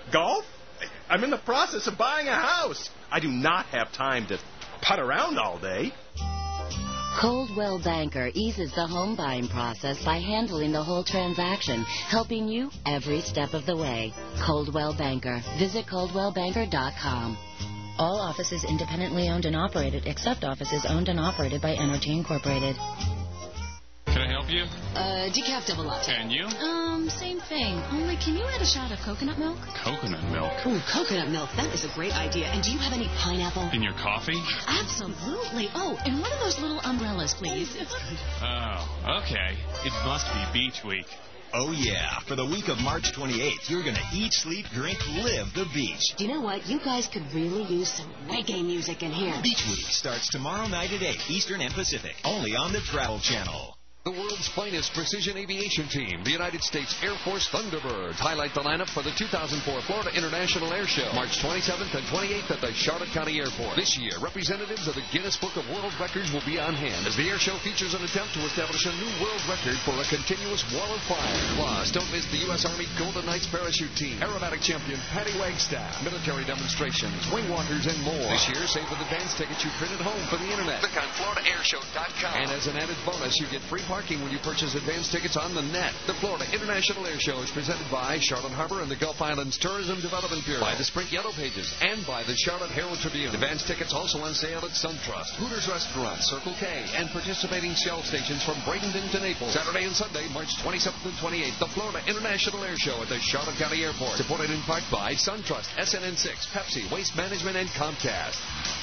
Golf? I'm in the process of buying a house. I do not have time to putt around all day. Coldwell Banker eases the home buying process by handling the whole transaction, helping you every step of the way. Coldwell Banker. Visit ColdwellBanker.com. All offices independently owned and operated, except offices owned and operated by Energy Incorporated. Can I help you? Decaf double latte. And you? Same thing. Only, can you add a shot of coconut milk? Coconut milk. Ooh, coconut milk. That is a great idea. And do you have any pineapple? In your coffee? Absolutely. Oh, and one of those little umbrellas, please. Oh, okay. It must be Beach Week. Oh, yeah. For the week of March 28th, you're going to eat, sleep, drink, live the beach. Do you know what? You guys could really use some reggae music in here. Beach Week starts tomorrow night at 8 Eastern and Pacific, only on the Travel Channel. The world's finest precision aviation team, the United States Air Force Thunderbirds, highlight the lineup for the 2004 Florida International Air Show, March 27th and 28th at the Charlotte County Airport. This year, representatives of the Guinness Book of World Records will be on hand as the air show features an attempt to establish a new world record for a continuous wall of fire. Plus, don't miss the U.S. Army Golden Knights parachute team, aerobatic champion Patty Wagstaff, military demonstrations, wing walkers, and more. This year, save with advance tickets you print at home for the internet. Click on FloridaAirShow.com. And as an added bonus, you get free parking when you purchase advance tickets on the net. The Florida International Air Show is presented by Charlotte Harbor and the Gulf Islands Tourism Development Bureau, by the Sprint Yellow Pages, and by the Charlotte Herald Tribune. Advance tickets also on sale at SunTrust, Hooters Restaurant, Circle K, and participating Shell stations from Bradenton to Naples. Saturday and Sunday, March 27th and 28th, the Florida International Air Show at the Charlotte County Airport. Supported in part by SunTrust, SNN6, Pepsi, Waste Management, and Comcast.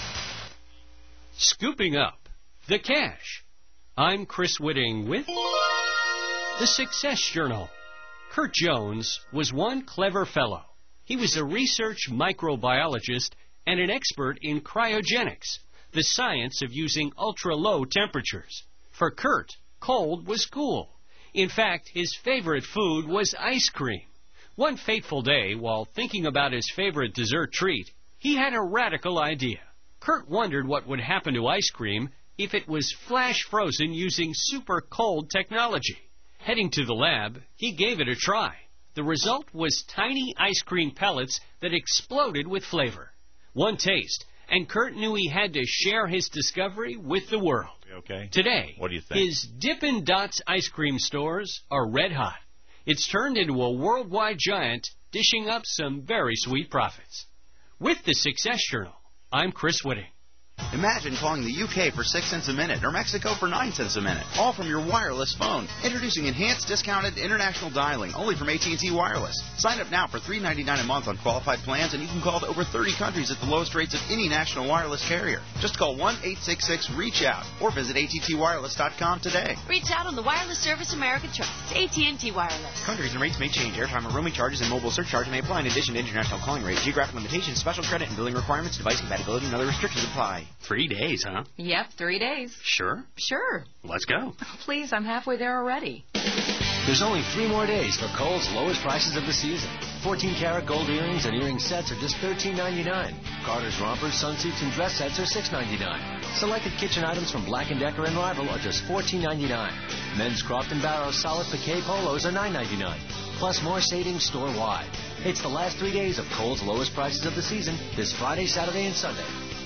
Scooping up the cash. I'm Chris Whitting with The Success Journal. Kurt Jones was one clever fellow. He was a research microbiologist and an expert in cryogenics, the science of using ultra-low temperatures. For Kurt, cold was cool. In fact, his favorite food was ice cream. One fateful day, while thinking about his favorite dessert treat, he had a radical idea. Kurt wondered what would happen to ice cream if it was flash frozen using super cold technology. Heading to the lab, he gave it a try. The result was tiny ice cream pellets that exploded with flavor. One taste, and Kurt knew he had to share his discovery with the world. Okay. Today, what do you think? His Dippin' Dots ice cream stores are red hot. It's turned into a worldwide giant, dishing up some very sweet profits. With the Success Journal, I'm Chris Whitting. Imagine calling the UK for 6 cents a minute or Mexico for 9 cents a minute, all from your wireless phone. Introducing enhanced discounted international dialing only from AT&T Wireless. Sign up now for $3.99 a month on qualified plans, and you can call to over 30 countries at the lowest rates of any national wireless carrier. Just call 1-866-REACH-OUT or visit ATTWireless.com today. Reach out on the wireless service America trusts. AT&T Wireless. Countries and rates may change. Airtime and roaming charges and mobile surcharge may apply in addition to international calling rate. Geographic limitations, special credit and billing requirements, device compatibility, and other restrictions apply. 3 days, huh? Yep, 3 days. Sure? Sure. Let's go. Please, I'm halfway there already. There's only 3 more days for Kohl's lowest prices of the season. 14-karat gold earrings and earring sets are just $13.99. Carter's rompers, sunsuits, and dress sets are $6.99. Selected kitchen items from Black & Decker and Rival are just $14.99. Men's Croft & Barrow solid piqué polos are $9.99. Plus more savings store-wide. It's the last 3 days of Kohl's lowest prices of the season, this Friday, Saturday, and Sunday.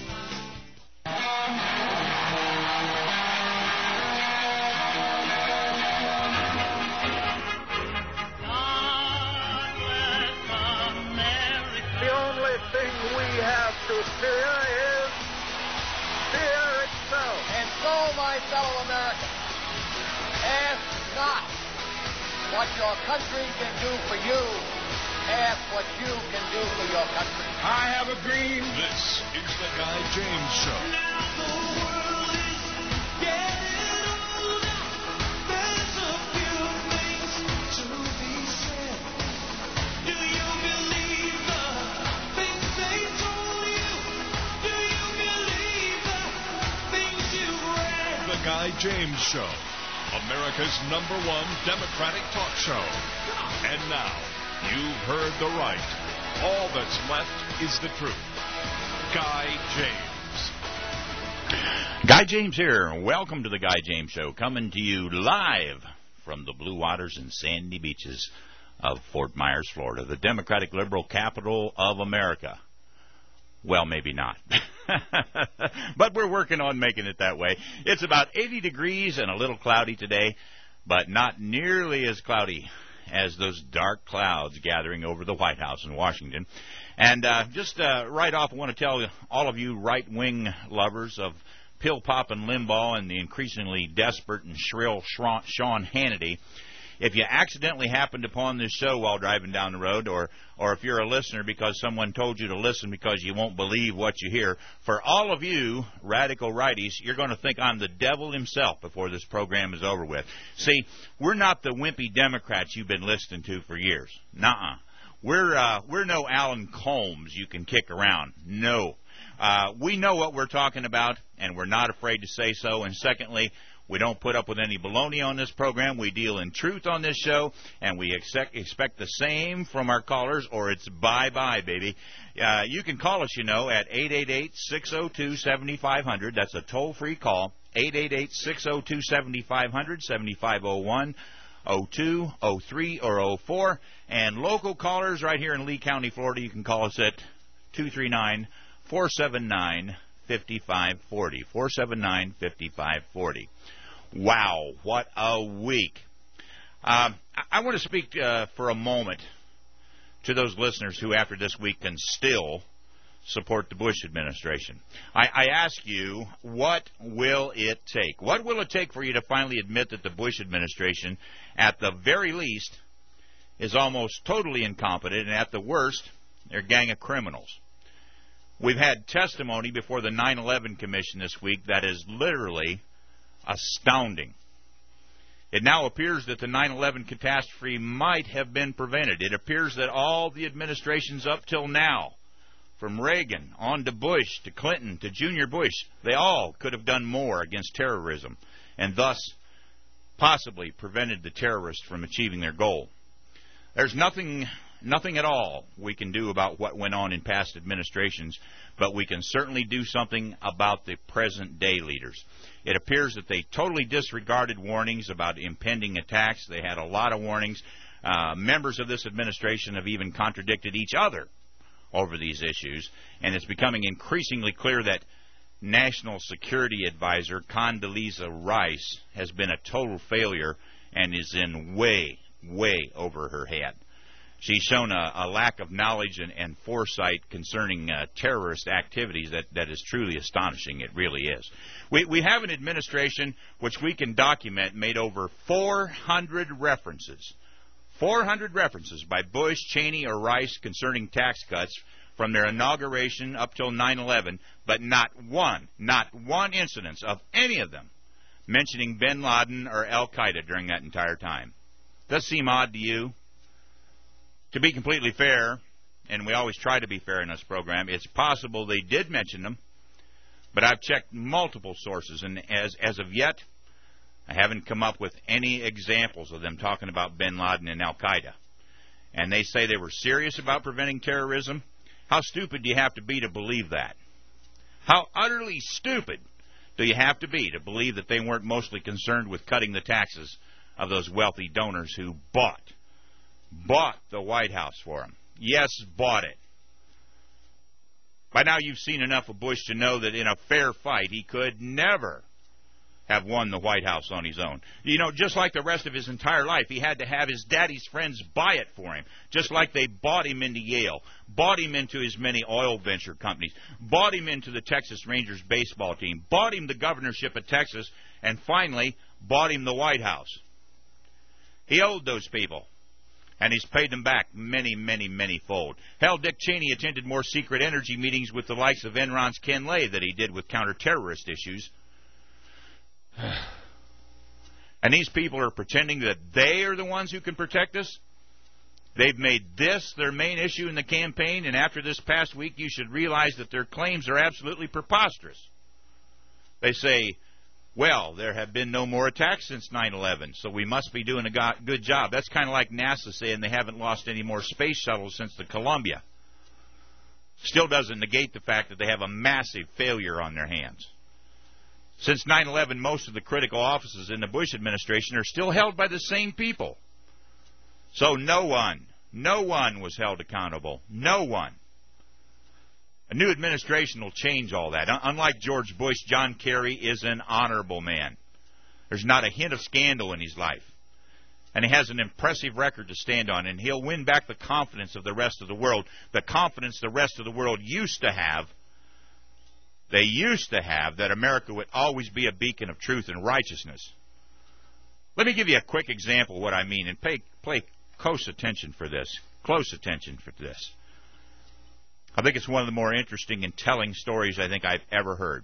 To fear is fear itself. And so, my fellow Americans, ask not what your country can do for you. Ask what you can do for your country. I have a dream. This is the Guy James Show. Now the world is getting older. There's a few things to be said. Do you believe the things they told you? Do you believe the things you read? The Guy James Show, America's #1 Democratic talk show. And now, you've heard the right. All that's left is the truth. Guy James. Guy James here. Welcome to the Guy James Show, coming to you live from the blue waters and sandy beaches of Fort Myers, Florida, the Democratic Liberal capital of America. Well, maybe not. But we're working on making it that way. It's about 80 degrees and a little cloudy today, but not nearly as cloudy as those dark clouds gathering over the White House in Washington. And just right off, I want to tell all of you right-wing lovers of pill-popping Limbaugh and the increasingly desperate and shrill Sean Hannity, if you accidentally happened upon this show while driving down the road, or if you're a listener because someone told you to listen because you won't believe what you hear, for all of you radical righties, you're going to think I'm the devil himself before this program is over with. See, we're not the wimpy Democrats you've been listening to for years. Nuh-uh. We're no Alan Colmes you can kick around. No. We know what we're talking about, and we're not afraid to say so. And secondly, we don't put up with any baloney on this program. We deal in truth on this show, and we expect the same from our callers, or it's bye-bye, baby. You can call us, at 888-602-7500. That's a toll-free call, 888-602-7500, 7501, 02, 03, or 04. And local callers right here in Lee County, Florida, you can call us at 239-479-5540, 479-5540. Wow, what a week. I want to speak for a moment to those listeners who, after this week, can still support the Bush administration. I ask you, what will it take? What will it take for you to finally admit that the Bush administration, at the very least, is almost totally incompetent, and at the worst, they're a gang of criminals? We've had testimony before the 9/11 Commission this week that is literally astounding. It now appears that the 9/11 catastrophe might have been prevented. It appears that all the administrations up till now, from Reagan on to Bush to Clinton to Junior Bush, they all could have done more against terrorism and thus possibly prevented the terrorists from achieving their goal. There's nothing at all we can do about what went on in past administrations, but we can certainly do something about the present-day leaders. It appears that they totally disregarded warnings about impending attacks. They had a lot of warnings. Members of this administration have even contradicted each other over these issues, and it's becoming increasingly clear that National Security Advisor Condoleezza Rice has been a total failure and is in way over her head. She's shown a lack of knowledge and foresight concerning terrorist activities that is truly astonishing. It really is. We have an administration which we can document made over 400 references. 400 references by Bush, Cheney, or Rice concerning tax cuts from their inauguration up till 9/11, but not one incidence of any of them mentioning bin Laden or Al-Qaeda during that entire time. Does seem odd to you? To be completely fair, and we always try to be fair in this program, it's possible they did mention them, but I've checked multiple sources, and as of yet, I haven't come up with any examples of them talking about bin Laden and Al-Qaeda. And they say they were serious about preventing terrorism. How stupid do you have to be to believe that? How utterly stupid do you have to be to believe that they weren't mostly concerned with cutting the taxes of those wealthy donors who bought the White House for him? Yes, bought it. By now you've seen enough of Bush to know that in a fair fight he could never have won the White House on his own. Just like the rest of his entire life, he had to have his daddy's friends buy it for him, just like they bought him into Yale, bought him into his many oil venture companies, bought him into the Texas Rangers baseball team, bought him the governorship of Texas, and finally bought him the White House. He owed those people, and he's paid them back many fold. Hell, Dick Cheney attended more secret energy meetings with the likes of Enron's Ken Lay than he did with counter-terrorist issues. And these people are pretending that they are the ones who can protect us? They've made this their main issue in the campaign, and after this past week, you should realize that their claims are absolutely preposterous. They say, well, there have been no more attacks since 9/11, so we must be doing a good job. That's kind of like NASA saying they haven't lost any more space shuttles since the Columbia. Still doesn't negate the fact that they have a massive failure on their hands. Since 9/11, most of the critical offices in the Bush administration are still held by the same people. So no one was held accountable. No one. A new administration will change all that. Unlike George Bush, John Kerry is an honorable man. There's not a hint of scandal in his life. And he has an impressive record to stand on, and he'll win back the confidence of the rest of the world, the confidence the rest of the world used to have. They used to have that America would always be a beacon of truth and righteousness. Let me give you a quick example of what I mean, and pay close attention for this. Close attention for this. I think it's one of the more interesting and telling stories I think I've ever heard.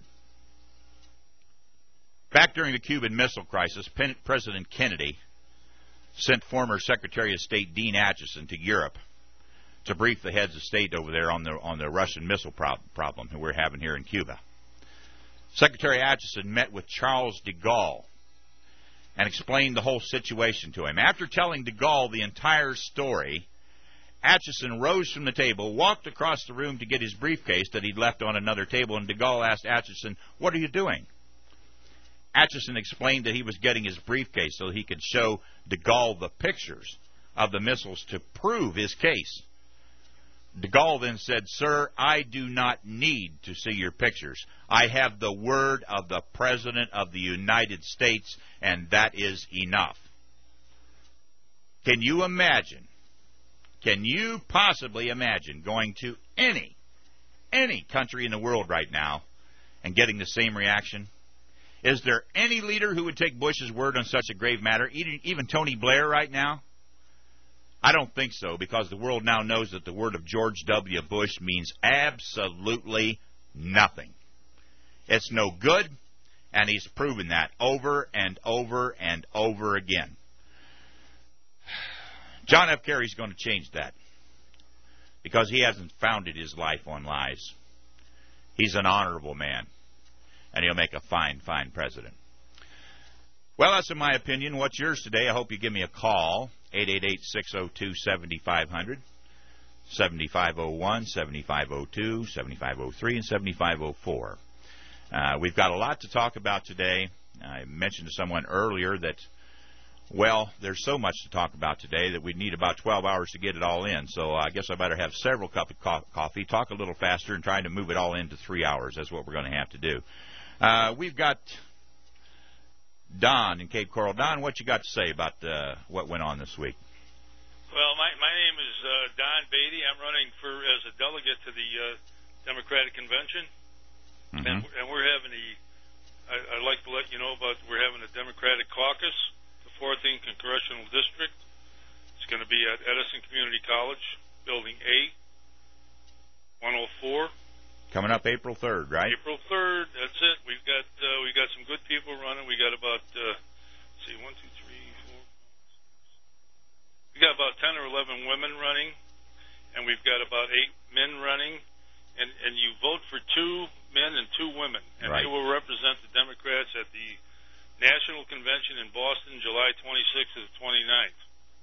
Back during the Cuban Missile Crisis, President Kennedy sent former Secretary of State Dean Acheson to Europe to brief the heads of state over there on the Russian missile problem that we're having here in Cuba. Secretary Acheson met with Charles de Gaulle and explained the whole situation to him. After telling de Gaulle the entire story, Acheson rose from the table, walked across the room to get his briefcase that he'd left on another table, and de Gaulle asked Acheson, "What are you doing?" Acheson explained that he was getting his briefcase so he could show de Gaulle the pictures of the missiles to prove his case. De Gaulle then said, "Sir, I do not need to see your pictures. I have the word of the President of the United States, and that is enough." Can you imagine? Can you possibly imagine going to any country in the world right now and getting the same reaction? Is there any leader who would take Bush's word on such a grave matter, even Tony Blair right now? I don't think so, because the world now knows that the word of George W. Bush means absolutely nothing. It's no good, and he's proven that over and over and over again. John F. Kerry's going to change that, because he hasn't founded his life on lies. He's an honorable man, and he'll make a fine, fine president. Well, that's in my opinion. What's yours today? I hope you give me a call. 888-602-7500, 7501, 7502, 7503, and 7504. We've got a lot to talk about today. I mentioned to someone earlier that, well, there's so much to talk about today that we'd need about 12 hours to get it all in. So I guess I better have several cups of coffee, talk a little faster, and try to move it all into 3 hours. That's what we're going to have to do. We've got Don in Cape Coral. Don, what you got to say about what went on this week? Well, my name is Don Beatty. I'm running as a delegate to the Democratic Convention, and we're having I'd like to let you know about we're having a Democratic caucus, the 14th Congressional District. It's going to be at Edison Community College, Building A, 104. Coming up April 3rd, right? April 3rd, that's it. We've got some good people running. We got about 1, 2, 3, 4. We got about 10 or 11 women running, and we've got about 8 men running. And you vote for 2 men and 2 women, and right. They will represent the Democrats at the National Convention in Boston, July 26th to the 29th.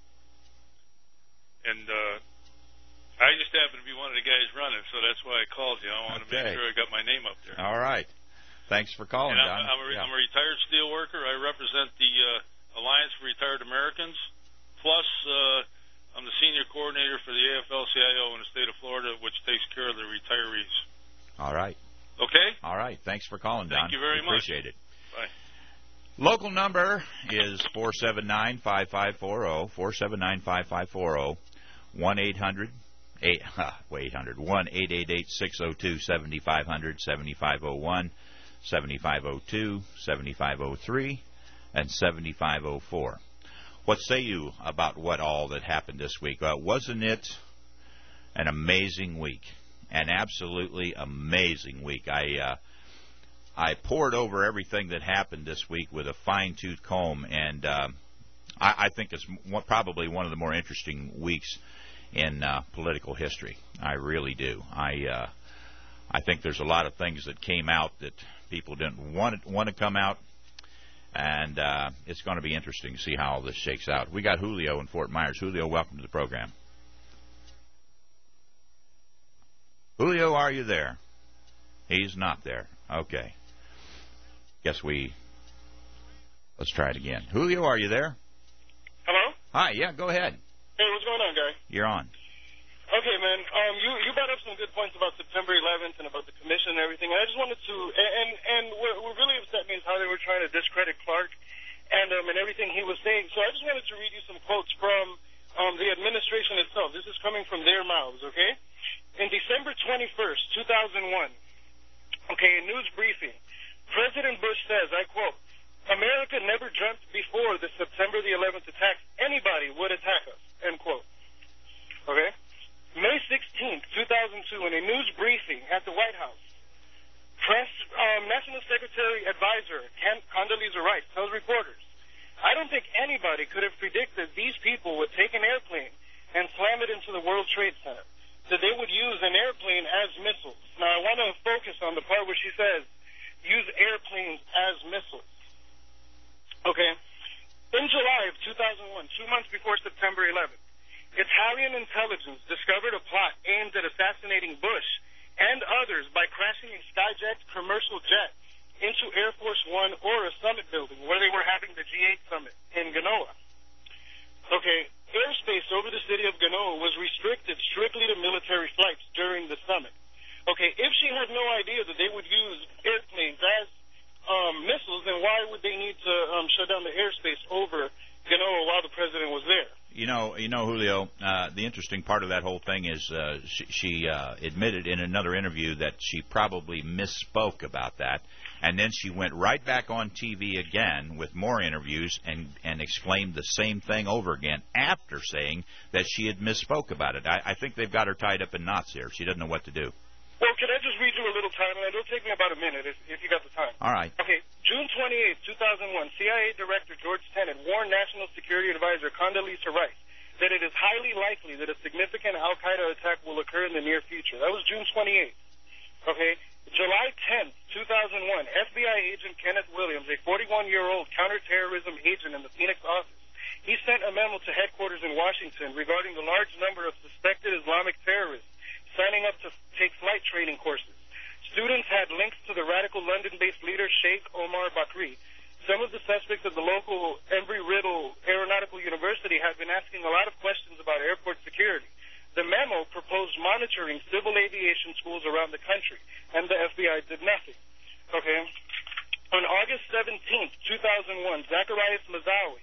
And I just happen to be one of the guys running, so that's why I called you. I wanted to make sure I got my name up there. All right. Thanks for calling, Don. I'm a retired steel worker. I represent the Alliance for Retired Americans. Plus, I'm the senior coordinator for the AFL-CIO in the state of Florida, which takes care of the retirees. All right. Okay? All right. Thanks for calling, Don. Thank you very much. Appreciate it. Bye. Local number is 479-5540, 479-5540, 1-888-602-7500, 7501, 7502, 7503, and 7504. What say you about what all that happened this week? Wasn't it an amazing week? An absolutely amazing week. I pored over everything that happened this week with a fine-tooth comb, and I think it's probably one of the more interesting weeks in political history. I really do. I think there's a lot of things that came out that people didn't want to come out, and it's going to be interesting to see how all this shakes out. We got Julio in Fort Myers. Julio, welcome to the program. Julio, are you there? He's not there. Okay. Let's try it again. Julio, are you there? Hello? Hi, yeah, go ahead. Hey, what's going on, guy? You're on. Okay, man. You brought up some good points about September 11th and about the commission and everything. And I just wanted to, and what really upset me is how they were trying to discredit Clark and everything he was saying. So I just wanted to read you some quotes from the administration itself. This is coming from their mouths, okay? In December 21st, 2001, okay, in news briefing, President Bush says, I quote, America never dreamt before the September the 11th attacks anybody would attack us, end quote. Okay? May 16th, 2002, in a news briefing at the White House, National Secretary Advisor Condoleezza Rice tells reporters, I don't think anybody could have predicted these people would take an airplane and slam it into the World Trade Center, that they would use an airplane as missiles. Now, I want to focus on the part where she says, use airplanes as missiles. Okay? In July of 2001, 2 months before September 11th, Italian intelligence discovered a plot aimed at assassinating Bush and others by crashing a Skyjet commercial jet into Air Force One or a summit building where they were having the G8 summit in Genoa. Okay, airspace over the city of Genoa was restricted strictly to military flights during the summit. Okay, if she had no idea that they would use airplanes as missiles, then why would they need to shut down the airspace over Genoa while the president was there? You know, Julio, the interesting part of that whole thing is she admitted in another interview that she probably misspoke about that, and then she went right back on TV again with more interviews and exclaimed the same thing over again after saying that she had misspoke about it. I think they've got her tied up in knots here. She doesn't know what to do. Well, can I just read you a little timeline? It'll take me about a minute if you got the time. All right. Okay, June 28, 2001, CIA Director George Tenet warned National Security Advisor Condoleezza Rice that it is highly likely that a significant al-Qaeda attack will occur in the near future. That was June 28th. Okay, July 10th, 2001, FBI agent Kenneth Williams, a 41-year-old counterterrorism agent in the Phoenix office, he sent a memo to headquarters in Washington regarding the large number of suspected Islamic terrorists signing up to take flight training courses. Students had links to the radical London-based leader Sheikh Omar Bakri. Some of the suspects at the local Embry-Riddle Aeronautical University had been asking a lot of questions about airport security. The memo proposed monitoring civil aviation schools around the country, and the FBI did nothing. Okay? On August 17th, 2001, Zacharias Mazawi,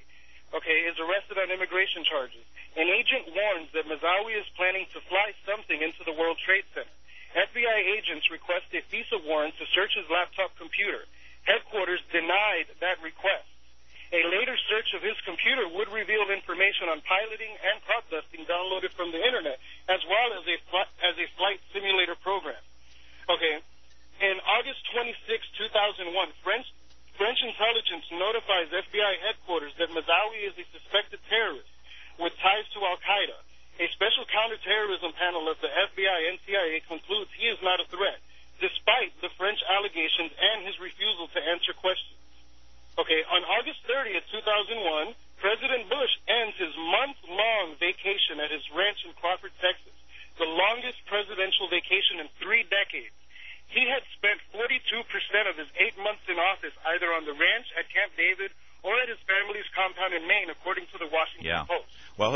is arrested on immigration charges. An agent warns that Mazawi is planning to fly something into the World Trade Center. FBI agents request a FISA warrant to search his laptop computer. Headquarters denied that request. A later search of his computer would reveal information on piloting and prop dusting downloaded from the internet, as well as a flight simulator program. Okay. In August 26, 2001, French intelligence notifies FBI headquarters that Mazawi is a suspected terrorist with ties to al-Qaeda. A special counterterrorism panel of the FBI and CIA concludes he is not a threat, despite the French allegations and his refusal to answer questions. Okay, on August 30th, 2001, President Bush ends his month-long vacation at his ranch in Crawford, Texas, the longest presidential vacation in 3 decades. He had spent 42% of his 8 months in office either on the ranch at Camp David or at his family's compound in Maine, according to the Washington Post. Well,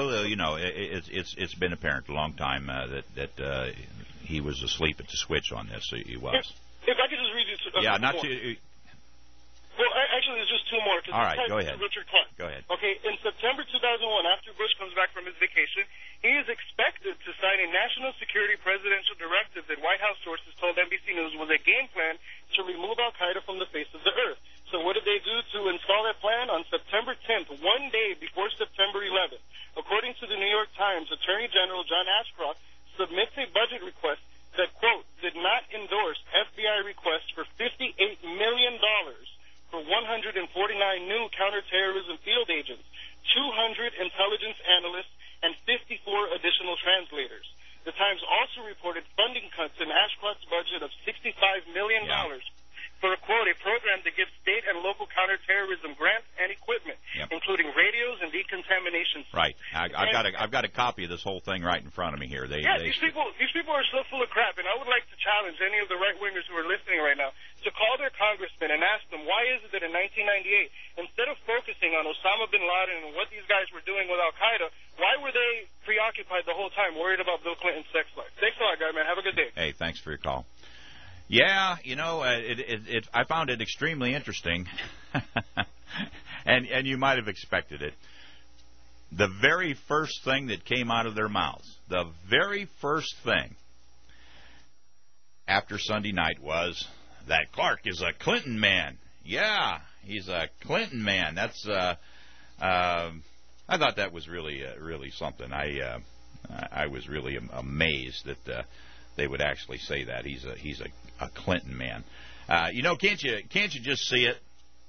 it's been apparent a long time that he was asleep at the switch on this. So he was. If I could just read you. Well, actually, there's just 2 more. All right, go ahead. Richard Clark. Go ahead. Okay, in September 2001, after Bush comes back from his vacation, he is expected to sign a national security presidential directive that White House sources told NBC News was a game plan to remove al-Qaeda from the face of the earth. So what did they do to install that plan? On September 10th, 1 day before September 11th, according to the New York Times, Attorney General John Ashcroft submits a budget request that, quote, did not endorse FBI requests for $58 million for 149 new counterterrorism field agents, 200 intelligence analysts, and 54 additional translators. The Times also reported funding cuts in Ashcroft's budget of $65 million for a quote, a program that gives state and local counterterrorism grants and equipment, including radios and decontamination. Right. I've got a copy of this whole thing right in front of me here. These people are so full of crap, and I would like to challenge any of the right-wingers who are listening right now to call their congressman and ask them, why is it that in 1998, instead of focusing on Osama bin Laden and what these guys were doing with Al-Qaeda, why were they preoccupied the whole time, worried about Bill Clinton's sex life? Thanks a lot, guy, man. Have a good day. Hey, thanks for your call. Yeah, I found it extremely interesting, and you might have expected it. The very first thing that came out of their mouths, the very first thing after Sunday night was that Clark is a Clinton man. Yeah, he's a Clinton man. That's I thought that was really something. I was really amazed that they would actually say that he's a Clinton man. Can't you just see it?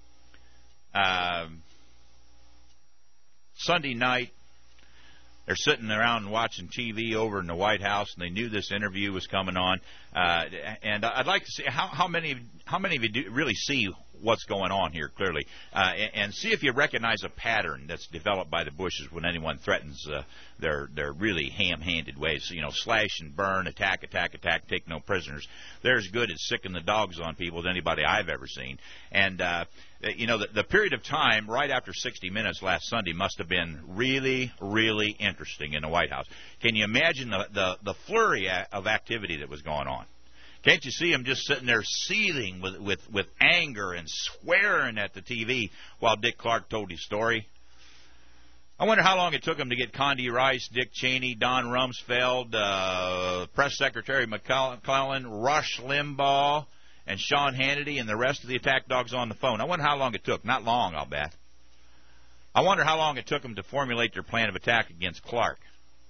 Sunday night, they're sitting around watching TV over in the White House, and they knew this interview was coming on. And I'd like to see how many of you do really see what's going on here clearly, and see if you recognize a pattern that's developed by the Bushes when anyone threatens their really ham-handed ways. Slash and burn, attack, take no prisoners. They're as good at sicking the dogs on people as anybody I've ever seen. And the period of time right after 60 Minutes last Sunday must have been really, really interesting in the White House. Can you imagine the flurry of activity that was going on? Can't you see him just sitting there seething with anger and swearing at the TV while Dick Clark told his story? I wonder how long it took him to get Condi Rice, Dick Cheney, Don Rumsfeld, Press Secretary McClellan, Rush Limbaugh, and Sean Hannity and the rest of the attack dogs on the phone. I wonder how long it took. Not long, I'll bet. I wonder how long it took them to formulate their plan of attack against Clark.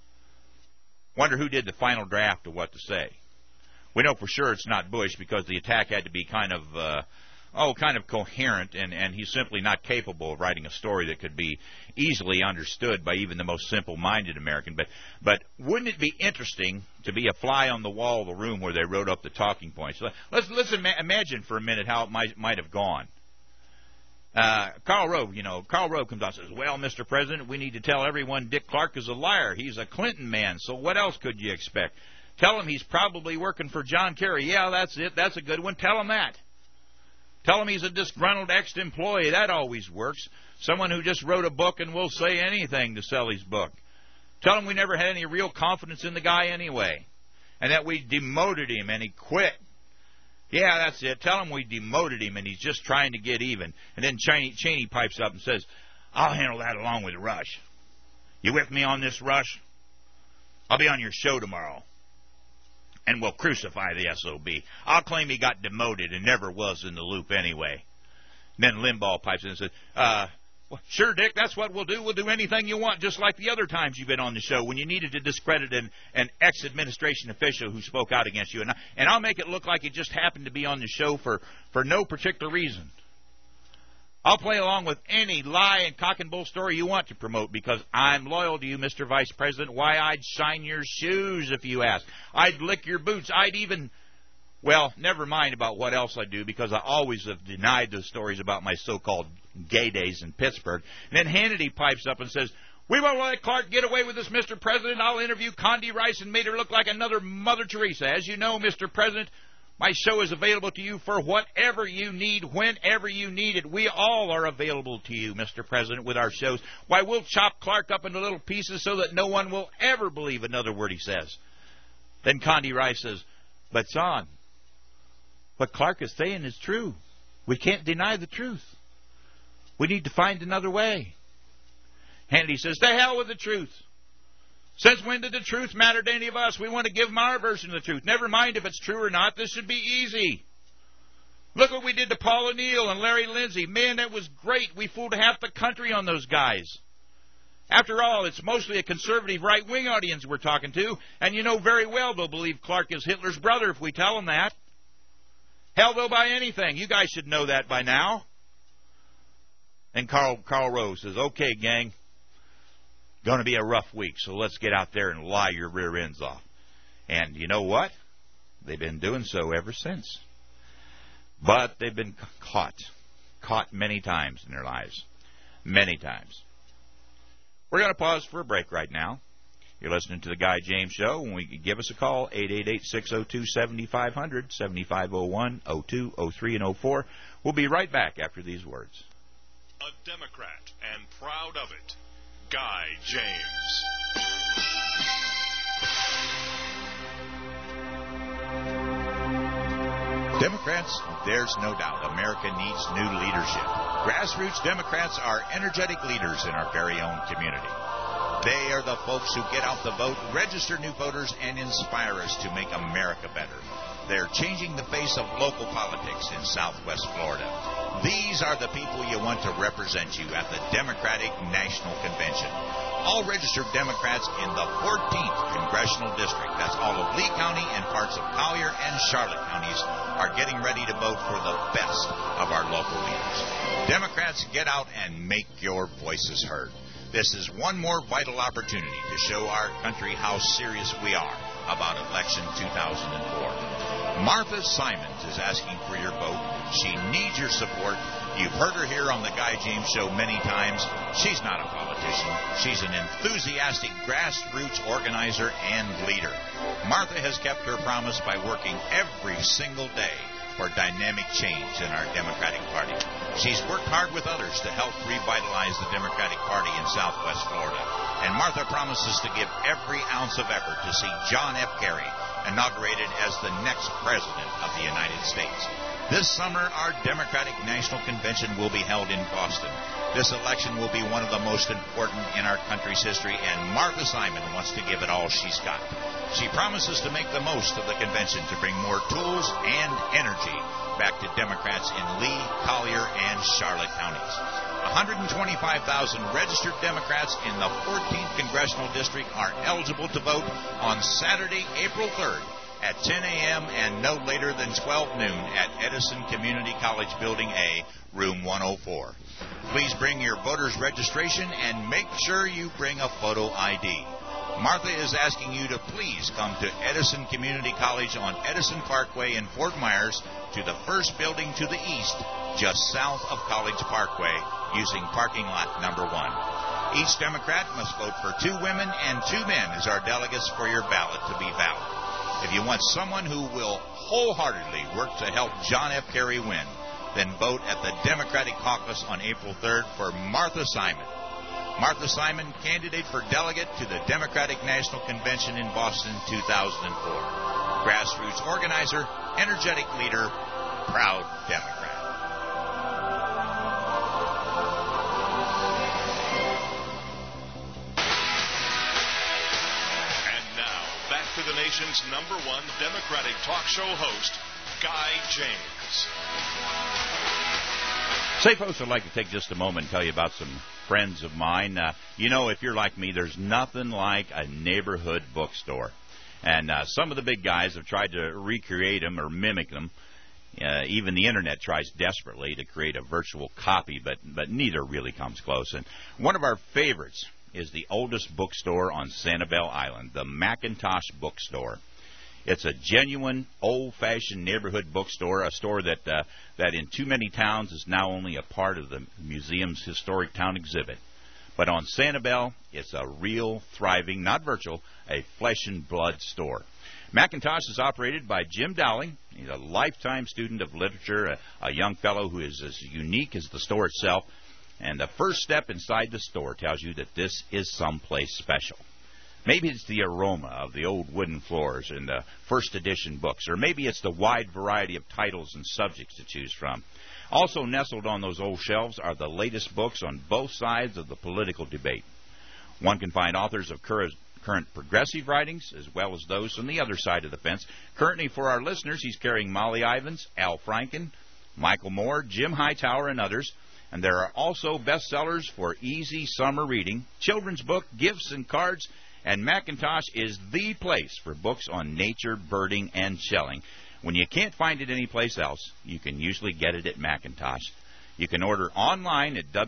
Wonder who did the final draft of what to say. We know for sure it's not Bush because the attack had to be kind of coherent, and he's simply not capable of writing a story that could be easily understood by even the most simple-minded American. But wouldn't it be interesting to be a fly on the wall of the room where they wrote up the talking points? Let's imagine for a minute how it might have gone. Karl Rove comes out and says, well, Mr. President, we need to tell everyone Dick Clark is a liar. He's a Clinton man, so what else could you expect? Tell him he's probably working for John Kerry. Yeah, that's it. That's a good one. Tell him that. Tell him he's a disgruntled ex-employee. That always works. Someone who just wrote a book and will say anything to sell his book. Tell him we never had any real confidence in the guy anyway, and that we demoted him and he quit. Yeah, that's it. Tell him we demoted him and he's just trying to get even. And then Cheney pipes up and says, I'll handle that along with Rush. You with me on this, Rush? I'll be on your show tomorrow. And we'll crucify the SOB. I'll claim he got demoted and never was in the loop anyway. Then Limbaugh pipes in and says, well, sure, Dick, that's what we'll do. We'll do anything you want, just like the other times you've been on the show when you needed to discredit an ex-administration official who spoke out against you. And I'll make it look like it just happened to be on the show for no particular reason. I'll play along with any lie and cock and bull story you want to promote because I'm loyal to you, Mr. Vice President. Why, I'd shine your shoes if you ask. I'd lick your boots. I'd even, well, never mind about what else I do because I always have denied those stories about my so-called gay days in Pittsburgh. And then Hannity pipes up and says, we won't let Clark get away with this, Mr. President. I'll interview Condi Rice and made her look like another Mother Teresa. As you know, Mr. President, my show is available to you for whatever you need, whenever you need it. We all are available to you, Mr. President, with our shows. Why, we'll chop Clark up into little pieces so that no one will ever believe another word he says. Then Condi Rice says, but son, what Clark is saying is true. We can't deny the truth. We need to find another way. Hannity says, to hell with the truth. Since when did the truth matter to any of us? We want to give them our version of the truth. Never mind if it's true or not. This should be easy. Look what we did to Paul O'Neill and Larry Lindsey. Man, that was great. We fooled half the country on those guys. After all, it's mostly a conservative right-wing audience we're talking to, and you know very well they'll believe Clark is Hitler's brother if we tell them that. Hell, they'll buy anything. You guys should know that by now. And Karl Rove says, okay, gang. Going to be a rough week, so let's get out there and lie your rear ends off. And you know what? They've been doing so ever since. But they've been caught many times in their lives. Many times. We're going to pause for a break right now. You're listening to the Guy James Show. When we give us a call, 888-602-7500, 7501, 02, 03, and 04. We'll be right back after these words. A Democrat and proud of it, Guy James. Democrats, there's no doubt America needs new leadership. Grassroots Democrats are energetic leaders in our very own community. They are the folks who get out the vote, register new voters, and inspire us to make America better. They're changing the face of local politics in Southwest Florida. These are the people you want to represent you at the Democratic National Convention. All registered Democrats in the 14th Congressional District, that's all of Lee County and parts of Collier and Charlotte counties, are getting ready to vote for the best of our local leaders. Democrats, get out and make your voices heard. This is one more vital opportunity to show our country how serious we are about election 2004. Martha Simons is asking for your vote. She needs your support. You've heard her here on the Guy James Show many times. She's not a politician. She's an enthusiastic grassroots organizer and leader. Martha has kept her promise by working every single day for dynamic change in our Democratic Party. She's worked hard with others to help revitalize the Democratic Party in Southwest Florida. And Martha promises to give every ounce of effort to see John F. Kerry inaugurated as the next President of the United States. This summer, our Democratic National Convention will be held in Boston. This election will be one of the most important in our country's history, and Martha Simon wants to give it all she's got. She promises to make the most of the convention to bring more tools and energy back to Democrats in Lee, Collier, and Charlotte counties. 125,000 registered Democrats in the 14th Congressional District are eligible to vote on Saturday, April 3rd at 10 a.m. and no later than 12 noon at Edison Community College Building A, Room 104. Please bring your voter's registration and make sure you bring a photo ID. Martha is asking you to please come to Edison Community College on Edison Parkway in Fort Myers to the first building to the east, just south of College Parkway, using parking lot number 1. Each Democrat must vote for 2 women and 2 men as our delegates for your ballot to be valid. If you want someone who will wholeheartedly work to help John F. Kerry win, then vote at the Democratic Caucus on April 3rd for Martha Simon. Martha Simon, candidate for delegate to the Democratic National Convention in Boston 2004. Grassroots organizer, energetic leader, proud Democrat. To the nation's #1 Democratic talk show host, Guy James. Say, folks, I'd like to take just a moment and tell you about some friends of mine. If you're like me, there's nothing like a neighborhood bookstore. And some of the big guys have tried to recreate them or mimic them. Even the Internet tries desperately to create a virtual copy, but neither really comes close. And one of our favorites is the oldest bookstore on Sanibel Island, the McIntosh Bookstore. It's a genuine, old-fashioned neighborhood bookstore, a store that in too many towns is now only a part of the museum's historic town exhibit. But on Sanibel, it's a real, thriving, not virtual, a flesh-and-blood store. McIntosh is operated by Jim Dowling. He's a lifetime student of literature, a young fellow who is as unique as the store itself. And the first step inside the store tells you that this is someplace special. Maybe it's the aroma of the old wooden floors in the first edition books, or maybe it's the wide variety of titles and subjects to choose from. Also nestled on those old shelves are the latest books on both sides of the political debate. One can find authors of current progressive writings as well as those on the other side of the fence. Currently, for our listeners, he's carrying Molly Ivins, Al Franken, Michael Moore, Jim Hightower, and others. And there are also bestsellers for easy summer reading, children's book, gifts, and cards. And McIntosh is the place for books on nature, birding, and shelling. When you can't find it anyplace else, you can usually get it at McIntosh. You can order online at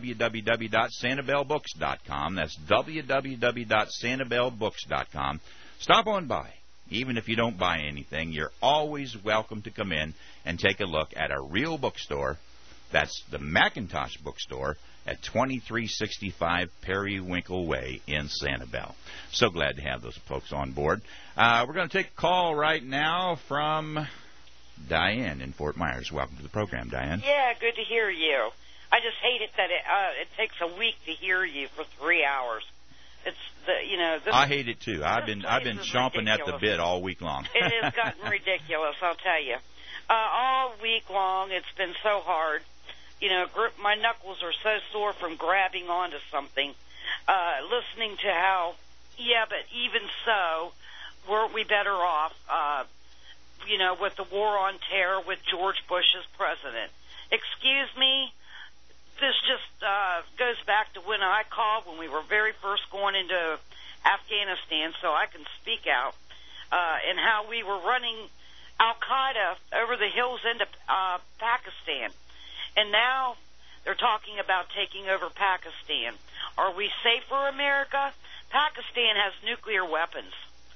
www.sanibelbooks.com. That's www.sanibelbooks.com. Stop on by even if you don't buy anything, you're always welcome to come in and take a look at a real bookstore. That's the Macintosh Bookstore at 2365 Periwinkle Way in Sanibel. So glad to have those folks on board. We're going to take a call right now from Diane in Fort Myers. Welcome to the program, Diane. Yeah, good to hear you. I just hate it that it takes a week to hear you for 3 hours. It's this I hate it too. I've been chomping ridiculous. at the bit all week long. It has gotten ridiculous, I'll tell you. All week long, it's been so hard. My knuckles are so sore from grabbing onto something. Listening to how, but even so, weren't we better off? With the war on terror with George Bush as president. Excuse me. This just goes back to when I called when we were very first going into Afghanistan, so I can speak out, and how we were running Al-Qaeda over the hills into Pakistan. And now they're talking about taking over Pakistan. Are we safer, America? Pakistan has nuclear weapons.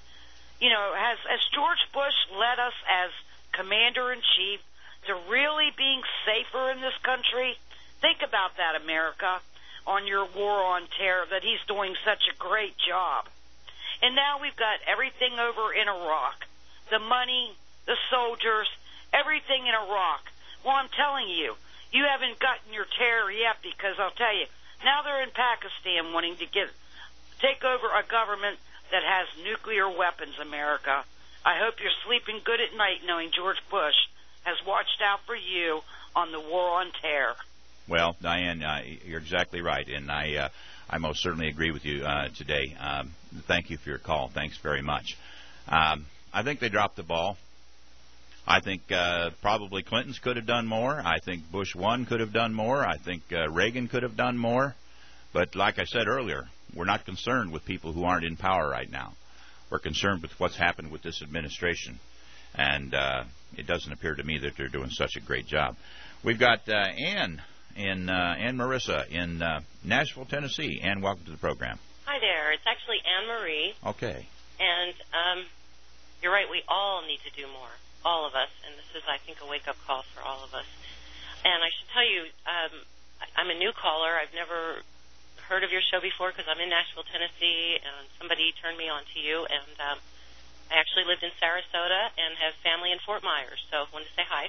Has George Bush led us as commander-in-chief to really being safer in this country? Think about that, America, on your war on terror, that he's doing such a great job. And now we've got everything over in Iraq. The money, the soldiers, everything in Iraq. Well, I'm telling you, you haven't gotten your terror yet, because I'll tell you, now they're in Pakistan wanting to take over a government that has nuclear weapons, America. I hope you're sleeping good at night knowing George Bush has watched out for you on the war on terror. Well, Diane, you're exactly right, and I most certainly agree with you today. Thank you for your call. Thanks very much. I think they dropped the ball. I think probably Clinton's could have done more. I think Bush 1 could have done more. I think Reagan could have done more. But like I said earlier, we're not concerned with people who aren't in power right now. We're concerned with what's happened with this administration. And it doesn't appear to me that they're doing such a great job. We've got Ann Marissa in Nashville, Tennessee. Ann, welcome to the program. Hi there. It's actually Anne Marie. Okay. And you're right. We all need to do more, all of us. And this is, I think, a wake-up call for all of us. And I should tell you, I'm a new caller. I've never heard of your show before because I'm in Nashville, Tennessee, and somebody turned me on to you. And I actually lived in Sarasota and have family in Fort Myers, so I wanted to say hi.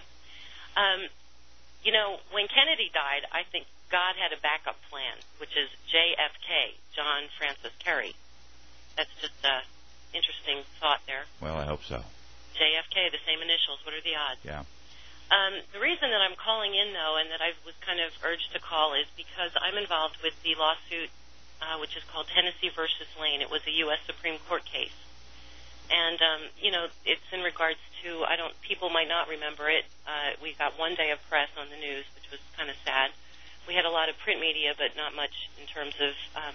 When Kennedy died, I think God had a backup plan, which is JFK, John Francis Kerry. That's just an interesting thought there. Well, I hope so. JFK, the same initials. What are the odds? Yeah. The reason that I'm calling in, though, and that I was kind of urged to call is because I'm involved with the lawsuit, which is called Tennessee versus Lane. It was a U.S. Supreme Court case. And, it's in regards to, people might not remember it. We got one day of press on the news, which was kind of sad. We had a lot of print media, but not much in terms of,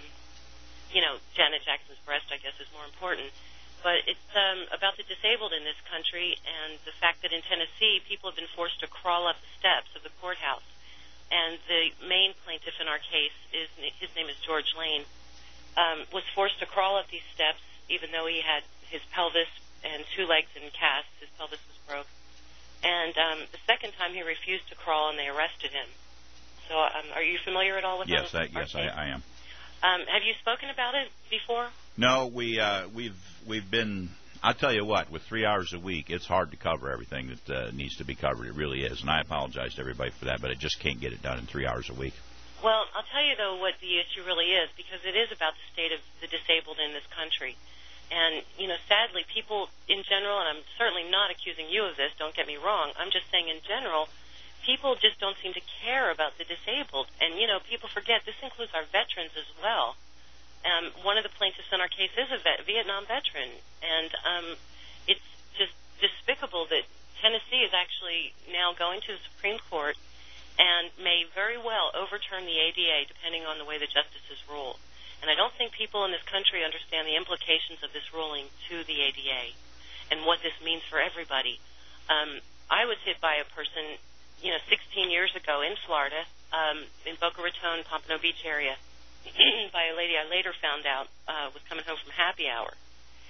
Janet Jackson's breast, I guess, is more important. But it's about the disabled in this country and the fact that in Tennessee, people have been forced to crawl up the steps of the courthouse. And the main plaintiff in our case, his name is George Lane, was forced to crawl up these steps even though he had his pelvis and 2 legs in casts. His pelvis was broke. And the second time he refused to crawl and they arrested him. So are you familiar at all with that? Yes, I am. Have you spoken about it before? No, we've been. I'll tell you what. With 3 hours a week, it's hard to cover everything that needs to be covered. It really is, and I apologize to everybody for that. But I just can't get it done in 3 hours a week. Well, I'll tell you though what the issue really is, because it is about the state of the disabled in this country. And sadly, people in general, and I'm certainly not accusing you of this. Don't get me wrong. I'm just saying in general, people just don't seem to care about the disabled. And people forget this includes our veterans as well. One of the plaintiffs in our case is a Vietnam veteran, and it's just despicable that Tennessee is actually now going to the Supreme Court and may very well overturn the ADA depending on the way the justices rule. And I don't think people in this country understand the implications of this ruling to the ADA and what this means for everybody. I was hit by a person, 16 years ago in Florida, in Boca Raton, Pompano Beach area, by a lady I later found out was coming home from happy hour.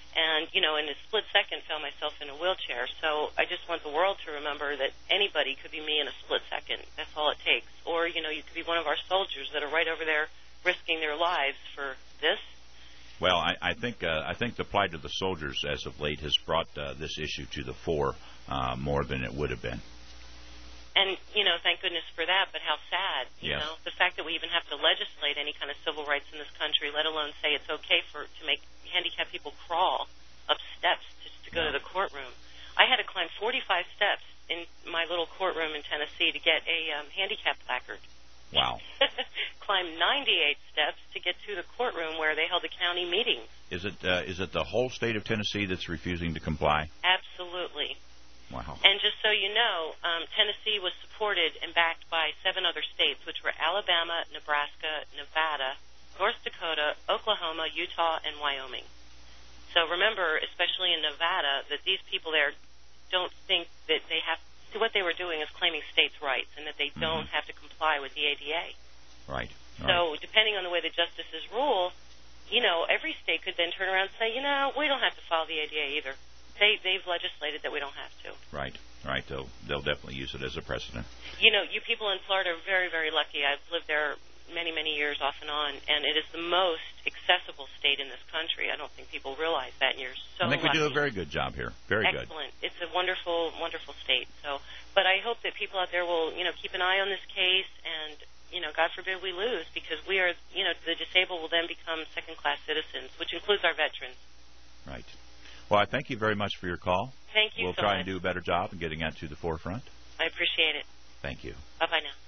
And, you know, in a split second, found myself in a wheelchair. So I just want the world to remember that anybody could be me in a split second. That's all it takes. Or, you know, you could be one of our soldiers that are right over there risking their lives for this. Well, I think the plight of the soldiers as of late has brought this issue to the fore more than it would have been. And, you know, thank goodness for that, but how sad, you Yes. know, the fact that we even have to legislate any kind of civil rights in this country, let alone say it's okay to make handicapped people crawl up steps to go to the courtroom. I had to climb 45 steps in my little courtroom in Tennessee to get a handicap placard. Wow. Climb 98 steps to get to the courtroom where they held the county meetings. Is it the whole state of Tennessee that's refusing to comply? Absolutely. Wow. And just so you know, Tennessee was supported and backed by 7 other states, which were Alabama, Nebraska, Nevada, North Dakota, Oklahoma, Utah, and Wyoming. So remember, especially in Nevada, that these people there don't think that they have to, what they were doing is claiming states' rights and that they don't have to comply with the ADA. Right. So depending on the way the justices rule, you know, every state could then turn around and say, you know, we don't have to follow the ADA either. They've legislated that we don't have to. Right. They'll definitely use it as a precedent. You know, you people in Florida are very, very lucky. I've lived there many, many years off and on, and it is the most accessible state in this country. I don't think people realize that, and you're so I think lucky. we do a very good job here. Very good. Excellent. It's a wonderful, wonderful state. So, but I hope that people out there will, you know, keep an eye on this case, and, you know, God forbid we lose, because we are, you know, the disabled will then become second-class citizens, which includes our veterans. Right. Well, I thank you very much for your call. Thank you We'll so try much. and do a better job in getting that to the forefront. I appreciate it. Thank you. Bye-bye now.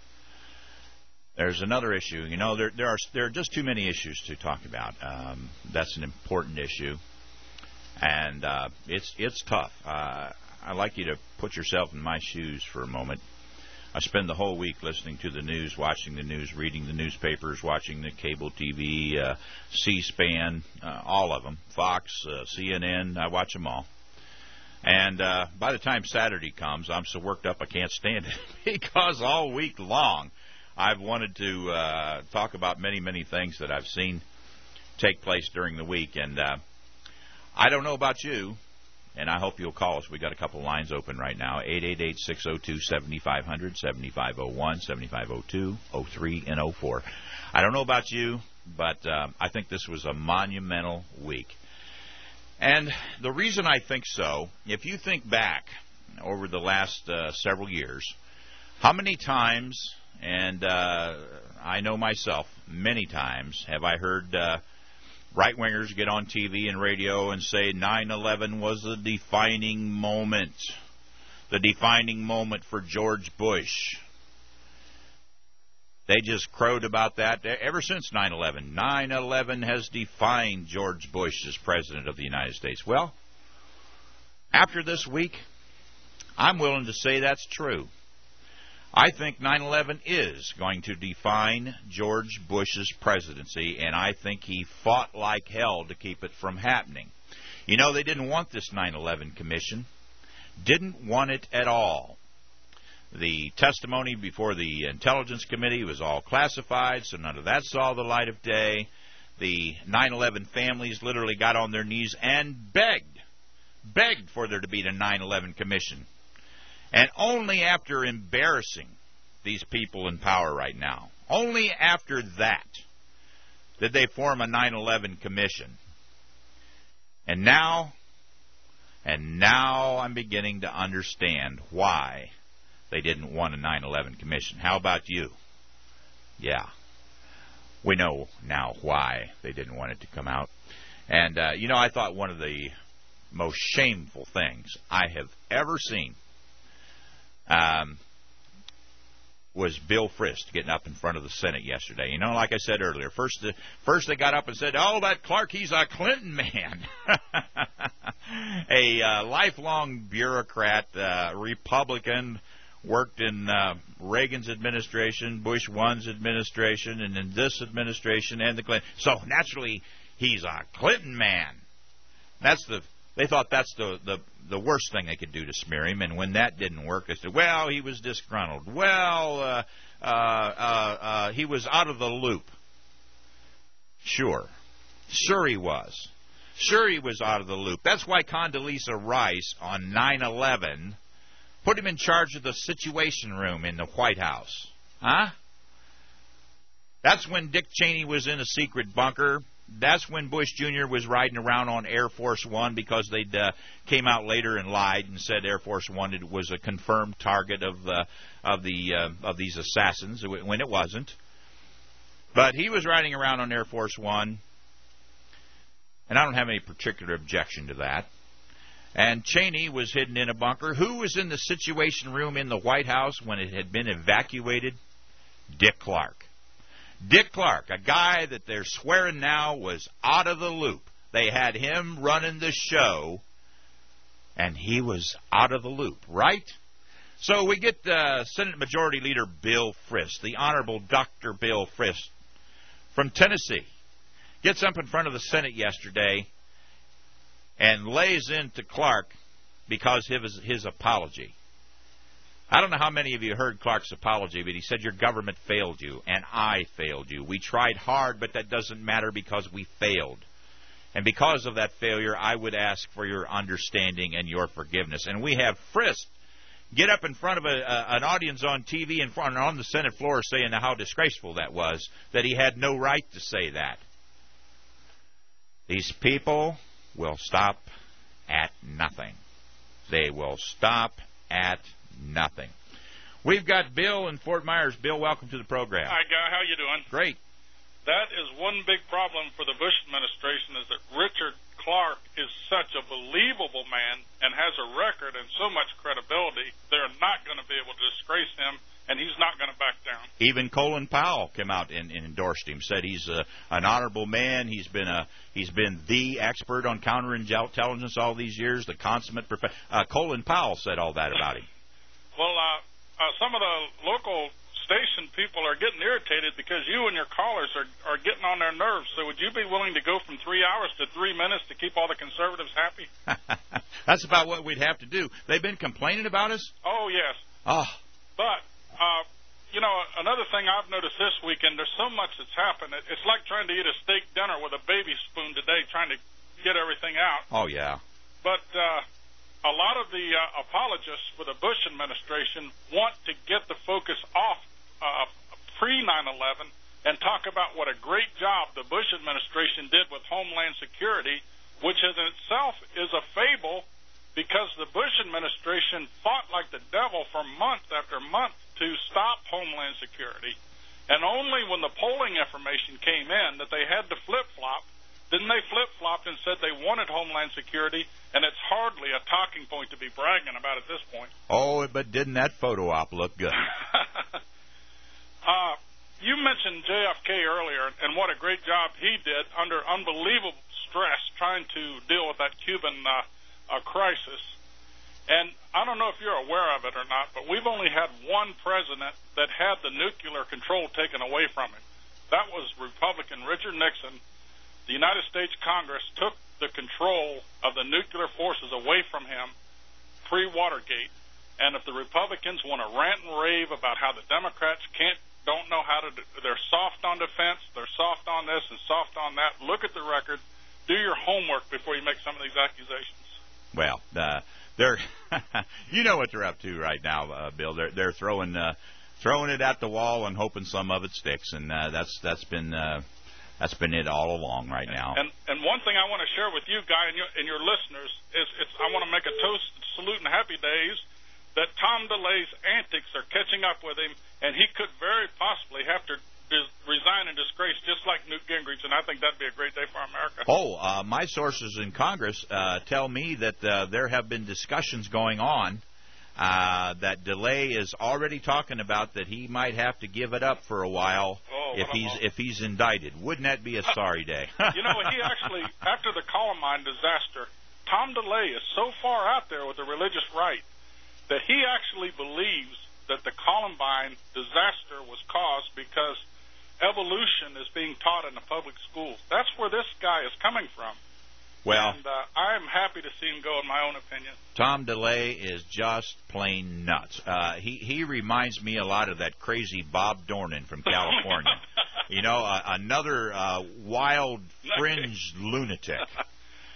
There's another issue. You know, there are just too many issues to talk about. That's an important issue, and it's tough. I'd like you to put yourself in my shoes for a moment. I spend the whole week listening to the news, watching the news, reading the newspapers, watching the cable TV, C-SPAN, all of them, Fox, CNN. I watch them all. And by the time Saturday comes, I'm so worked up I can't stand it because all week long I've wanted to talk about many, many things that I've seen take place during the week. And I don't know about you, and I hope you'll call us. We got a couple lines open right now, 888-602-7500, 7501, 7502, 03, and 04. I don't know about you, but I think this was a monumental week. And the reason I think so, if you think back over the last several years, how many times, and I know myself, many times have I heard right-wingers get on TV and radio and say 9/11 was the defining moment for George Bush. They just crowed about that ever since 9/11. 9/11 has defined George Bush as President of the United States. Well, after this week, I'm willing to say that's true. I think 9/11 is going to define George Bush's presidency, and I think he fought like hell to keep it from happening. You know, they didn't want this 9/11 commission. Didn't want it at all. The testimony before the Intelligence Committee was all classified, so none of that saw the light of day. The 9/11 families literally got on their knees and begged for there to be the 9/11 commission. And only after embarrassing these people in power right now, only after that, did they form a 9/11 commission. And now I'm beginning to understand why they didn't want a 9/11 commission. How about you? Yeah. We know now why they didn't want it to come out. And, you know, I thought one of the most shameful things I have ever seen was Bill Frist getting up in front of the Senate yesterday. You know, like I said earlier, first they got up and said, "Oh, that Clark, he's a Clinton man." A lifelong bureaucrat, Republican, worked in Reagan's administration, Bush 1's administration, and in this administration and the Clinton. So naturally, he's a Clinton man. They thought that's the worst thing they could do to smear him, and when that didn't work, they said, well, he was disgruntled. Well, he was out of the loop. Sure he was. Sure, he was out of the loop. That's why Condoleezza Rice on 9/11 put him in charge of the Situation Room in the White House. Huh? That's when Dick Cheney was in a secret bunker. That's when Bush Jr. was riding around on Air Force One because they came out later and lied and said Air Force One was a confirmed target of these assassins when it wasn't. But he was riding around on Air Force One, and I don't have any particular objection to that. And Cheney was hidden in a bunker. Who was in the Situation Room in the White House when it had been evacuated? Dick Clark. Dick Clark, a guy that they're swearing now was out of the loop. They had him running the show, and he was out of the loop, right? So we get Senate Majority Leader Bill Frist, the Honorable Dr. Bill Frist from Tennessee, gets up in front of the Senate yesterday and lays into Clark because of his apology. I don't know how many of you heard Clark's apology, but he said, your government failed you, and I failed you. We tried hard, but that doesn't matter because we failed. And because of that failure, I would ask for your understanding and your forgiveness. And we have Frist get up in front of an audience on TV and on the Senate floor saying how disgraceful that was, that he had no right to say that. These people will stop at nothing. They will stop at nothing. We've got Bill in Fort Myers. Bill, welcome to the program. Hi, Guy. How you doing? Great. That is one big problem for the Bush administration is that Richard Clark is such a believable man and has a record and so much credibility, they're not going to be able to disgrace him, and he's not going to back down. Even Colin Powell came out and endorsed him, said he's an honorable man. He's been the expert on counterintelligence all these years, the consummate professional. Colin Powell said all that about him. Well, some of the local station people are getting irritated because you and your callers are getting on their nerves. So would you be willing to go from 3 hours to 3 minutes to keep all the conservatives happy? That's about what we'd have to do. They've been complaining about us? Oh, yes. Oh. But, another thing I've noticed this weekend, there's so much that's happened. It's like trying to eat a steak dinner with a baby spoon today, trying to get everything out. Oh, yeah. But a lot of the apologists for the Bush administration want to get the focus off pre-9/11 and talk about what a great job the Bush administration did with Homeland Security, which in itself is a fable because the Bush administration fought like the devil for month after month to stop Homeland Security. And only when the polling information came in that they had to flip-flop, then they flip-flopped and said they wanted Homeland Security, and it's hardly a talking point to be bragging about at this point. Oh, but didn't that photo op look good? You mentioned JFK earlier and what a great job he did under unbelievable stress trying to deal with that Cuban crisis. And I don't know if you're aware of it or not, but we've only had one president that had the nuclear control taken away from him. That was Republican Richard Nixon. The United States Congress took the control of the nuclear forces away from him pre-Watergate. And if the Republicans want to rant and rave about how the Democrats don't know how to they're soft on defense, they're soft on this and soft on that, look at the record, do your homework before you make some of these accusations. Well, they're you know what they're up to right now, Bill. They're throwing it at the wall and hoping some of it sticks, and that's been it all along right now. And one thing I want to share with you, Guy, and your listeners is I want to make a toast, salute, and happy days that Tom DeLay's antics are catching up with him, and he could very possibly have to resign in disgrace just like Newt Gingrich, and I think that'd be a great day for America. Oh, my sources in Congress tell me that there have been discussions going on that DeLay is already talking about that he might have to give it up for a while if he's indicted. Wouldn't that be a sorry day? He actually, after the Columbine disaster, Tom DeLay is so far out there with the religious right that he actually believes that the Columbine disaster was caused because evolution is being taught in the public schools. That's where this guy is coming from. Well, and I'm happy to see him go, in my own opinion. Tom DeLay is just plain nuts. He reminds me a lot of that crazy Bob Dornan from California. Another wild fringe lunatic.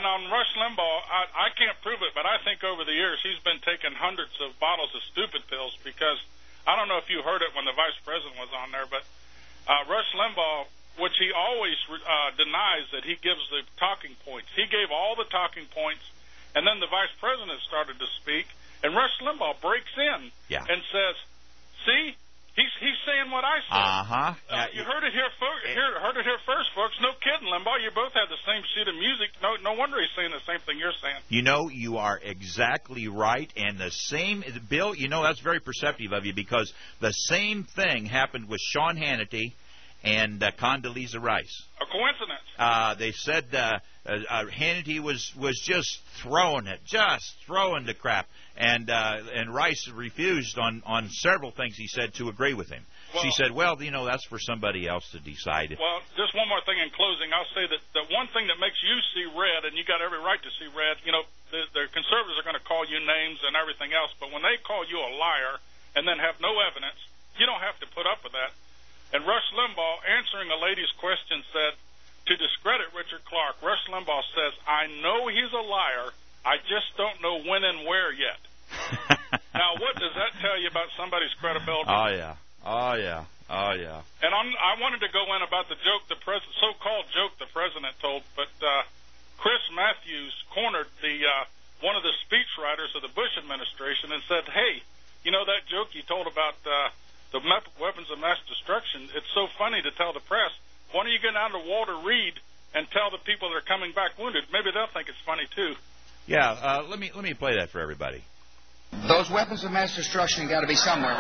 on Rush Limbaugh, I can't prove it, but I think over the years he's been taking hundreds of bottles of stupid pills because I don't know if you heard it when the vice president was on there, but Rush Limbaugh, which he always denies that he gives the talking points. He gave all the talking points, and then the vice president started to speak, and Rush Limbaugh breaks in and says, see, he's saying what I said. You heard it here, heard it here first, folks. No kidding, Limbaugh. You both had the same sheet of music. No wonder he's saying the same thing you're saying. You know, you are exactly right, and the same, Bill, you know, that's very perceptive of you because the same thing happened with Sean Hannity and Condoleezza Rice. A coincidence. They said Hannity was just throwing the crap, and Rice refused on several things he said to agree with him. Well, she said, well, you know, that's for somebody else to decide. Well, just one more thing in closing. I'll say that the one thing that makes you see red, and you got every right to see red, you know, the conservatives are going to call you names and everything else, but when they call you a liar and then have no evidence, you don't have to put up with that. And Rush Limbaugh, answering a lady's question, said, to discredit Richard Clark, Rush Limbaugh says, I know he's a liar, I just don't know when and where yet. Now, what does that tell you about somebody's credibility? Oh, yeah. And I wanted to go in about the joke, so-called joke the president told, but Chris Matthews cornered one of the speechwriters of the Bush administration and said, hey, you know that joke you told about the weapons of mass destruction, it's so funny to tell the press. Why don't you go down to Walter Reed and tell the people that are coming back wounded? Maybe they'll think it's funny, too. Yeah, let me play that for everybody. Those weapons of mass destruction got to be somewhere.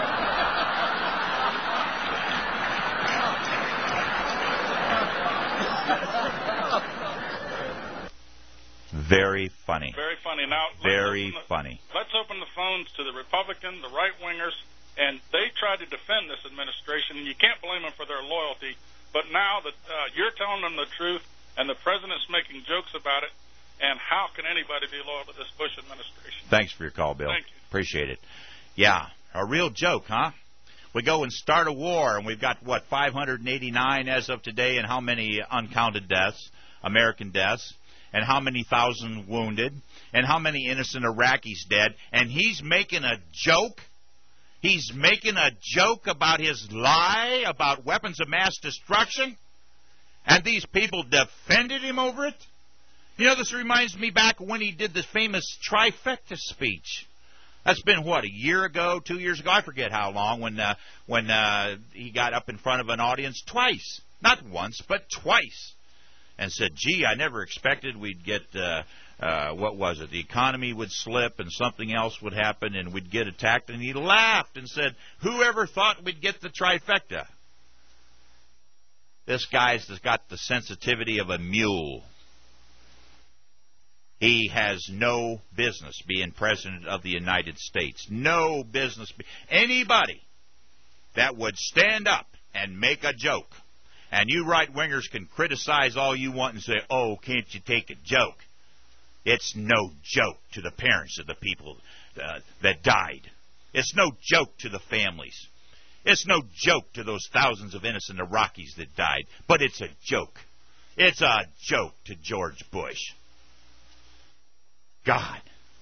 Very funny. Very funny. Now, let's open the phones to the Republican, the right-wingers, and they tried to defend this administration, and you can't blame them for their loyalty. But now that you're telling them the truth and the president's making jokes about it, and how can anybody be loyal to this Bush administration? Thanks for your call, Bill. Thank you. Appreciate it. Yeah, a real joke, huh? We go and start a war, and we've got, 589 as of today, and how many uncounted deaths, American deaths, and how many thousand wounded, and how many innocent Iraqis dead, and he's making a joke? He's making a joke about his lie about weapons of mass destruction? And these people defended him over it? You know, this reminds me back when he did the famous trifecta speech. That's been, a year ago, 2 years ago? I forget how long, when he got up in front of an audience twice. Not once, but twice. And said, gee, I never expected we'd get... the economy would slip and something else would happen and we'd get attacked. And he laughed and said, whoever thought we'd get the trifecta? This guy's got the sensitivity of a mule. He has no business being president of the United States. No business. Anybody that would stand up and make a joke. And you right-wingers can criticize all you want and say, oh, can't you take a joke? It's no joke to the parents of the people that died. It's no joke to the families. It's no joke to those thousands of innocent Iraqis that died. But it's a joke. It's a joke to George Bush. God.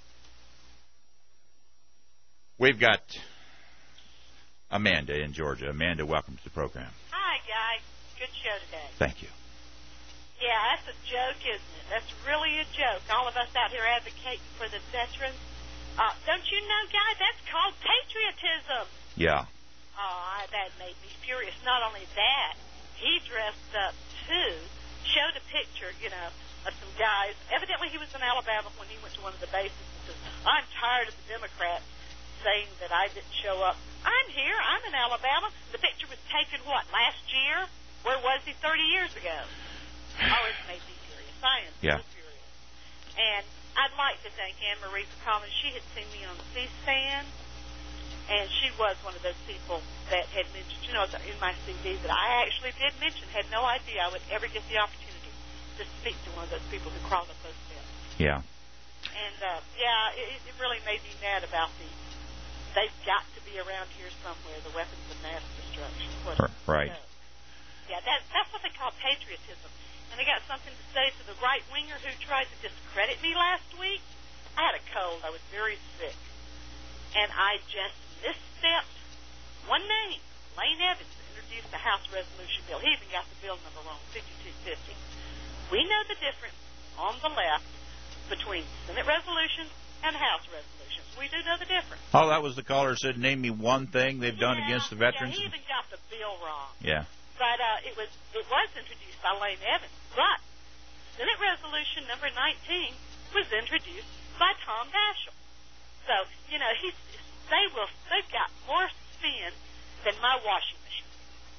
We've got Amanda in Georgia. Amanda, welcome to the program. Hi, guys. Good show today. Thank you. Yeah, that's a joke, isn't it? That's really a joke. All of us out here advocating for the veterans. Don't you know, guys, that's called patriotism. Yeah. Oh, that made me furious. Not only that, he dressed up, too, showed a picture, of some guys. Evidently, he was in Alabama when he went to one of the bases and says, I'm tired of the Democrats saying that I didn't show up. I'm here. I'm in Alabama. The picture was taken, last year? Where was he 30 years ago? Oh, it made me furious. I am so furious. And I'd like to thank Anne-Marie for calling. She had seen me on C-SPAN, and she was one of those people that had mentioned, in my CV that I actually did mention, had no idea I would ever get the opportunity to speak to one of those people who crawled up those steps. Yeah. And, it really made me mad about they've got to be around here somewhere, the weapons of mass destruction. Right. Yeah, that's what they call patriotism. And I got something to say to the right-winger who tried to discredit me last week. I had a cold. I was very sick. And I just misstepped one name, Lane Evans, introduced the House resolution bill. He even got the bill number wrong, 5250. We know the difference on the left between Senate resolutions and House resolutions. We do know the difference. Oh, that was the caller who said, name me one thing they've done against the veterans. Yeah, he even got the bill wrong. Yeah. But it was introduced by Lane Evans. But Senate Resolution number 19 was introduced by Tom Daschle. So, you know, they've got more spin than my washing machine.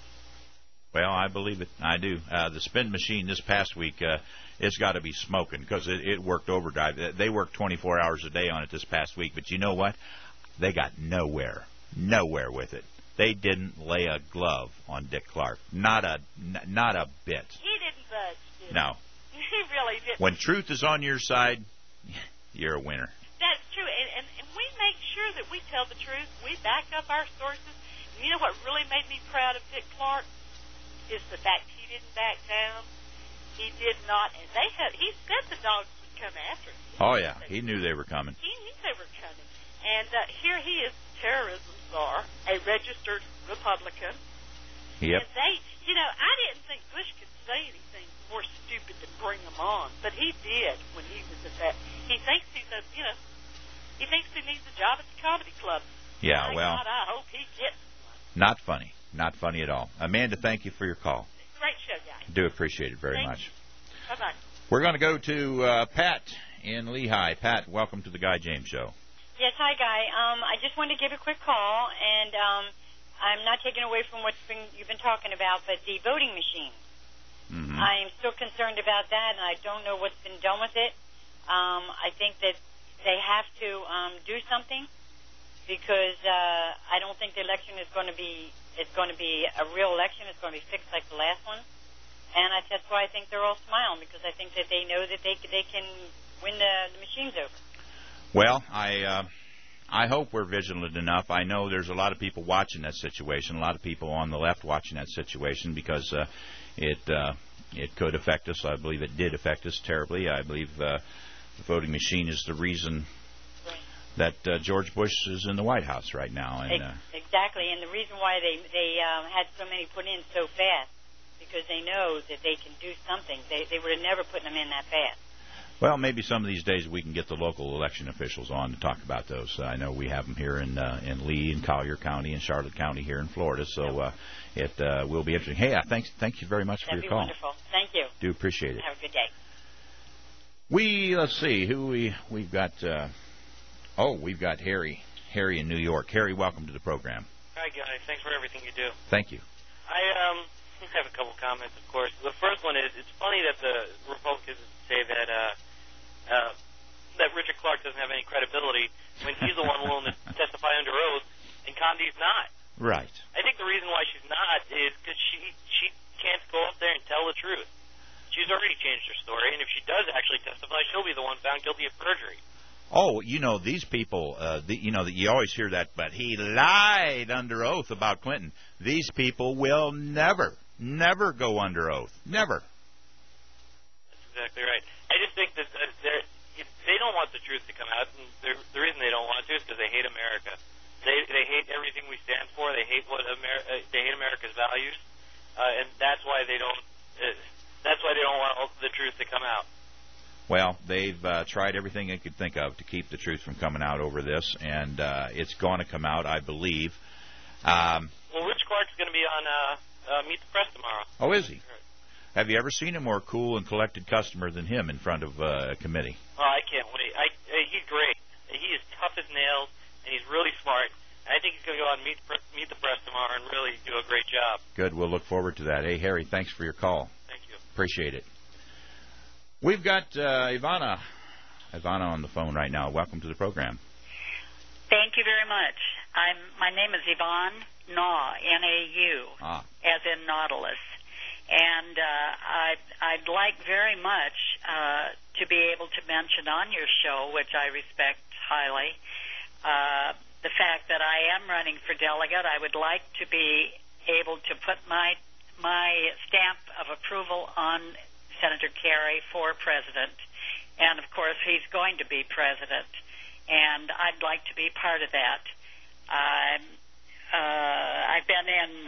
Well, I believe it. I do. The spin machine this past week, it's got to be smoking because it worked overdrive. They worked 24 hours a day on it this past week. But you know what? They got nowhere with it. They didn't lay a glove on Dick Clark. Not a bit. He didn't budge, did he? No. He really didn't. When truth is on your side, you're a winner. That's true. And we make sure that we tell the truth. We back up our sources. And you know what really made me proud of Dick Clark is the fact he didn't back down. He did not. And he said the dogs would come after him. Oh, yeah. He knew they were coming. He knew they were coming. And here he is, terrorism czar, a registered Republican. Yep. And they, you know, I didn't think Bush could say anything more stupid than bring them on, but he did when he was at that. He thinks he needs a job at the comedy club. Yeah, My well. God, I hope he gets one. Not funny. Not funny at all. Amanda, thank you for your call. Great show, guys. Do appreciate it very much. Bye-bye. We're going to go to Pat in Lehigh. Pat, welcome to the Guy James Show. Yes, hi, Guy. I just wanted to give a quick call, and I'm not taking away from what you've been talking about, but the voting machine. Mm-hmm. I'm still concerned about that, and I don't know what's been done with it. I think that they have to do something because I don't think the election is going to be a real election. It's going to be fixed like the last one, and that's why I think they're all smiling because I think that they know that they can win the machines over. Well, I hope we're vigilant enough. I know there's a lot of people watching that situation, a lot of people on the left watching that situation because it could affect us. I believe it did affect us terribly. I believe the voting machine is the reason that George Bush is in the White House right now. And exactly, and the reason why they had so many put in so fast because they know that they can do something. They would have never put them in that fast. Well, maybe some of these days we can get the local election officials on to talk about those. I know we have them here in Lee and Collier County and Charlotte County here in Florida, so it will be interesting. Hey, thank you very much for your call. That'd be wonderful. Thank you. Do appreciate it. Have a good day. Let's see who we've got. We've got Harry in New York. Harry, welcome to the program. Hi, guys. Thanks for everything you do. Thank you. I have a couple comments, of course. The first one is it's funny that the Republicans say that Richard Clark doesn't have any credibility when he's the one willing to testify under oath and Condi's not. Right. I think the reason why she's not is because she can't go up there and tell the truth. She's already changed her story, and if she does actually testify, she'll be the one found guilty of perjury. Oh, these people, you always hear that, but he lied under oath about Clinton. These people will never go under oath. Never. That's exactly right. I just think that they don't want the truth to come out, and the reason they don't want to is because they hate America. They hate everything we stand for. They hate they hate America's values, and that's why they don't. That's why they don't want the truth to come out. Well, they've tried everything they could think of to keep the truth from coming out over this, and it's going to come out, I believe. Well, Rich Clark's going to be on Meet the Press tomorrow. Oh, is he? Have you ever seen a more cool and collected customer than him in front of a committee? Oh, I can't wait. He's great. He is tough as nails, and he's really smart. And I think he's going to go out and meet the press tomorrow and really do a great job. Good. We'll look forward to that. Hey, Harry, thanks for your call. Thank you. Appreciate it. We've got Ivana on the phone right now. Welcome to the program. Thank you very much. My name is Yvonne Nau, N-A-U, as in Nautilus. And I'd like very much to be able to mention on your show, which I respect highly, the fact that I am running for delegate. I would like to be able to put my my stamp of approval on Senator Kerry for president. And, of course, he's going to be president. And I'd like to be part of that. I've been in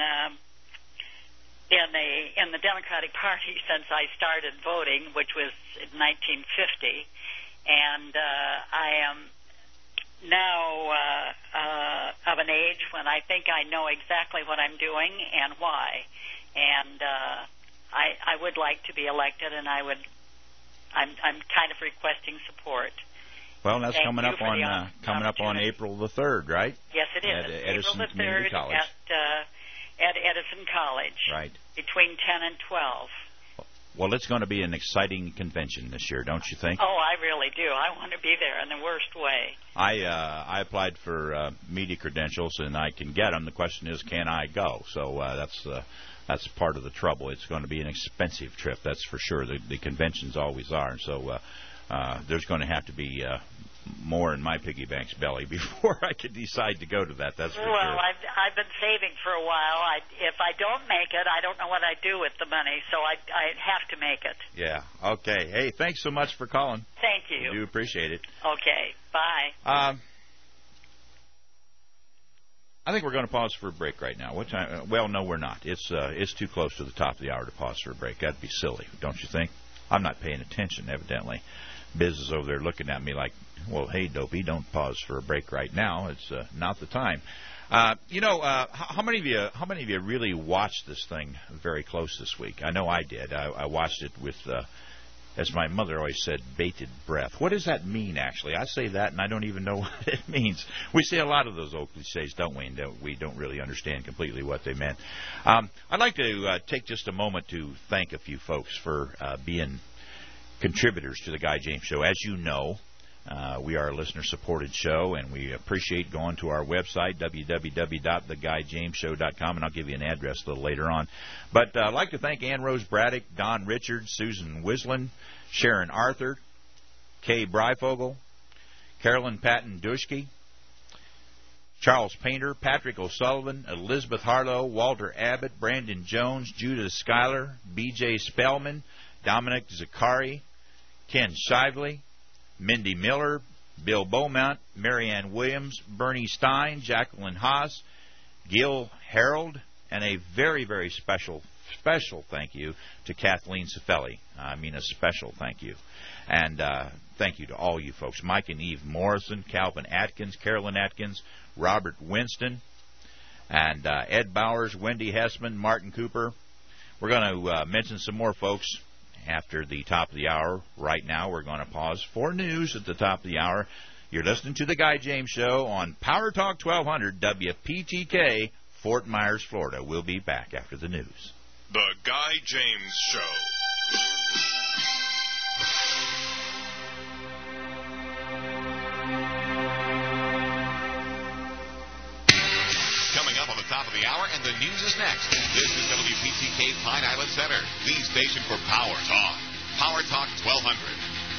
the Democratic Party since I started voting, which was in 1950. And I am now of an age when I think I know exactly what I'm doing and why. And I would like to be elected, and I'm kind of requesting support. Well, that's coming up on April the 3rd, right? Yes, it is. At Edison April the 3rd Community College. At Edison College. Right. Between 10 and 12. Well, it's going to be an exciting convention this year, don't you think? Oh, I really do. I want to be there in the worst way. I applied for media credentials, and I can get them. The question is, can I go? So that's part of the trouble. It's going to be an expensive trip, that's for sure. The conventions always are. So there's going to have to be more in my piggy bank's belly before I can decide to go to that. That's for sure. Well, I've been saving for a while. If I don't make it, I don't know what I'd do with the money, so I have to make it. Yeah. Okay. Hey, thanks so much for calling. Thank you. I do appreciate it. Okay. Bye. I think we're going to pause for a break right now. What time? Well, no, we're not. It's too close to the top of the hour to pause for a break. That'd be silly, don't you think? I'm not paying attention, evidently. Biz is over there looking at me like, well, hey, Dopey, don't pause for a break right now. It's not the time. How many of you really watched this thing very close this week? I know I did. I watched it with, as my mother always said, bated breath. What does that mean, actually? I say that, and I don't even know what it means. We say a lot of those old cliches, don't we? And we don't really understand completely what they meant. I'd like to take just a moment to thank a few folks for being contributors to the Guy James Show. As you know, we are a listener-supported show, and we appreciate going to our website, www.theguyjamesshow.com, and I'll give you an address a little later on. But I'd like to thank Ann Rose Braddock, Don Richards, Susan Wislin, Sharon Arthur, Kay Breifogel, Carolyn Patton-Duschke, Charles Painter, Patrick O'Sullivan, Elizabeth Harlow, Walter Abbott, Brandon Jones, Judith Schuyler, B.J. Spellman, Dominic Zakari, Ken Shively, Mindy Miller, Bill Beaumont, Marianne Williams, Bernie Stein, Jacqueline Haas, Gil Harold, and a very, very special thank you to Kathleen Cifelli. I mean a special thank you. And thank you to all you folks. Mike and Eve Morrison, Calvin Atkins, Carolyn Atkins, Robert Winston, and Ed Bowers, Wendy Hessman, Martin Cooper. We're going to mention some more folks after the top of the hour. Right now, we're going to pause for news at the top of the hour. You're listening to The Guy James Show on Power Talk 1200 WPTK, Fort Myers, Florida. We'll be back after the news. The Guy James Show. Coming up on the top of the hour, and the news is next. This is WPTK Pine Island Center, the station for Power Talk. Power Talk 1200.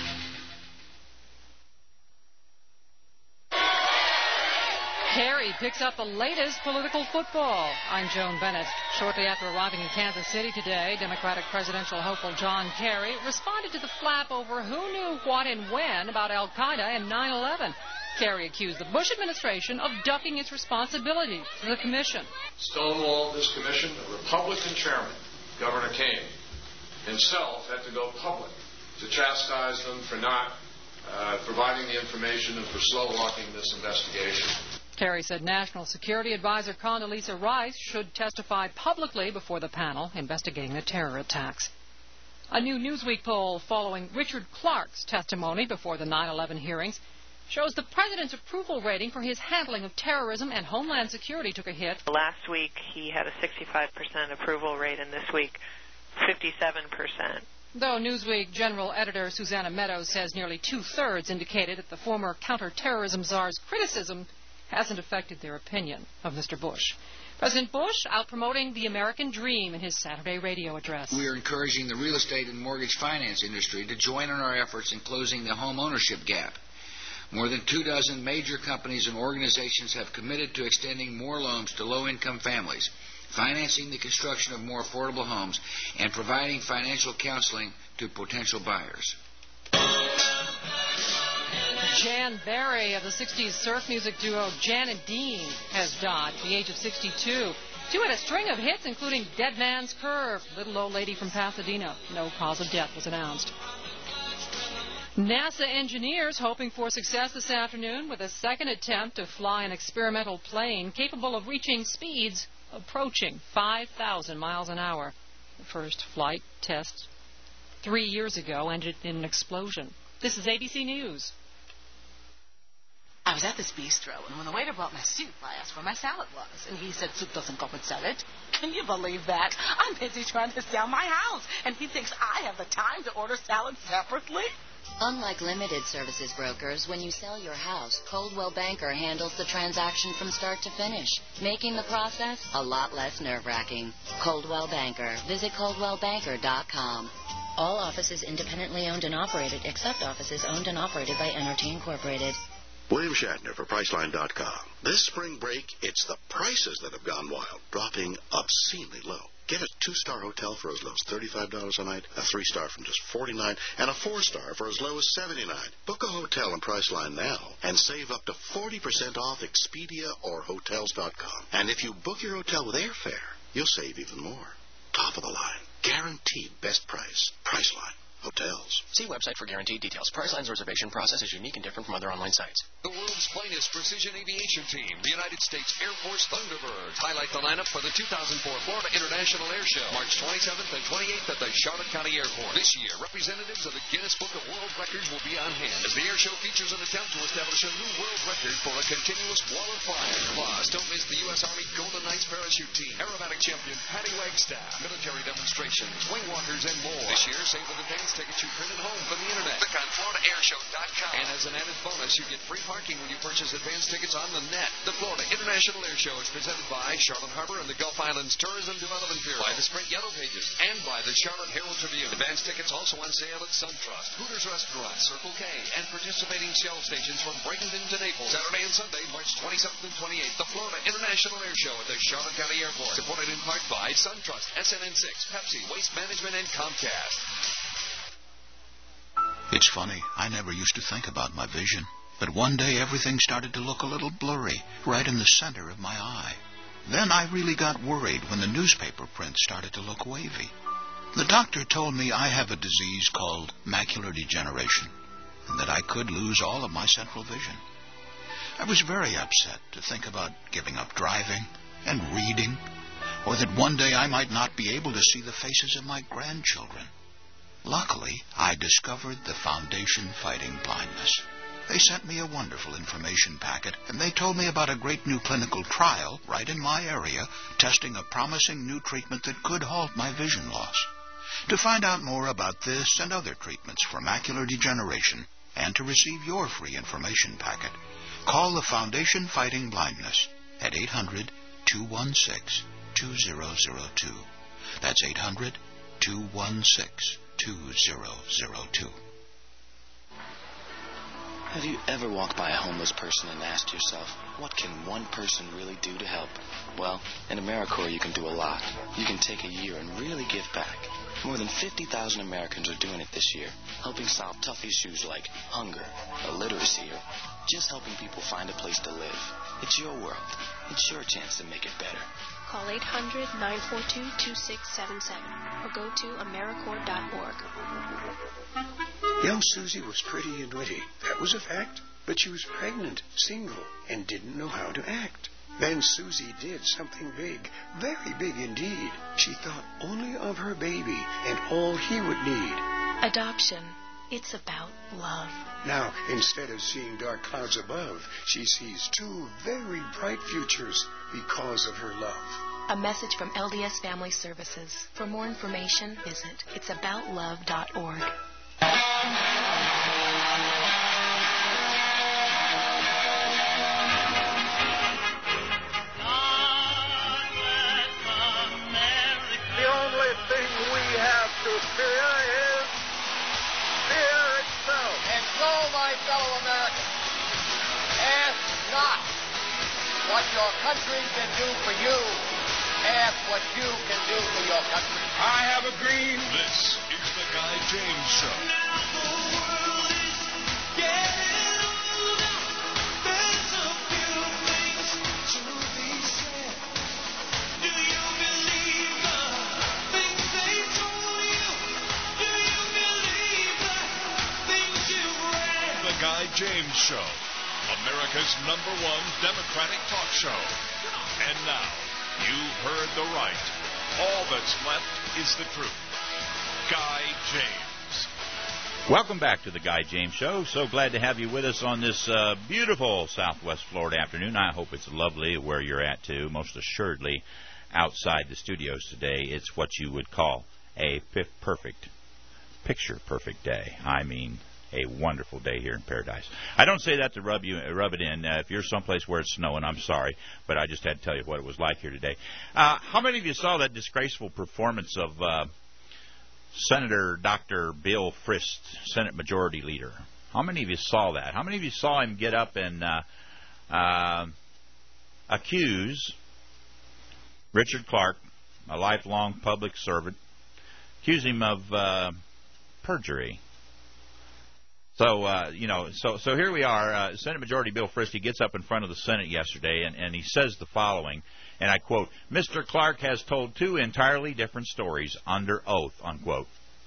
Kerry picks up the latest political football. I'm Joan Bennett. Shortly after arriving in Kansas City today, Democratic presidential hopeful John Kerry responded to the flap over who knew what and when about al-Qaeda and 9/11. Kerry accused the Bush administration of ducking its responsibility to the commission. Stonewalled this commission. The Republican chairman, Governor Kane, himself had to go public to chastise them for not providing the information and for slow-walking this investigation. Kerry said National Security Advisor Condoleezza Rice should testify publicly before the panel investigating the terror attacks. A new Newsweek poll following Richard Clark's testimony before the 9/11 hearings shows the president's approval rating for his handling of terrorism and homeland security took a hit. Last week he had a 65% approval rate, and this week 57%. Though Newsweek general editor Susanna Meadows says nearly two-thirds indicated that the former counterterrorism czar's criticism hasn't affected their opinion of Mr. Bush. President Bush out promoting the American dream in his Saturday radio address. We are encouraging the real estate and mortgage finance industry to join in our efforts in closing the home ownership gap. More than 24 major companies and organizations have committed to extending more loans to low-income families. financing the construction of more affordable homes, and providing financial counseling to potential buyers. Jan Berry of the 60s surf music duo Jan and Dean has died at the age of 62. She had a string of hits, including Dead Man's Curve, Little Old Lady from Pasadena. No cause of death was announced. NASA engineers hoping for success this afternoon with a second attempt to fly an experimental plane capable of reaching speeds approaching 5,000 miles an hour. The first flight test 3 years ago ended in an explosion. This is ABC News. I was at this bistro, and when the waiter brought my soup, I asked where my salad was, and he said soup doesn't come with salad. Can you believe that? I'm busy trying to sell my house, and he thinks I have the time to order salad separately? Unlike limited services brokers, when you sell your house, Coldwell Banker handles the transaction from start to finish, making the process a lot less nerve-wracking. Coldwell Banker. Visit ColdwellBanker.com. All offices independently owned and operated, except offices owned and operated by NRT Incorporated. William Shatner for Priceline.com. This spring break, it's the prices that have gone wild, dropping obscenely low. Get a 2-star hotel for as low as $35 a night, a 3-star from just $49, and a 4-star for as low as $79. Book a hotel on Priceline now and save up to 40% off Expedia or Hotels.com. And if you book your hotel with airfare, you'll save even more. Top of the line. Guaranteed best price. Priceline. Hotels. See website for guaranteed details. Priceline's reservation process is unique and different from other online sites. The world's finest precision aviation team, the United States Air Force Thunderbirds, highlight the lineup for the 2004 Florida International Air Show, March 27th and 28th at the Charlotte County Airport. This year, representatives of the Guinness Book of World Records will be on hand as the air show features an attempt to establish a new world record for a continuous wall of fire. Plus, don't miss the U.S. Army Golden Knights parachute team, aerobatic champion Patty Wagstaff, military demonstrations, wing walkers, and more. This year, save with advance tickets you printed home from the internet. Click on FloridaAirShow.com. And as an added bonus, you get free parking when you purchase advance tickets on the net. The Florida International Air Show is presented by Charlotte Harbor and the Gulf Islands Tourism Development Bureau, by the Sprint Yellow Pages, and by the Charlotte Herald Tribune. Advance tickets also on sale at SunTrust, Hooters Restaurant, Circle K, and participating Shell stations from Bradenton to Naples. Saturday and Sunday, March 27th and 28th, the Florida International Air Show at the Charlotte County Airport. Supported in part by SunTrust, SNN6, Pepsi, Waste Management, and Comcast. It's funny, I never used to think about my vision. But one day everything started to look a little blurry, right in the center of my eye. Then I really got worried when the newspaper print started to look wavy. The doctor told me I have a disease called macular degeneration, and that I could lose all of my central vision. I was very upset to think about giving up driving and reading, or that one day I might not be able to see the faces of my grandchildren. Luckily, I discovered the Foundation Fighting Blindness. They sent me a wonderful information packet, and they told me about a great new clinical trial right in my area, testing a promising new treatment that could halt my vision loss. To find out more about this and other treatments for macular degeneration, and to receive your free information packet, call the Foundation Fighting Blindness at 800-216-2002. That's 800-216-2002. Have you ever walked by a homeless person and asked yourself, what can one person really do to help? Well, in AmeriCorps you can do a lot. You can take a year and really give back. More than 50,000 Americans are doing it this year, helping solve tough issues like hunger, illiteracy, or just helping people find a place to live. It's your world. It's your chance to make it better. Call 800-942-2677 or go to AmeriCorps.org. Young Susie was pretty and witty. That was a fact. But she was pregnant, single, and didn't know how to act. Then Susie did something big, very big indeed. She thought only of her baby and all he would need. Adoption. It's about love. Now, instead of seeing dark clouds above, she sees two very bright futures because of her love. A message from LDS Family Services. For more information, visit itsaboutlove.org. The only thing we have to fear is fear itself. And so, my fellow Americans, ask not what your country can do for you. Ask what you can do for your country. I have a dream. This is the Guy James Show. Now the world is getting older. There's a few things to be said. Do you believe the things they told you? Do you believe the things you've read? The Guy James Show, America's #1 Democratic talk show. And now, you've heard the right. All that's left is the truth. Guy James. Welcome back to the Guy James Show. So glad to have you with us on this beautiful Southwest Florida afternoon. I hope it's lovely where you're at, too. Most assuredly, outside the studios today, it's what you would call a picture-perfect day. I mean, a wonderful day here in paradise. I don't say that to rub it in. If you're someplace where it's snowing, I'm sorry, but I just had to tell you what it was like here today. How many of you saw that disgraceful performance of Senator Dr. Bill Frist, Senate Majority Leader? How many of you saw that? How many of you saw him get up and accuse Richard Clark, a lifelong public servant, accuse him of perjury? So, so here we are. Senate Majority Bill Frist, he gets up in front of the Senate yesterday, and he says the following, and I quote, "Mr. Clark has told two entirely different stories under oath," unquote.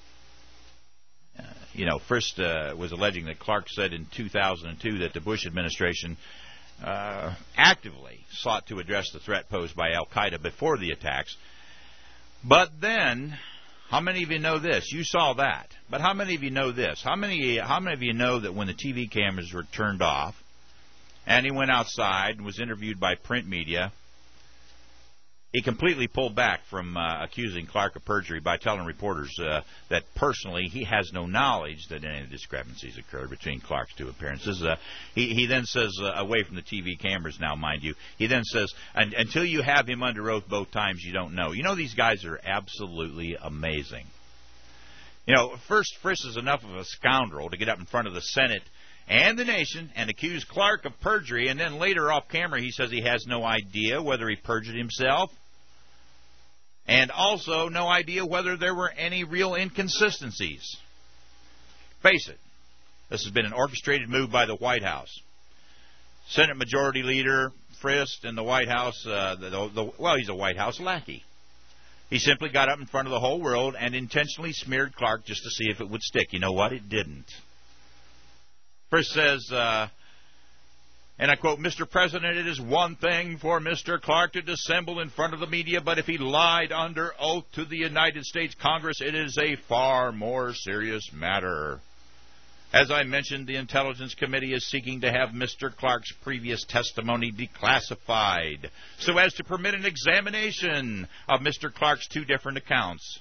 Frist was alleging that Clark said in 2002 that the Bush administration actively sought to address the threat posed by Al-Qaeda before the attacks. But then, how many of you know this? You saw that. But how many of you know this? How many of you know that when the TV cameras were turned off and he went outside and was interviewed by print media, he completely pulled back from accusing Clark of perjury by telling reporters that personally he has no knowledge that any discrepancies occurred between Clark's two appearances. He then says, away from the TV cameras now, mind you, he then says, until you have him under oath both times, you don't know. These guys are absolutely amazing. First, Frist is enough of a scoundrel to get up in front of the Senate and the nation and accuse Clark of perjury, and then later off camera he says he has no idea whether he perjured himself, and also no idea whether there were any real inconsistencies. Face it, this has been an orchestrated move by the White House. Senate Majority Leader Frist in the White House, he's a White House lackey. He simply got up in front of the whole world and intentionally smeared Clark just to see if it would stick. You know what? It didn't. Frist says, and I quote, "Mr. President, it is one thing for Mr. Clark to dissemble in front of the media, but if he lied under oath to the United States Congress, it is a far more serious matter. As I mentioned, the Intelligence Committee is seeking to have Mr. Clark's previous testimony declassified so as to permit an examination of Mr. Clark's two different accounts.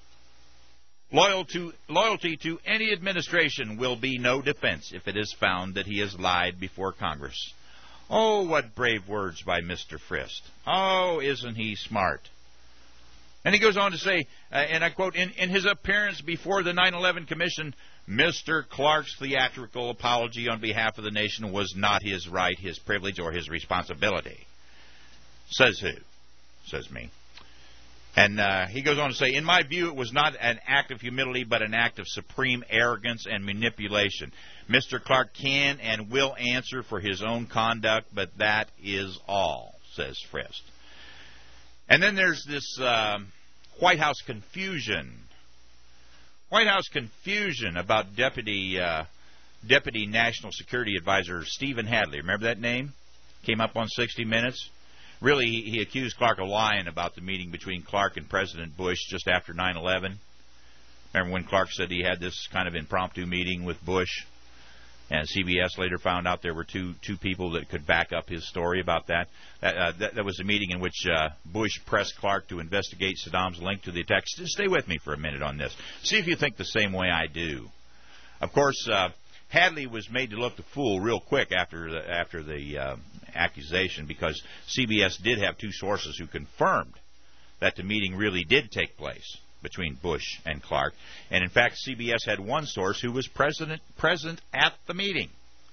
Loyalty to any administration will be no defense if it is found that he has lied before Congress." Oh, what brave words by Mr. Frist. Oh, isn't he smart? And he goes on to say, and I quote, in his appearance before the 9/11 Commission, Mr. Clark's theatrical apology on behalf of the nation was not his right, his privilege, or his responsibility. Says who? Says me. And he goes on to say, in my view, it was not an act of humility, but an act of supreme arrogance and manipulation. Mr. Clark can and will answer for his own conduct, but that is all, says Frist. And then there's this White House confusion. White House confusion about Deputy National Security Advisor Stephen Hadley. Remember that name? Came up on 60 Minutes. Really, he accused Clark of lying about the meeting between Clark and President Bush just after 9/11. Remember when Clark said he had this kind of impromptu meeting with Bush? And CBS later found out there were two people that could back up his story about that. That was a meeting in which Bush pressed Clark to investigate Saddam's link to the attack. Stay with me for a minute on this. See if you think the same way I do. Of course, Hadley was made to look the fool real quick after the accusation, because CBS did have two sources who confirmed that the meeting really did take place between Bush and Clark. And in fact, CBS had one source who was present at the meeting.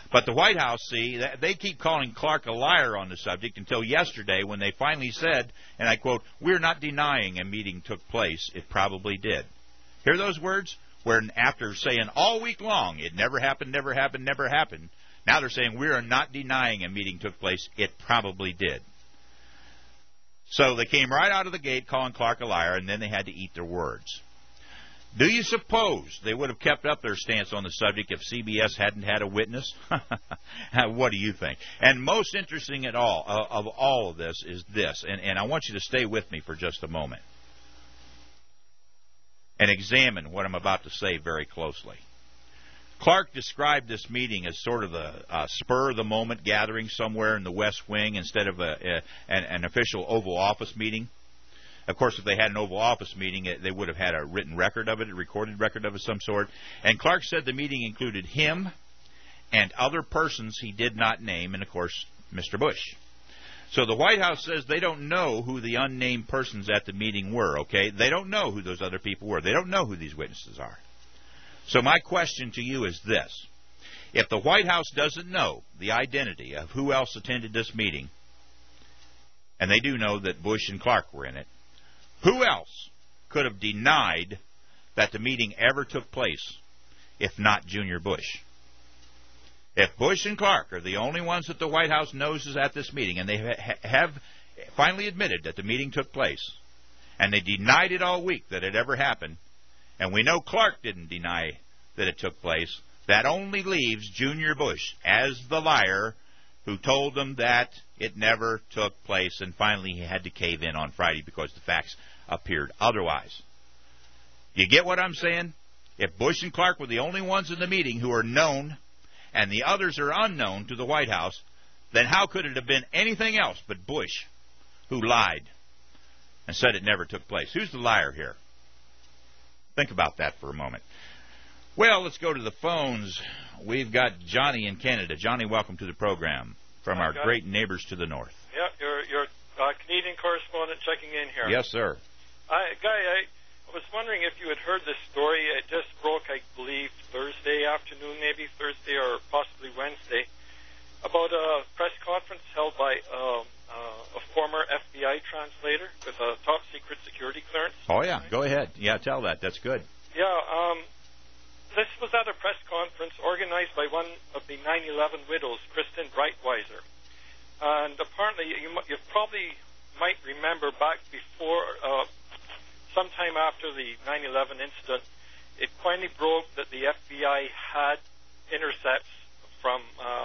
But the White House, see, they keep calling Clark a liar on the subject until yesterday when they finally said, and I quote, "We're not denying a meeting took place. It probably did." Hear those words? Where after saying all week long, it never happened, never happened, never happened, now they're saying we are not denying a meeting took place. It probably did. So they came right out of the gate calling Clark a liar, and then they had to eat their words. Do you suppose they would have kept up their stance on the subject if CBS hadn't had a witness? What do you think? And most interesting of all of this is this, and I want you to stay with me for just a moment and examine what I'm about to say very closely. Clark described this meeting as sort of a spur-of-the-moment gathering somewhere in the West Wing instead of an official Oval Office meeting. Of course, if they had an Oval Office meeting, they would have had a written record of it, a recorded record of it of some sort. And Clark said the meeting included him and other persons he did not name, and, of course, Mr. Bush. So the White House says they don't know who the unnamed persons at the meeting were, okay? They don't know who those other people were. They don't know who these witnesses are. So my question to you is this. If the White House doesn't know the identity of who else attended this meeting, and they do know that Bush and Clark were in it, who else could have denied that the meeting ever took place if not Junior Bush? If Bush and Clark are the only ones that the White House knows is at this meeting, and they have finally admitted that the meeting took place, and they denied it all week that it ever happened, and we know Clark didn't deny that it took place, that only leaves Junior Bush as the liar who told them that it never took place, and finally he had to cave in on Friday because the facts appeared otherwise. You get what I'm saying? If Bush and Clark were the only ones in the meeting who are known and the others are unknown to the White House, then how could it have been anything else but Bush who lied and said it never took place? Who's the liar here? Think about that for a moment. Well, let's go to the phones. We've got Johnny in Canada. Johnny, welcome to the program from our great neighbors to the north. Yeah, you're Canadian correspondent checking in here. Yes, sir. Guy, I was wondering if you had heard this story. It just broke, I believe, Thursday afternoon, maybe Thursday or possibly Wednesday, about a press conference held by a former FBI translator with a top-secret security clearance. Oh, yeah. Go ahead. Yeah, tell that. That's good. Yeah, this was at a press conference organized by one of the 9/11 widows, Kristen Breitweiser. And apparently, you probably might remember back before, sometime after the 9/11 incident, it finally broke that the FBI had intercepts from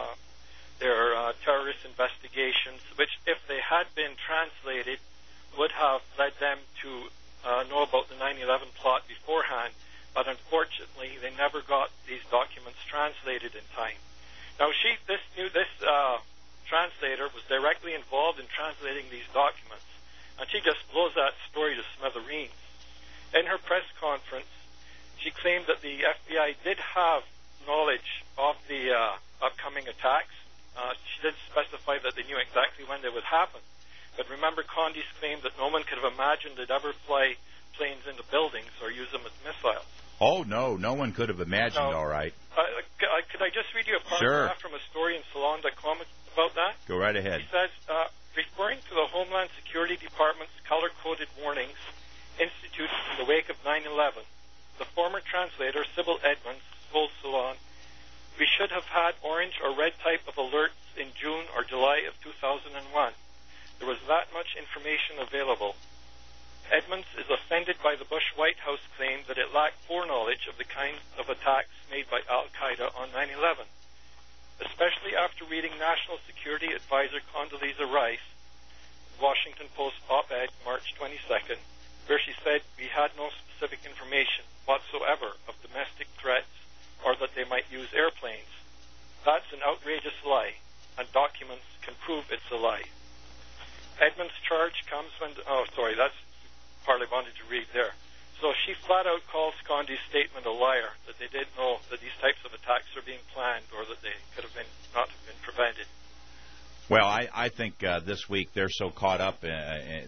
their terrorist investigations, which, if they had been translated, would have led them to know about the 9/11 plot beforehand. But unfortunately, they never got these documents translated in time. Now, this translator was directly involved in translating these documents, and she just blows that story to smithereens. In her press conference, she claimed that the FBI did have knowledge of the upcoming attacks. She did specify that they knew exactly when they would happen. But remember, Condi's claimed that no one could have imagined they'd ever fly planes into buildings or use them as missiles. Oh, no one could have imagined, all right. Could I just read you a paragraph from a story in Salon.com about that? Go right ahead. He says, referring to the Homeland Security Department's color-coded warnings instituted in the wake of 9/11, the former translator, Sybil Edmonds, told Salon, "We should have had orange or red type of alerts in June or July of 2001. There was that much information available." Edmonds is offended by the Bush White House claim that it lacked foreknowledge of the kind of attacks made by al-Qaeda on 9/11, especially after reading National Security Advisor Condoleezza Rice, Washington Post op-ed March 22nd, where she said we had no specific information whatsoever of domestic threats or that they might use airplanes. That's an outrageous lie, and documents can prove it's a lie. Edmonds' charge comes when... that's part I wanted to read there. So she flat out calls Condi's statement a liar, that they didn't know that these types of attacks are being planned or that they could have not have been prevented. Well, I think this week they're so caught up in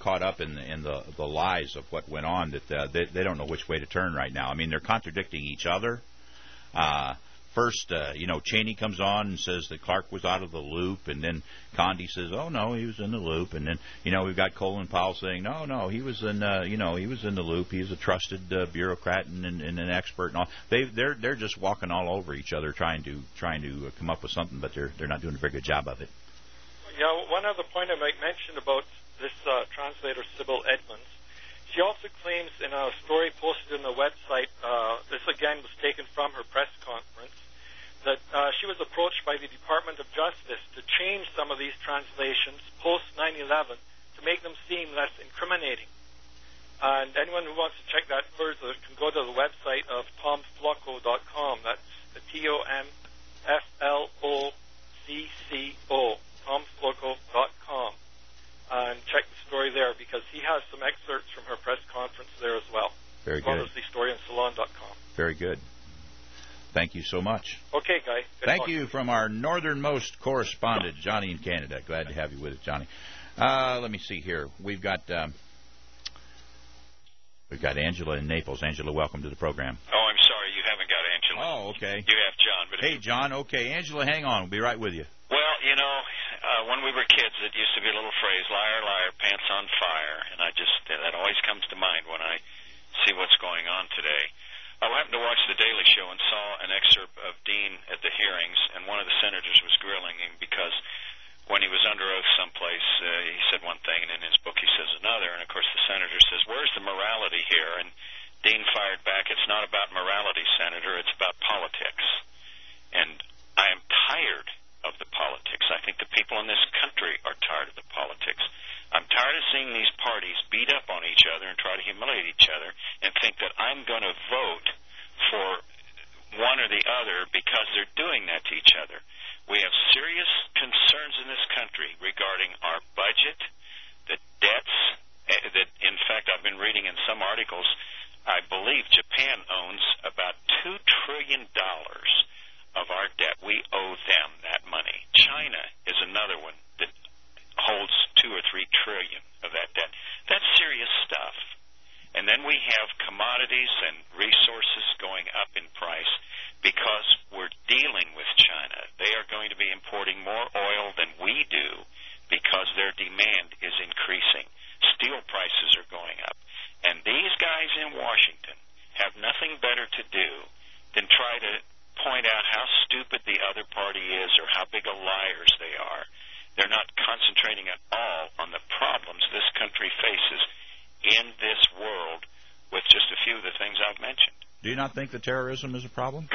the lies of what went on that they don't know which way to turn right now. I mean, they're contradicting each other. first, Cheney comes on and says that Clark was out of the loop, and then Condi says, oh no, he was in the loop, and then we've got Colin Powell saying, no, he was in, he was in the loop. He's a trusted bureaucrat and an expert and all. They're just walking all over each other trying to come up with something, but they're not doing a very good job of it. Yeah, one other point I might mention about this translator, Sybil Edmonds. She also claims in a story posted on the website, this again was taken from her press conference, that she was approached by the Department of Justice to change some of these translations post 9/11 to make them seem less incriminating. And anyone who wants to check that further can go to the website of tomflocco.com. That's the TOMFLOCCO, tomflocco.com. And check the story there, because he has some excerpts from her press conference there as well. Very good. As well as the story on Salon.com. Very good. Thank you so much. Okay, Guy. Thank you from our northernmost correspondent, Johnny in Canada. Glad to have you with us, Johnny. Let me see here. We've got Angela in Naples. Angela, welcome to the program. Oh, I'm sorry, you haven't got Angela. Oh, okay. You have John. But hey, John. Okay, Angela, hang on. We'll be right with you. Well, when we were kids, it used to be a little phrase, liar, liar, pants on fire. And that always comes to mind when I see what's going on today. I happened to watch The Daily Show and saw an excerpt of Dean at the hearings, and one of the senators was grilling him because when he was under oath someplace, he said one thing, and in his book he says another. And, of course, the senator says, where's the morality here? And Dean fired back, it's not about morality, Senator, it's about politics. And I am tired of the politics. I think the people in this country are tired of the politics. I'm tired of seeing these parties beat up on each other and try to humiliate each other and think that I'm going to vote for one or the other because they're doing that to each other. We have serious concerns in this country regarding our budget, the debts, that in fact I've been reading in some articles, I believe Japan owns about $2 trillion of our debt. We owe them that money. China is another one that holds 2 or 3 trillion of that debt. That's serious stuff. And then we have commodities and resources going up in price because we're dealing with China. They are going to be importing more oil than we do because their demand is increasing. Steel prices are going up. And these guys in Washington have nothing better to do than try to point out how stupid the other party is or how big of liars they are. They're not concentrating at all on the problems this country faces in this world with just a few of the things I've mentioned. Do you not think that terrorism is a problem?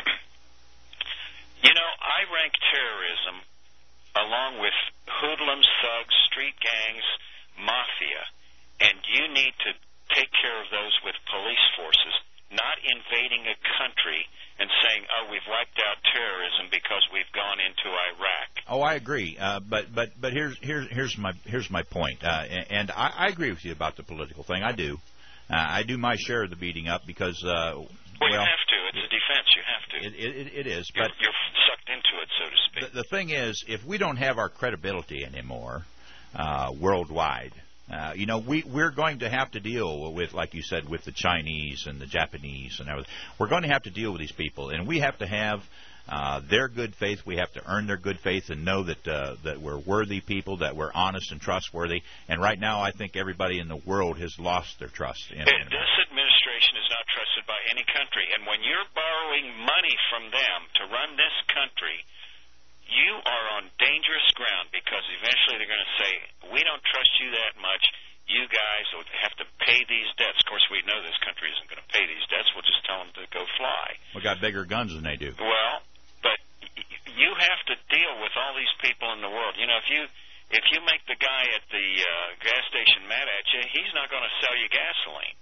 I rank terrorism along with hoodlums, thugs, street gangs, mafia, and you need to take care of those with police forces, not invading a country and saying, oh, we've wiped out terrorism because we've gone into Iraq. Oh, I agree. But here's my point. And I agree with you about the political thing. I do. I do my share of the beating up because you have to. It's a defense. You have to. It is. You're But sucked into it, so to speak. The thing is, if we don't have our credibility anymore worldwide, we're going to have to deal with, like you said, with the Chinese and the Japanese and everything. We're going to have to deal with these people, and we have to have their good faith. We have to earn their good faith and know that we're worthy people, that we're honest and trustworthy. And right now, I think everybody in the world has lost their trust in This administration is not trusted by any country, and when you're borrowing money from them to run this country, you are on dangerous ground because eventually they're going to say, we don't trust you that much. You guys will have to pay these debts. Of course, we know this country isn't going to pay these debts. We'll just tell them to go fly. We got bigger guns than they do. Well, but you have to deal with all these people in the world. If you make the guy at the gas station mad at you, he's not going to sell you gasoline.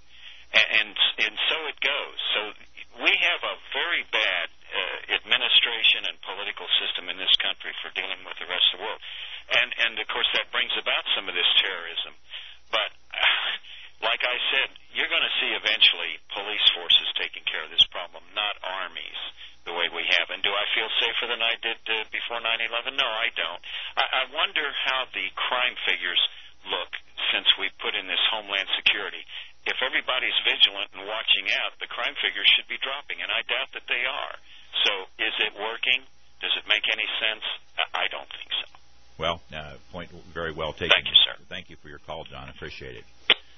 And so it goes. So we have a very bad administration and political system in this country for dealing with the rest of the world. And of course, that brings about some of this terrorism. But like I said, you're going to see eventually police forces taking care of this problem, not armies, the way we have. And do I feel safer than I did before 9/11? No, I don't. I wonder how the crime figures look since we put in this Homeland Security. If everybody's vigilant and watching out, the crime figures should be dropping, and I doubt that they are. So is it working? Does it make any sense? I don't think so. Well, point very well taken. Thank you, sir. Thank you for your call, John. Appreciate it.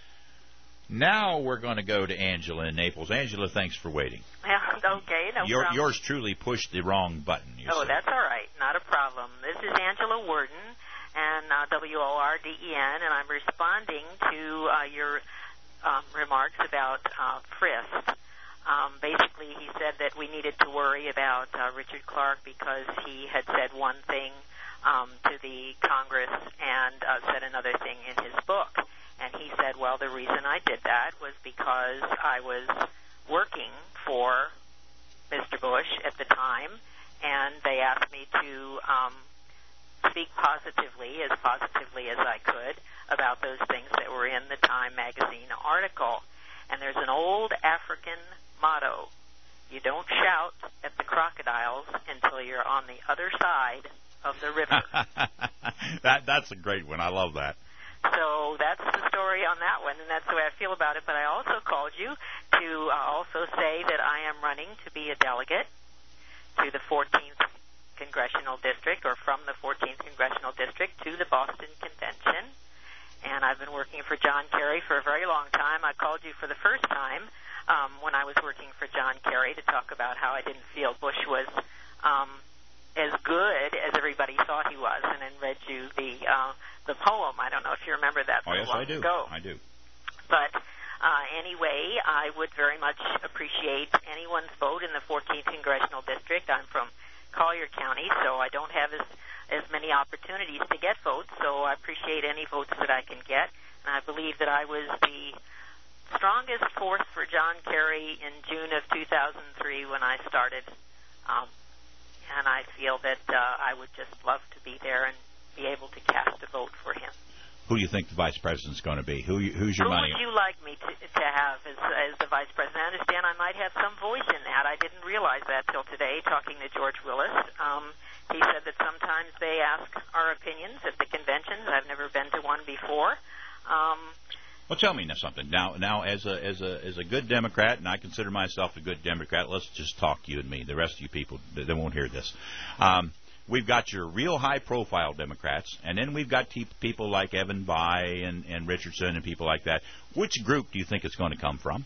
Now we're going to go to Angela in Naples. Angela, thanks for waiting. Okay, no problem. Yours truly pushed the wrong button. Oh, that's all right. Not a problem. This is Angela Worden, and WORDEN, and I'm responding to your remarks about Frist. Basically, he said that we needed to worry about Richard Clark because he had said one thing to the Congress and said another thing in his book. And he said, well, the reason I did that was because I was working for Mr. Bush at the time, and they asked me to speak positively as I could about those things that were in the Time magazine article. And there's an old African motto: you don't shout at the crocodiles until you're on the other side of the river. That's a great one. I love that. So that's the story on that one, and that's the way I feel about it. But I also called you to also say that I am running to be a delegate to the 14th Congressional District, or from the 14th Congressional District to the Boston Convention. And I've been working for John Kerry for a very long time. I called you for the first time when I was working for John Kerry to talk about how I didn't feel Bush was as good as everybody thought he was, and then read you the poem. I don't know if you remember that so long ago. I do. But anyway, I would very much appreciate anyone's vote in the 14th Congressional District. I'm from Collier County, so I don't have as many opportunities to get votes, so I appreciate any votes that I can get. And I believe that I was the strongest force for John Kerry in June of 2003 when I started. And I feel that I would just love to be there and be able to cast a vote for him. Who do you think the vice president's going to be? Who's your money? Who would you like me to have as the vice president? I understand I might have some voice in that. I didn't realize that till today, talking to George Willis. He said that sometimes they ask our opinions at the conventions. I've never been to one before. Well, tell me something. Now, as a good Democrat, and I consider myself a good Democrat. Let's just talk, you and me. The rest of you people, they won't hear this. We've got your real high-profile Democrats, and then we've got people like Evan Bayh and Richardson and people like that. Which group do you think it's going to come from?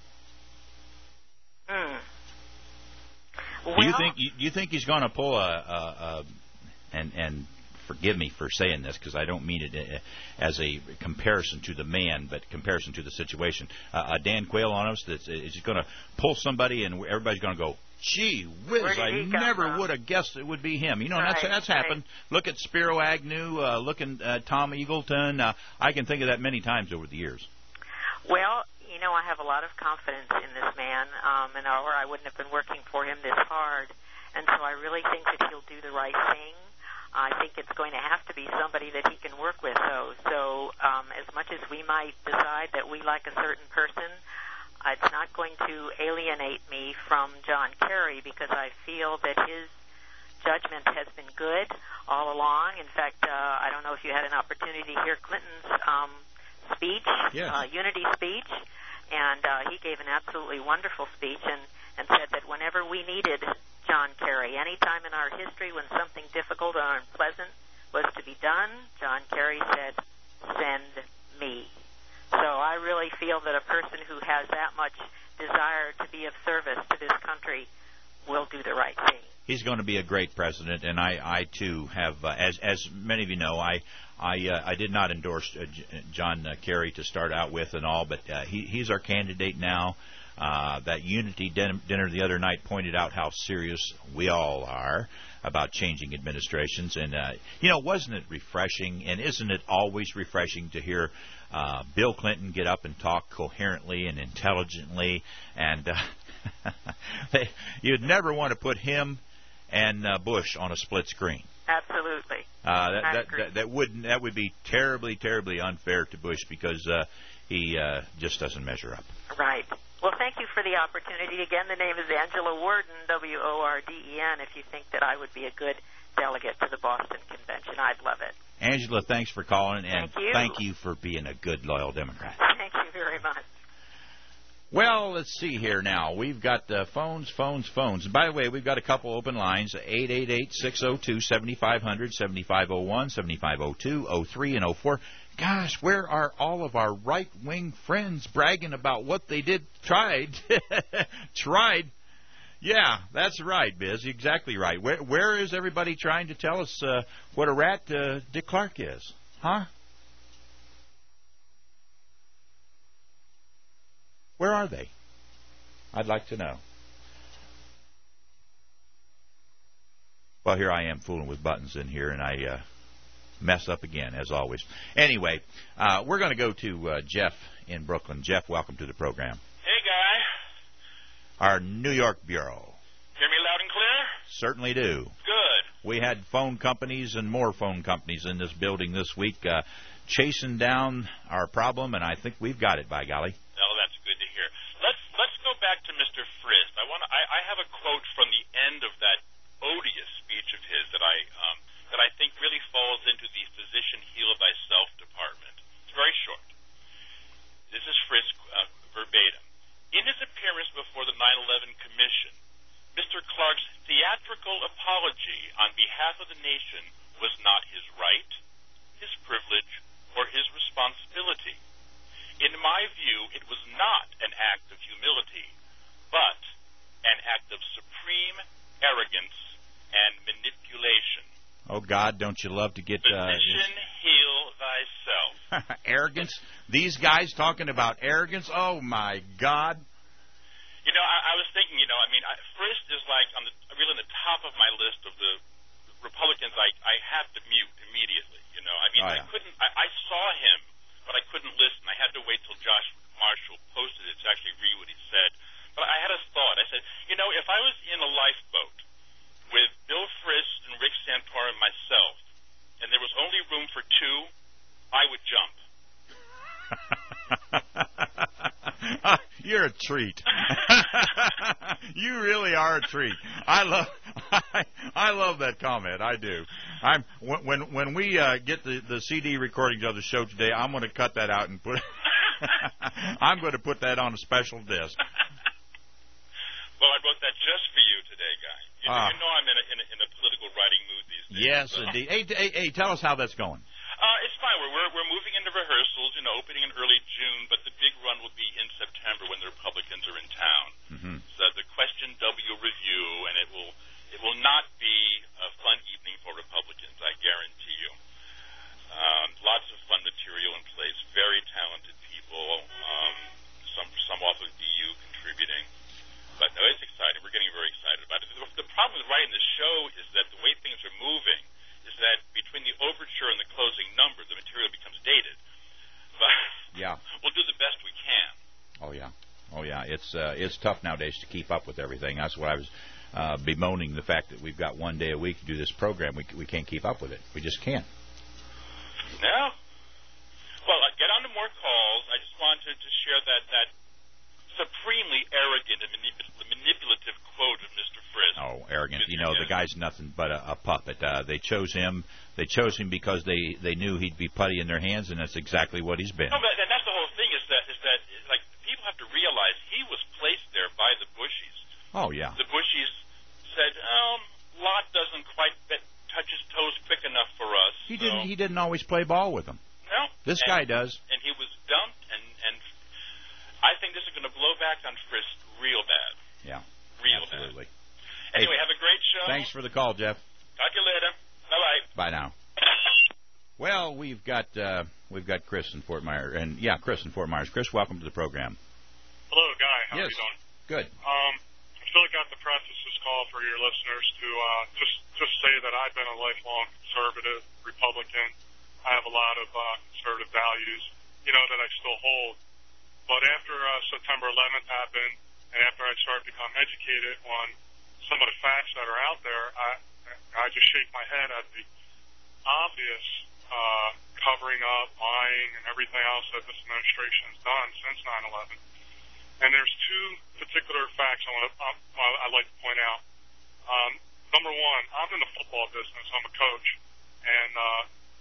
Well, do you think he's going to pull and forgive me for saying this because I don't mean it as a comparison to the man, but comparison to the situation. Dan Quayle on us is just going to pull somebody and everybody's going to go, gee whiz, I never would have guessed it would be him. You know, right, that's happened. Look at Spiro Agnew, look at Tom Eagleton. I can think of that many times over the years. Well, you know, I have a lot of confidence in this man, or I wouldn't have been working for him this hard. And so I really think that he'll do the right thing. I think it's going to have to be somebody that he can work with, though. So as much as we might decide that we like a certain person, it's not going to alienate me from John Kerry because I feel that his judgment has been good all along. In fact, I don't know if you had an opportunity to hear Clinton's speech, yes. Unity speech, and he gave an absolutely wonderful speech and said that whenever we needed John Kerry, any time in our history when something difficult or unpleasant was to be done, John Kerry said, send me. So I really feel that a person who has that much desire to be of service to this country will do the right thing. He's going to be a great president, and I too have, as many of you know, I did not endorse John Kerry to start out with and all, but he's our candidate now. That Unity dinner the other night pointed out how serious we all are about changing administrations. And, wasn't it refreshing, and isn't it always refreshing to hear Bill Clinton get up and talk coherently and intelligently? And you'd never want to put him and Bush on a split screen. Absolutely. That would be terribly, terribly unfair to Bush because he just doesn't measure up. Right. Well, thank you for the opportunity. Again, the name is Angela Worden, Worden. If you think that I would be a good delegate to the Boston Convention, I'd love it. Angela, thanks for calling, and thank you. Thank you for being a good, loyal Democrat. Thank you very much. Well, let's see here now. We've got phones. And by the way, we've got a couple open lines, 888-602-7500, 7501, 7502, 03, and 04. Gosh, where are all of our right-wing friends bragging about what they did, tried? Yeah, that's right, Biz. Exactly right. Where is everybody trying to tell us what a rat Dick Clark is? Huh? Where are they? I'd like to know. Well, here I am fooling with buttons in here, and I mess up again, as always. Anyway, we're going to go to Jeff in Brooklyn. Jeff, welcome to the program. Hey, Guy. Our New York Bureau. Hear me loud and clear? Certainly do. Good. We had phone companies and more phone companies in this building this week chasing down our problem, and I think we've got it, by golly. Oh, that's good to hear. Let's go back to Mr. Frist. I have a quote from the end of that odious speech of his that I think really falls into the physician heal thyself department. It's very short. This is Frist verbatim. In his appearance before the 9/11 Commission, Mr. Clark's theatrical apology on behalf of the nation was not his right, his privilege, or his responsibility. In my view, it was not an act of humility, but an act of supreme arrogance and manipulation. Oh, God, don't you love to get... Physician, heal thyself. Arrogance? These guys talking about arrogance? Oh, my God. You know, I was thinking, Frist is like really on the top of my list of the Republicans I have to mute immediately, I couldn't... I saw him, but I couldn't listen. I had to wait till Josh Marshall posted it to actually read what he said. But I had a thought. I said, if I was in a lifeboat with Bill Frist and Rick Santorum and myself, and there was only room for two, I would jump. You're a treat. You really are a treat. I love that comment. I do. When we get the CD recordings of the show today, I'm going to cut that out and put. I'm going to put that on a special disc. Well, I wrote that just for you today, Guy. You know I'm in a political writing mood these days. Yes, so. Indeed. Hey, tell us how that's going. It's fine. We're moving into rehearsals, opening in early June, but the big run will be in September when the Republicans are in town. Mm-hmm. So the Question W review, and it will not be a fun evening for Republicans, I guarantee you. Lots of fun material in place, very talented people, some off of DU contributing. But no, it's exciting. We're getting very excited about it. The problem with writing this show is that the way things are moving is that between the overture and the closing number, the material becomes dated. But yeah, we'll do the best we can. Oh yeah. It's tough nowadays to keep up with everything. That's why I was bemoaning the fact that we've got one day a week to do this program. We can't keep up with it. We just can't. No. Well, get on to more calls. I just wanted to share that supremely arrogant and manipulative quote of Mr. Frist. Oh, arrogant. The guy's nothing but a puppet. They chose him. They chose him because they knew he'd be putty in their hands, and that's exactly what he's been. No, but that's the whole thing is that like people have to realize he was placed there by the Bushies. Oh, yeah. The Bushies said, Lott doesn't quite touch his toes quick enough for us. He didn't always play ball with them. No. This guy does. And he was dumped, and I think this is going to blow back on Frist real bad. Yeah. Real absolutely. Bad. Anyway, have a great show. Thanks for the call, Jeff. Talk to you later. Bye-bye. Bye now. Well, we've got Chris in Fort Myers, and Chris in Fort Myers. Chris, welcome to the program. Hello, Guy. How are yes. you doing? Good. I feel like I have to preface this call for your listeners to just say that I've been a lifelong conservative Republican. I have a lot of conservative values, that I still hold. But after September 11th happened, and after I started to become educated on some of the facts that are out there, I just shake my head at the obvious covering up, lying, and everything else that this administration has done since 9/11. And there's two particular facts I'd like to point out. Number one, I'm in the football business. I'm a coach, and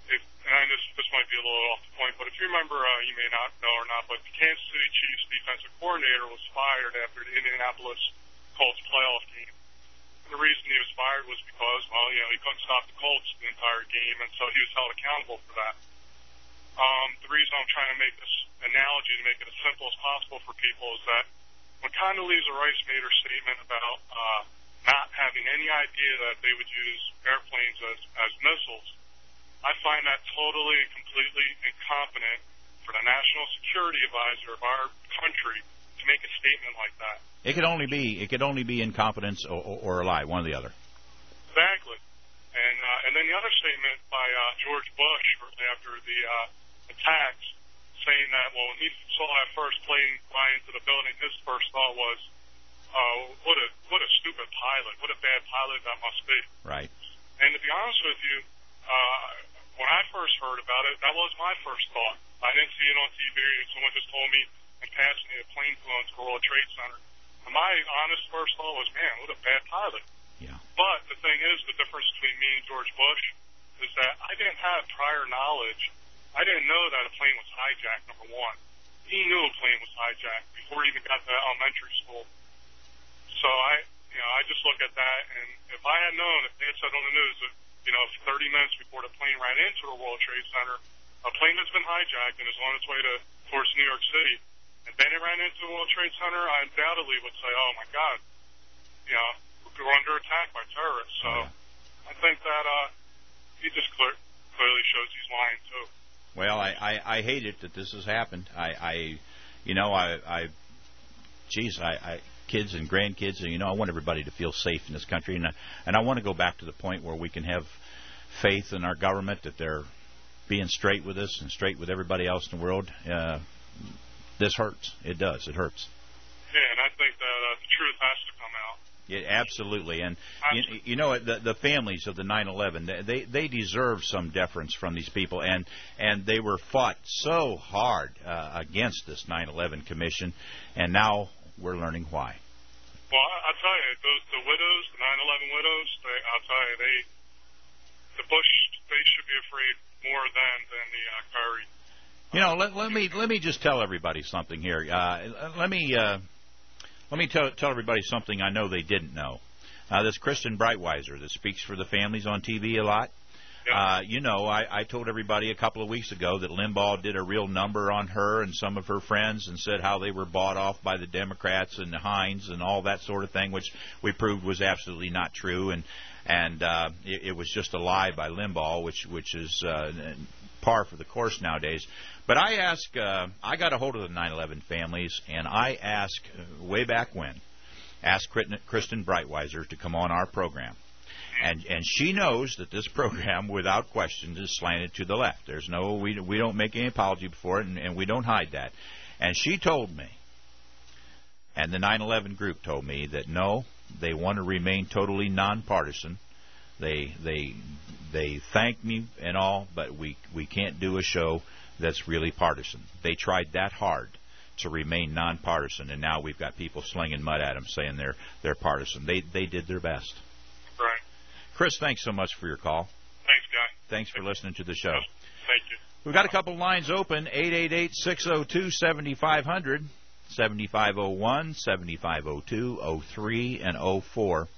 and this might be a little off the point, but if you remember, you may not know or not, but the Kansas City Chiefs defensive coordinator was fired after the Indianapolis Colts playoff game. And the reason he was fired was because, well, he couldn't stop the Colts the entire game, and so he was held accountable for that. The reason I'm trying to make this analogy to make it as simple as possible for people is that when Condoleezza Rice made her statement about not having any idea that they would use airplanes as missiles, I find that totally and completely incompetent for the national security advisor of our country to make a statement like that. It could only be incompetence or a lie, one or the other. Exactly. And then the other statement by George Bush shortly after the attacks, saying that, well, when he saw that first plane fly into the building, his first thought was, what a stupid pilot, what a bad pilot that must be. Right. And to be honest with you, when I first heard about it, that was my first thought. I didn't see it on TV. Someone just told me in passing a plane flew into the World Trade Center. And my honest first thought was, man, what a bad pilot. Yeah. But the thing is, the difference between me and George Bush is that I didn't have prior knowledge. I didn't know that a plane was hijacked, number one. He knew a plane was hijacked before he even got to elementary school. So I just look at that, and if I had known, if they had said on the news that, 30 minutes before the plane ran into the World Trade Center, a plane that's been hijacked and is on its way towards New York City, and then it ran into the World Trade Center, I undoubtedly would say, oh my God, we're under attack by terrorists. So I think that he just clearly shows he's lying too. Well, I hate it that this has happened. Kids and grandkids, and I want everybody to feel safe in this country, and I want to go back to the point where we can have faith in our government that they're being straight with us and straight with everybody else in the world. This hurts. It does. It hurts. Yeah, and I think that the truth has to come out. Yeah, absolutely. And the families of the 9/11, they deserve some deference from these people, and they were fought so hard against this 9/11 commission, and now we're learning why. Well, I'll tell you, the widows, the 9/11 widows, I'll tell you, the Bush, they should be afraid more than the Kerry. Let me just tell everybody something here. Let me tell everybody something I know they didn't know. This Kristen Breitweiser that speaks for the families on TV a lot. I told everybody a couple of weeks ago that Limbaugh did a real number on her and some of her friends and said how they were bought off by the Democrats and the Heinz and all that sort of thing, which we proved was absolutely not true. And it was just a lie by Limbaugh, which is par for the course nowadays. But I got a hold of the 9/11 families, and I asked way back when, Kristen Breitweiser to come on our program. And she knows that this program, without question, is slanted to the left. There's we don't make any apology for it, and we don't hide that. And she told me, and the 9/11 group told me, that no, they want to remain totally nonpartisan. They thank me and all, but we can't do a show that's really partisan. They tried that hard to remain nonpartisan, and now we've got people slinging mud at them saying they're partisan. They did their best. Right. Chris, thanks so much for your call. Thanks, guy. Thanks for listening to the show. Thank you. We've got a couple lines open, 888-602-7500, 7501, 7502, 03, and 04.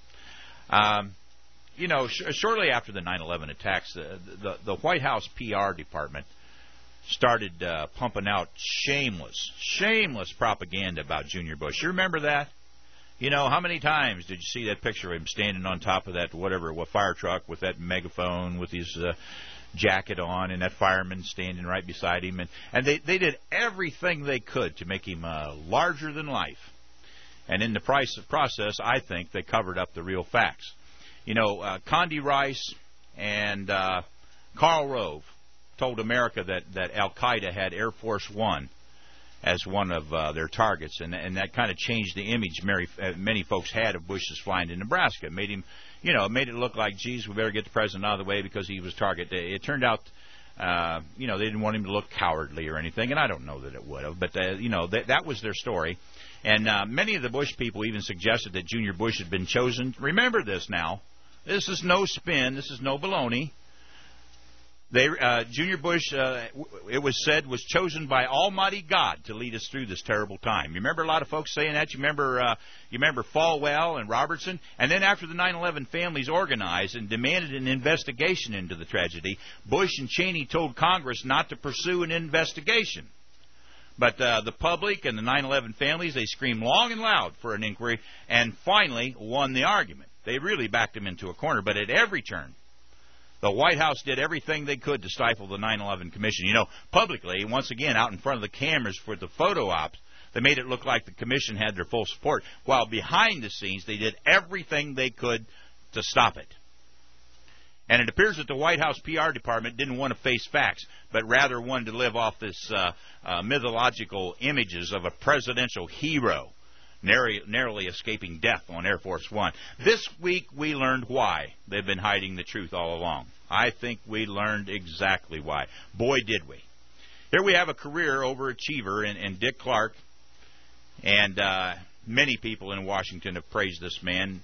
Shortly after the 9/11 attacks, the White House PR department started pumping out shameless propaganda about Junior Bush. You remember that? How many times did you see that picture of him standing on top of that fire truck with that megaphone with his jacket on, and that fireman standing right beside him? And they did everything they could to make him larger than life. And in the process, I think they covered up the real facts. Condi Rice and Karl Rove told America that Al-Qaeda had Air Force One as one of their targets, and that kind of changed the image many folks had of Bush's flying to Nebraska. It made him, made it look like, geez, we better get the president out of the way because he was target. It turned out, they didn't want him to look cowardly or anything, and I don't know that it would have, but that was their story. And many of the Bush people even suggested that Junior Bush had been chosen. Remember this now. This is no spin. This is no baloney. Junior Bush, it was said, was chosen by Almighty God to lead us through this terrible time. You remember a lot of folks saying that? You remember Falwell and Robertson? And then after the 9/11 families organized and demanded an investigation into the tragedy, Bush and Cheney told Congress not to pursue an investigation. But the public and the 9/11 families, they screamed long and loud for an inquiry and finally won the argument. They really backed him into a corner, but at every turn, the White House did everything they could to stifle the 9/11 Commission. You know, publicly, once again, out in front of the cameras for the photo ops, they made it look like the Commission had their full support, while behind the scenes, they did everything they could to stop it. And it appears that the White House PR department didn't want to face facts, but rather wanted to live off this mythological images of a presidential hero narrowly escaping death on Air Force One. This week we learned why they've been hiding the truth all along. I think we learned exactly why. Boy, did we. Here we have a career overachiever in Dick Clark, and many people in Washington have praised this man.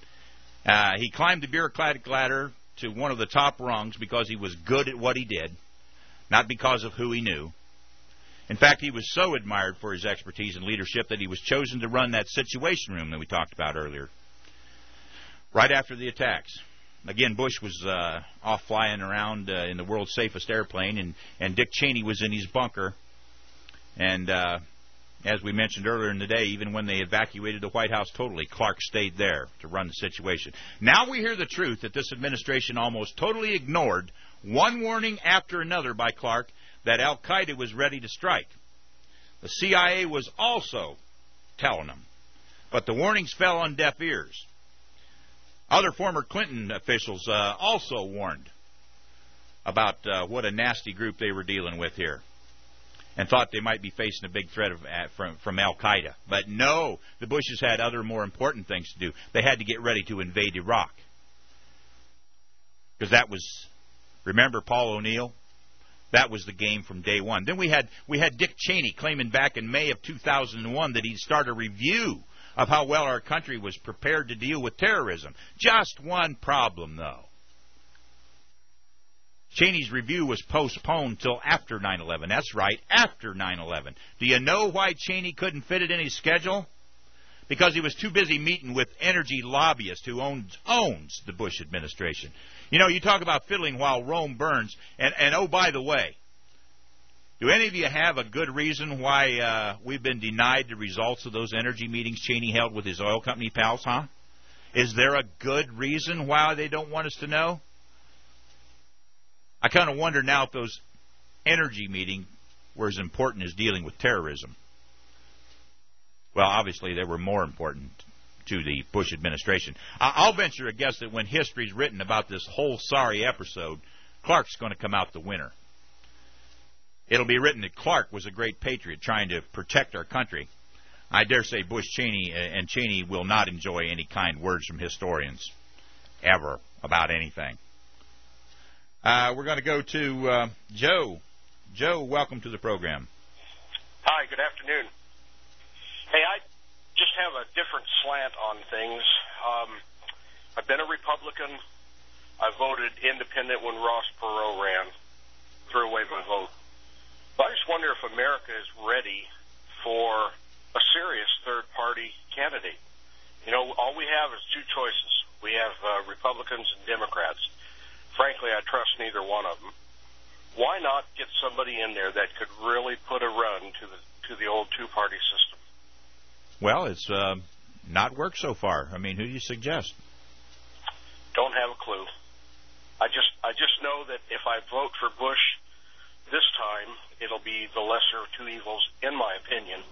He climbed the bureaucratic ladder to one of the top rungs because he was good at what he did, not because of who he knew. In fact, he was so admired for his expertise and leadership that he was chosen to run that Situation Room that we talked about earlier, right after the attacks. Again, Bush was off flying around in the world's safest airplane, and Dick Cheney was in his bunker. And as we mentioned earlier in the day, even when they evacuated the White House totally, Clark stayed there to run the situation. Now we hear the truth that this administration almost totally ignored one warning after another by Clark that Al-Qaeda was ready to strike. The CIA was also telling them, but the warnings fell on deaf ears. Other former Clinton officials also warned about what a nasty group they were dealing with here and thought they might be facing a big threat from Al-Qaeda. But no, the Bushes had other more important things to do. They had to get ready to invade Iraq. Because that was, remember Paul O'Neill? That was the game from day one. Then we had Dick Cheney claiming back in May of 2001 that he'd start a review of how well our country was prepared to deal with terrorism. Just one problem, though. Cheney's review was postponed till after 9/11. That's right, after 9/11. Do you know why Cheney couldn't fit it in his schedule? Because he was too busy meeting with energy lobbyists who owns the Bush administration. You know, you talk about fiddling while Rome burns, and oh, by the way, do any of you have a good reason why we've been denied the results of those energy meetings Cheney held with his oil company pals, huh? Is there a good reason why they don't want us to know? I kind of wonder now if those energy meetings were as important as dealing with terrorism. Well, obviously they were more important to the Bush administration. I'll venture a guess that when history's written about this whole sorry episode, Clark's going to come out the winner. It'll be written that Clark was a great patriot trying to protect our country. I dare say Bush and Cheney will not enjoy any kind words from historians ever about anything. We're going to go to Joe. Joe, welcome to the program. Hi, good afternoon. Hey, I just have a different slant on things. I've been a Republican. I voted independent when Ross Perot ran. Threw away my vote. But I just wonder if America is ready for a serious third-party candidate. You know, all we have is two choices. We have Republicans and Democrats. Frankly, I trust neither one of them. Why not get somebody in there that could really put a run to the old two-party system? Well, it's not worked so far. I mean, who do you suggest? Don't have a clue. I just know that if I vote for Bush this time, it'll be the lesser of two evils, in my opinion.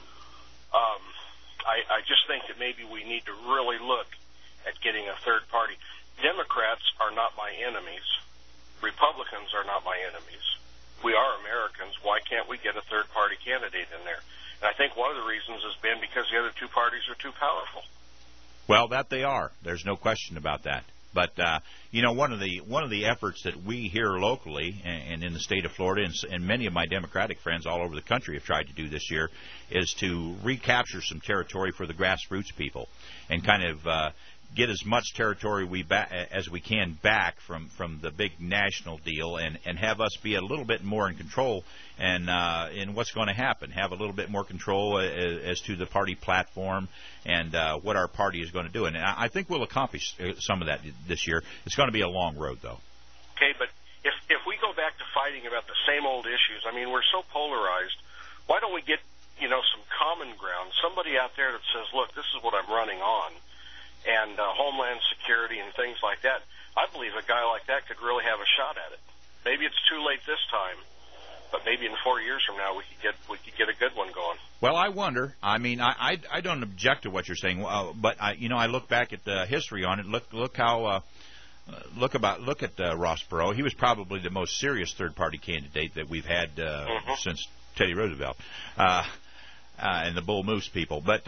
I just think that maybe we need to really look at getting a third party. Democrats are not my enemies. Republicans are not my enemies. We are Americans. Why can't we get a third party candidate in there? And I think one of the reasons has been because the other two parties are too powerful. Well, that they are. There's no question about that. But you know, one of the efforts that we here locally and in the state of Florida and many of my Democratic friends all over the country have tried to do this year is to recapture some territory for the grassroots people and kind of get as much territory as we can back from the big national deal, and have us be a little bit more in control and in what's going to happen. Have a little bit more control as to the party platform and what our party is going to do. And I think we'll accomplish some of that this year. It's going to be a long road, though. Okay, but if we go back to fighting about the same old issues, I mean, we're so polarized. Why don't we get, some common ground, somebody out there that says, look, this is what I'm running on, and Homeland Security and things like that. I believe a guy like that could really have a shot at it. Maybe it's too late this time, but maybe in 4 years from now we could get a good one going. Well, I wonder. I mean, I don't object to what you're saying, but I look back at the history on it. Look how look at Ross Perot. He was probably the most serious third-party candidate that we've had since Teddy Roosevelt and the Bull Moose people. But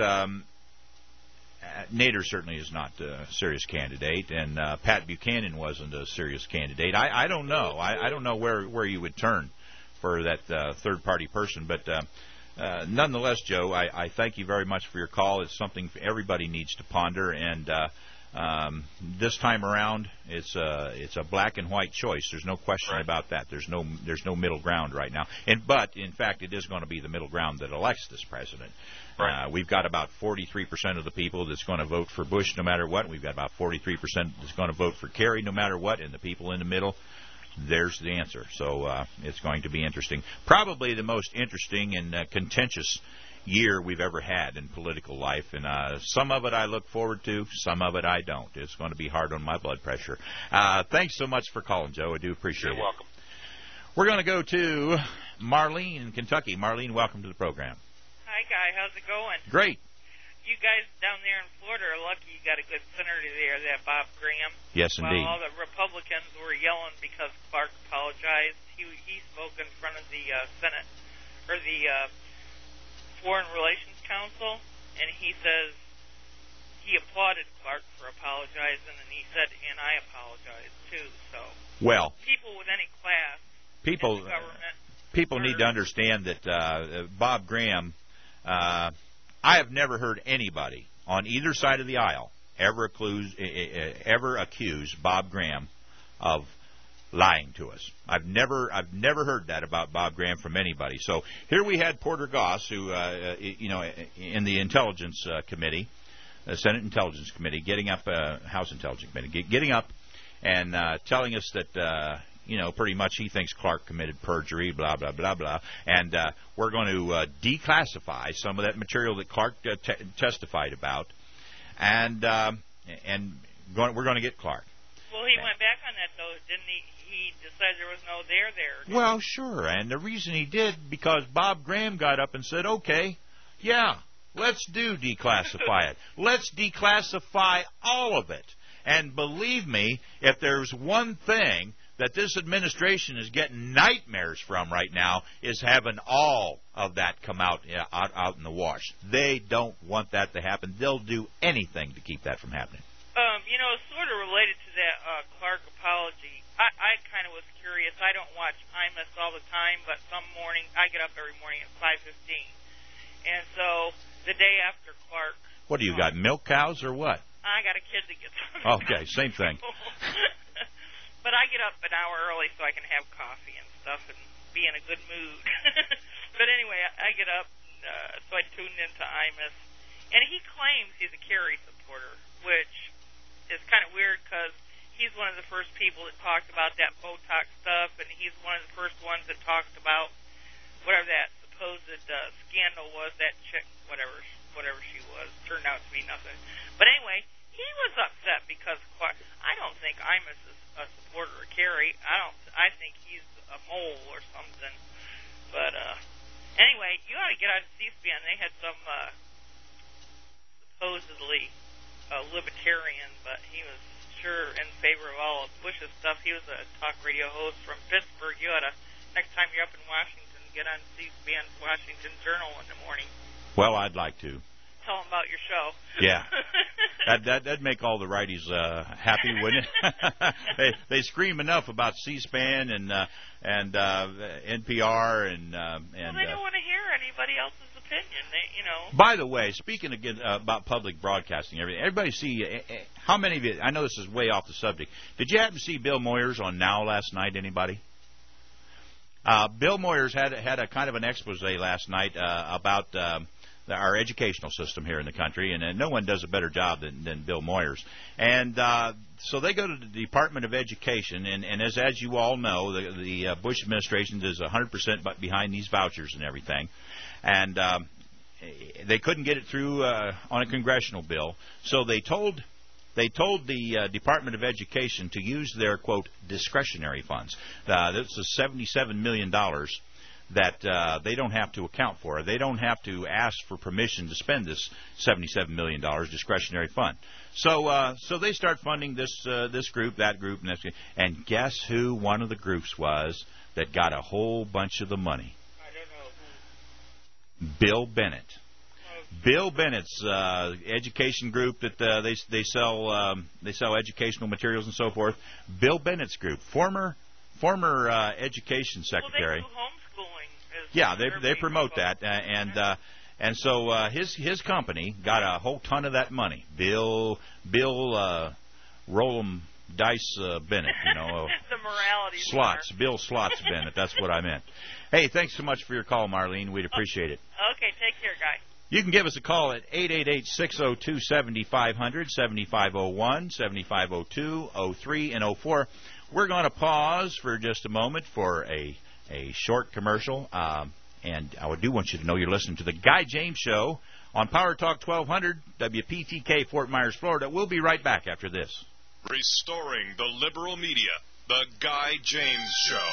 Nader certainly is not a serious candidate, and Pat Buchanan wasn't a serious candidate. I don't know. I don't know where you would turn for that third-party person. But nonetheless, Joe, I thank you very much for your call. It's something everybody needs to ponder, and this time around, it's a black and white choice. There's no question about that. There's no middle ground right now. But in fact, it is going to be the middle ground that elects this president. We've got about 43% of the people that's going to vote for Bush no matter what. We've got about 43% that's going to vote for Kerry no matter what, and the people in the middle. There's the answer. So it's going to be interesting. Probably the most interesting and contentious year we've ever had in political life, and some of it I look forward to, some of it I don't. It's going to be hard on my blood pressure. Thanks so much for calling, Joe. I do appreciate it. You're welcome. We're going to go to Marlene in Kentucky. Marlene, welcome to the program. Hi, Guy. How's it going? Great. You guys down there in Florida are lucky you got a good senator there, that Bob Graham. Yes, indeed. While all the Republicans were yelling because Clark apologized, he spoke in front of the Senate, or the Foreign Relations Council, and he says he applauded Clark for apologizing, and he said, and I apologize too. So, well, people with any class in the government, people need to understand that Bob Graham. I have never heard anybody on either side of the aisle ever accuse Bob Graham of lying to us. I've never heard that about Bob Graham from anybody. So here we had Porter Goss, who in the Intelligence Committee, Senate Intelligence Committee, House Intelligence Committee, getting up and telling us that pretty much he thinks Clark committed perjury, blah blah blah blah, and we're going to declassify some of that material that Clark testified about, and we're going to get Clark. Well, he went back on that, though, didn't he? He decided there was no there. Well, sure, and the reason he did, because Bob Graham got up and said, okay, yeah, let's declassify it. Let's declassify all of it. And believe me, if there's one thing that this administration is getting nightmares from right now, is having all of that come out in the wash. They don't want that to happen. They'll do anything to keep that from happening. Sort of related to that Clark apology, I kind of was curious. I don't watch Imus all the time, but some morning, I get up every morning at 5:15. And so the day after Clark... What do you got, milk cows or what? I got a kid that gets up. Okay, same thing. But I get up an hour early so I can have coffee and stuff and be in a good mood. But anyway, I get up, so I tuned into Imus. And he claims he's a Kerry supporter, which is kind of weird because he's one of the first people that talked about that Botox stuff, and he's one of the first ones that talked about whatever that supposed scandal was, that chick, whatever she was, turned out to be nothing. But anyway, he was upset because I don't think Imus is a supporter of Kerry. I think he's a mole or something. But anyway, you ought to get on C-SPAN. They had some supposedly libertarian, but he was sure in favor of all of Bush's stuff. He was a talk radio host from Pittsburgh. You ought to, next time you're up in Washington, get on C-SPAN's Washington Journal in the morning. Well, I'd like to. Tell them about your show. Yeah. That'd make all the righties happy, wouldn't it? they scream enough about C-SPAN and NPR and well, they don't want to hear anybody else's opinion. By the way, speaking again about public broadcasting, everybody see How many of you, I know this is way off the subject, did you happen to see Bill Moyers on Now last night, anybody? Bill Moyers had a kind of an expose last night about our educational system here in the country, and no one does a better job than Bill Moyers. And so they go to the Department of Education, and as you all know, the Bush administration is 100% behind these vouchers and everything. And they couldn't get it through on a congressional bill, so they told the Department of Education to use their, quote, discretionary funds. This is $77 million that they don't have to account for. They don't have to ask for permission to spend this $77 million discretionary fund. So they start funding this group, that group, and guess who one of the groups was that got a whole bunch of the money? I don't know. Bill Bennett. Bill Bennett's education group that they sell educational materials and so forth. Bill Bennett's group, former education secretary. Well, they do homeschooling. Yeah, they promote that, and so his company got a whole ton of that money. Bill Roll'em Dice Bennett, you know. The morality. Slots, Bill Slots Bennett. That's what I meant. Hey, thanks so much for your call, Marlene. We'd appreciate it. Okay, take care, guys. You can give us a call at 888-602-7500, 7501, 7502, 03, and 04. We're going to pause for just a moment for a short commercial. And I do want you to know you're listening to the Guy James Show on Power Talk 1200, WPTK, Fort Myers, Florida. We'll be right back after this. Restoring the liberal media, the Guy James Show.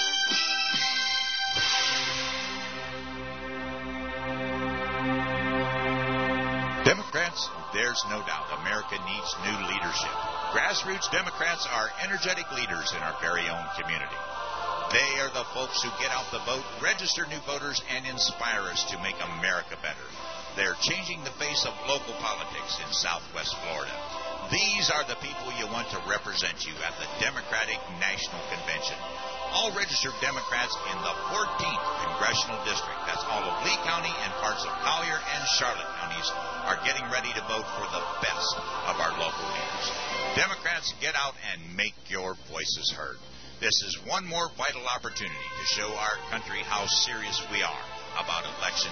Democrats, there's no doubt America needs new leadership. Grassroots Democrats are energetic leaders in our very own community. They are the folks who get out the vote, register new voters, and inspire us to make America better. They're changing the face of local politics in Southwest Florida. These are the people you want to represent you at the Democratic National Convention. All registered Democrats in the 14th Congressional District, that's all of Lee County and parts of Collier and Charlotte counties, are getting ready to vote for the best of our local leaders. Democrats, get out and make your voices heard. This is one more vital opportunity to show our country how serious we are about Election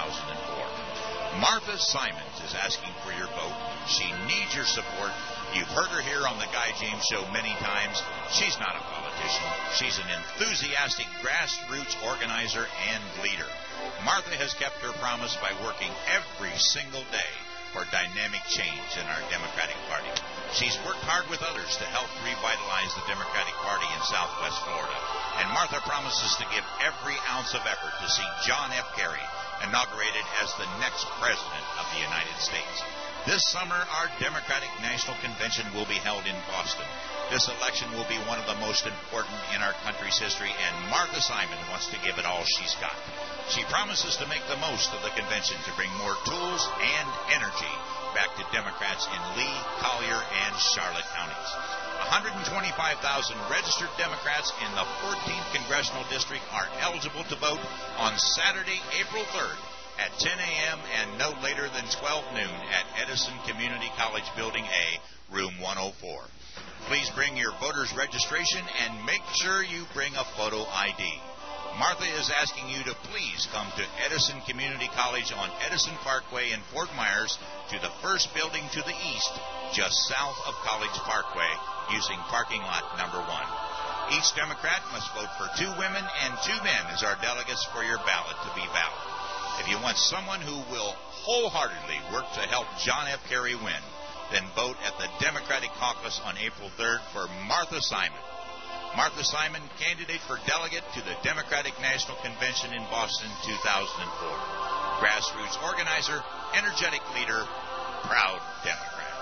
2004. Martha Simons is asking for your vote. She needs your support. You've heard her here on the Guy James Show many times. She's not a politician. She's an enthusiastic grassroots organizer and leader. Martha has kept her promise by working every single day for dynamic change in our Democratic Party. She's worked hard with others to help revitalize the Democratic Party in Southwest Florida. And Martha promises to give every ounce of effort to see John F. Kerry inaugurated as the next President of the United States. This summer, our Democratic National Convention will be held in Boston. This election will be one of the most important in our country's history, and Martha Simon wants to give it all she's got. She promises to make the most of the convention to bring more tools and energy back to Democrats in Lee, Collier, and Charlotte counties. 125,000 registered Democrats in the 14th Congressional District are eligible to vote on Saturday, April 3rd at 10 a.m. and no later than 12 noon at Edison Community College Building A, Room 104. Please bring your voter's registration and make sure you bring a photo ID. Martha is asking you to please come to Edison Community College on Edison Parkway in Fort Myers to the first building to the east, just south of College Parkway, using parking lot number 1. Each Democrat must vote for 2 women and 2 men as our delegates for your ballot to be valid. If you want someone who will wholeheartedly work to help John F. Kerry win, then vote at the Democratic Caucus on April 3rd for Martha Simon. Martha Simon, candidate for delegate to the Democratic National Convention in Boston 2004. Grassroots organizer, energetic leader, proud Democrat.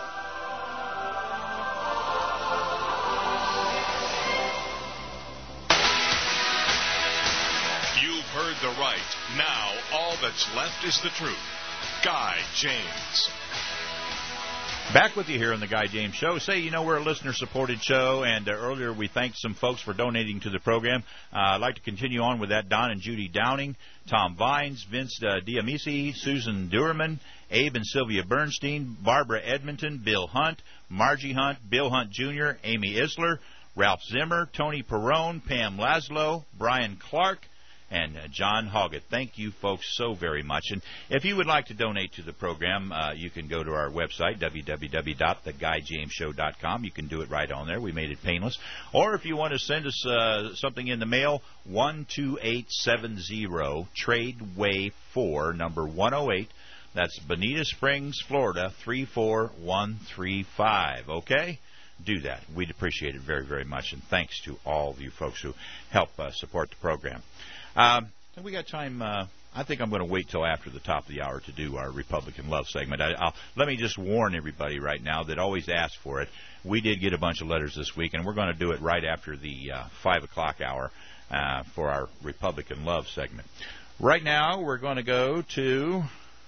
You've heard the right. Now, all that's left is the truth. Guy James. Back with you here on the Guy James Show. Say, we're a listener-supported show, and earlier we thanked some folks for donating to the program. I'd like to continue on with that. Don and Judy Downing, Tom Vines, Vince Diamisi, Susan Duerman, Abe and Sylvia Bernstein, Barbara Edmonton, Bill Hunt, Margie Hunt, Bill Hunt Jr., Amy Isler, Ralph Zimmer, Tony Perrone, Pam Laszlo, Brian Clark, and John Hoggett. Thank you, folks, so very much. And if you would like to donate to the program, you can go to our website, www.theguyjamesshow.com. You can do it right on there. We made it painless. Or if you want to send us something in the mail, 12870 Tradeway 4, number 108. That's Bonita Springs, Florida, 34135. Okay? Do that. We'd appreciate it very, very much. And thanks to all of you folks who help support the program. We got time. I think I'm going to wait till after the top of the hour to do our Republican Love segment. Let me just warn everybody right now that always ask for it. We did get a bunch of letters this week, and we're going to do it right after the 5 o'clock hour for our Republican Love segment. Right now, we're going to go to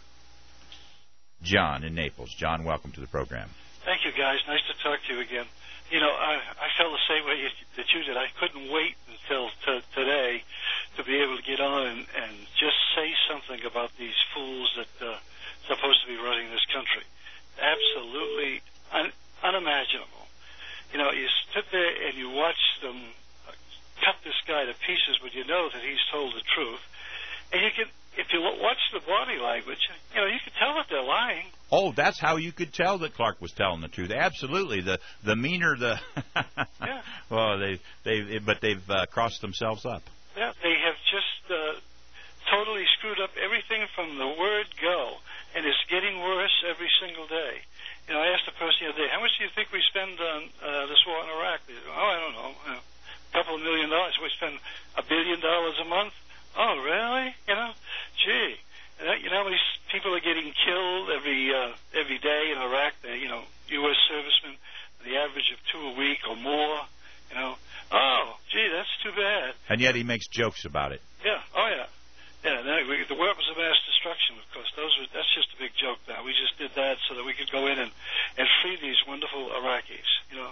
John in Naples. John, welcome to the program. Thank you, guys. Nice to talk to you again. I felt the same way that you did. I couldn't wait until today to be able to get on and just say something about these fools that supposed to be running this country. Absolutely unimaginable. You sit there and you watch them cut this guy to pieces, but you know that he's told the truth. And you can, if you watch the body language, you can tell that they're lying. Oh, that's how you could tell that Clark was telling the truth. Absolutely. The meaner the yeah. Well, they've crossed themselves up. Yeah, they have just totally screwed up everything from the word go, and it's getting worse every single day. I asked the person the other day, how much do you think we spend on this war in Iraq? They said, I don't know, a couple of $1 million. We spend $1 billion a month. Oh, really? Gee. How many people are getting killed every day in Iraq? U.S. servicemen, the average of 2 a week or more. Oh, gee, that's too bad. And yet he makes jokes about it. Yeah. Oh, yeah. Yeah. The weapons of mass destruction, of course. That's just a big joke now. We just did that so that we could go in and free these wonderful Iraqis.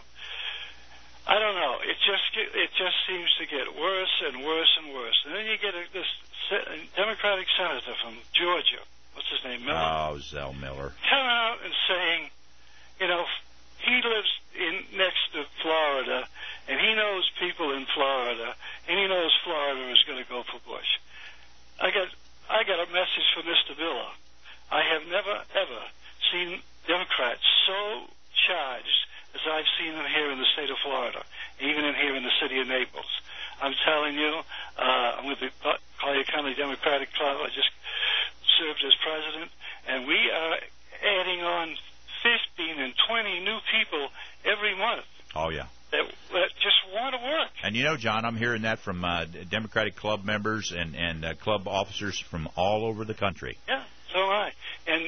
I don't know. It just seems to get worse and worse and worse. And then you get this Democratic senator from Georgia. What's his name? Miller. Oh, Zell Miller. Come out and saying, he lives next to Florida, and he knows people in Florida, and he knows Florida is going to go for Bush. I got a message for Mr. Miller. I have never, ever seen Democrats so charged as I've seen them here in the state of Florida, even here in the city of Naples. I'm telling you, I'm with the Collier County Democratic Club. I just served as president, and we are adding on 15 and 20 new people every month. Oh, yeah. That just want to work. And John, I'm hearing that from Democratic Club members and club officers from all over the country. Yeah, so am I. And,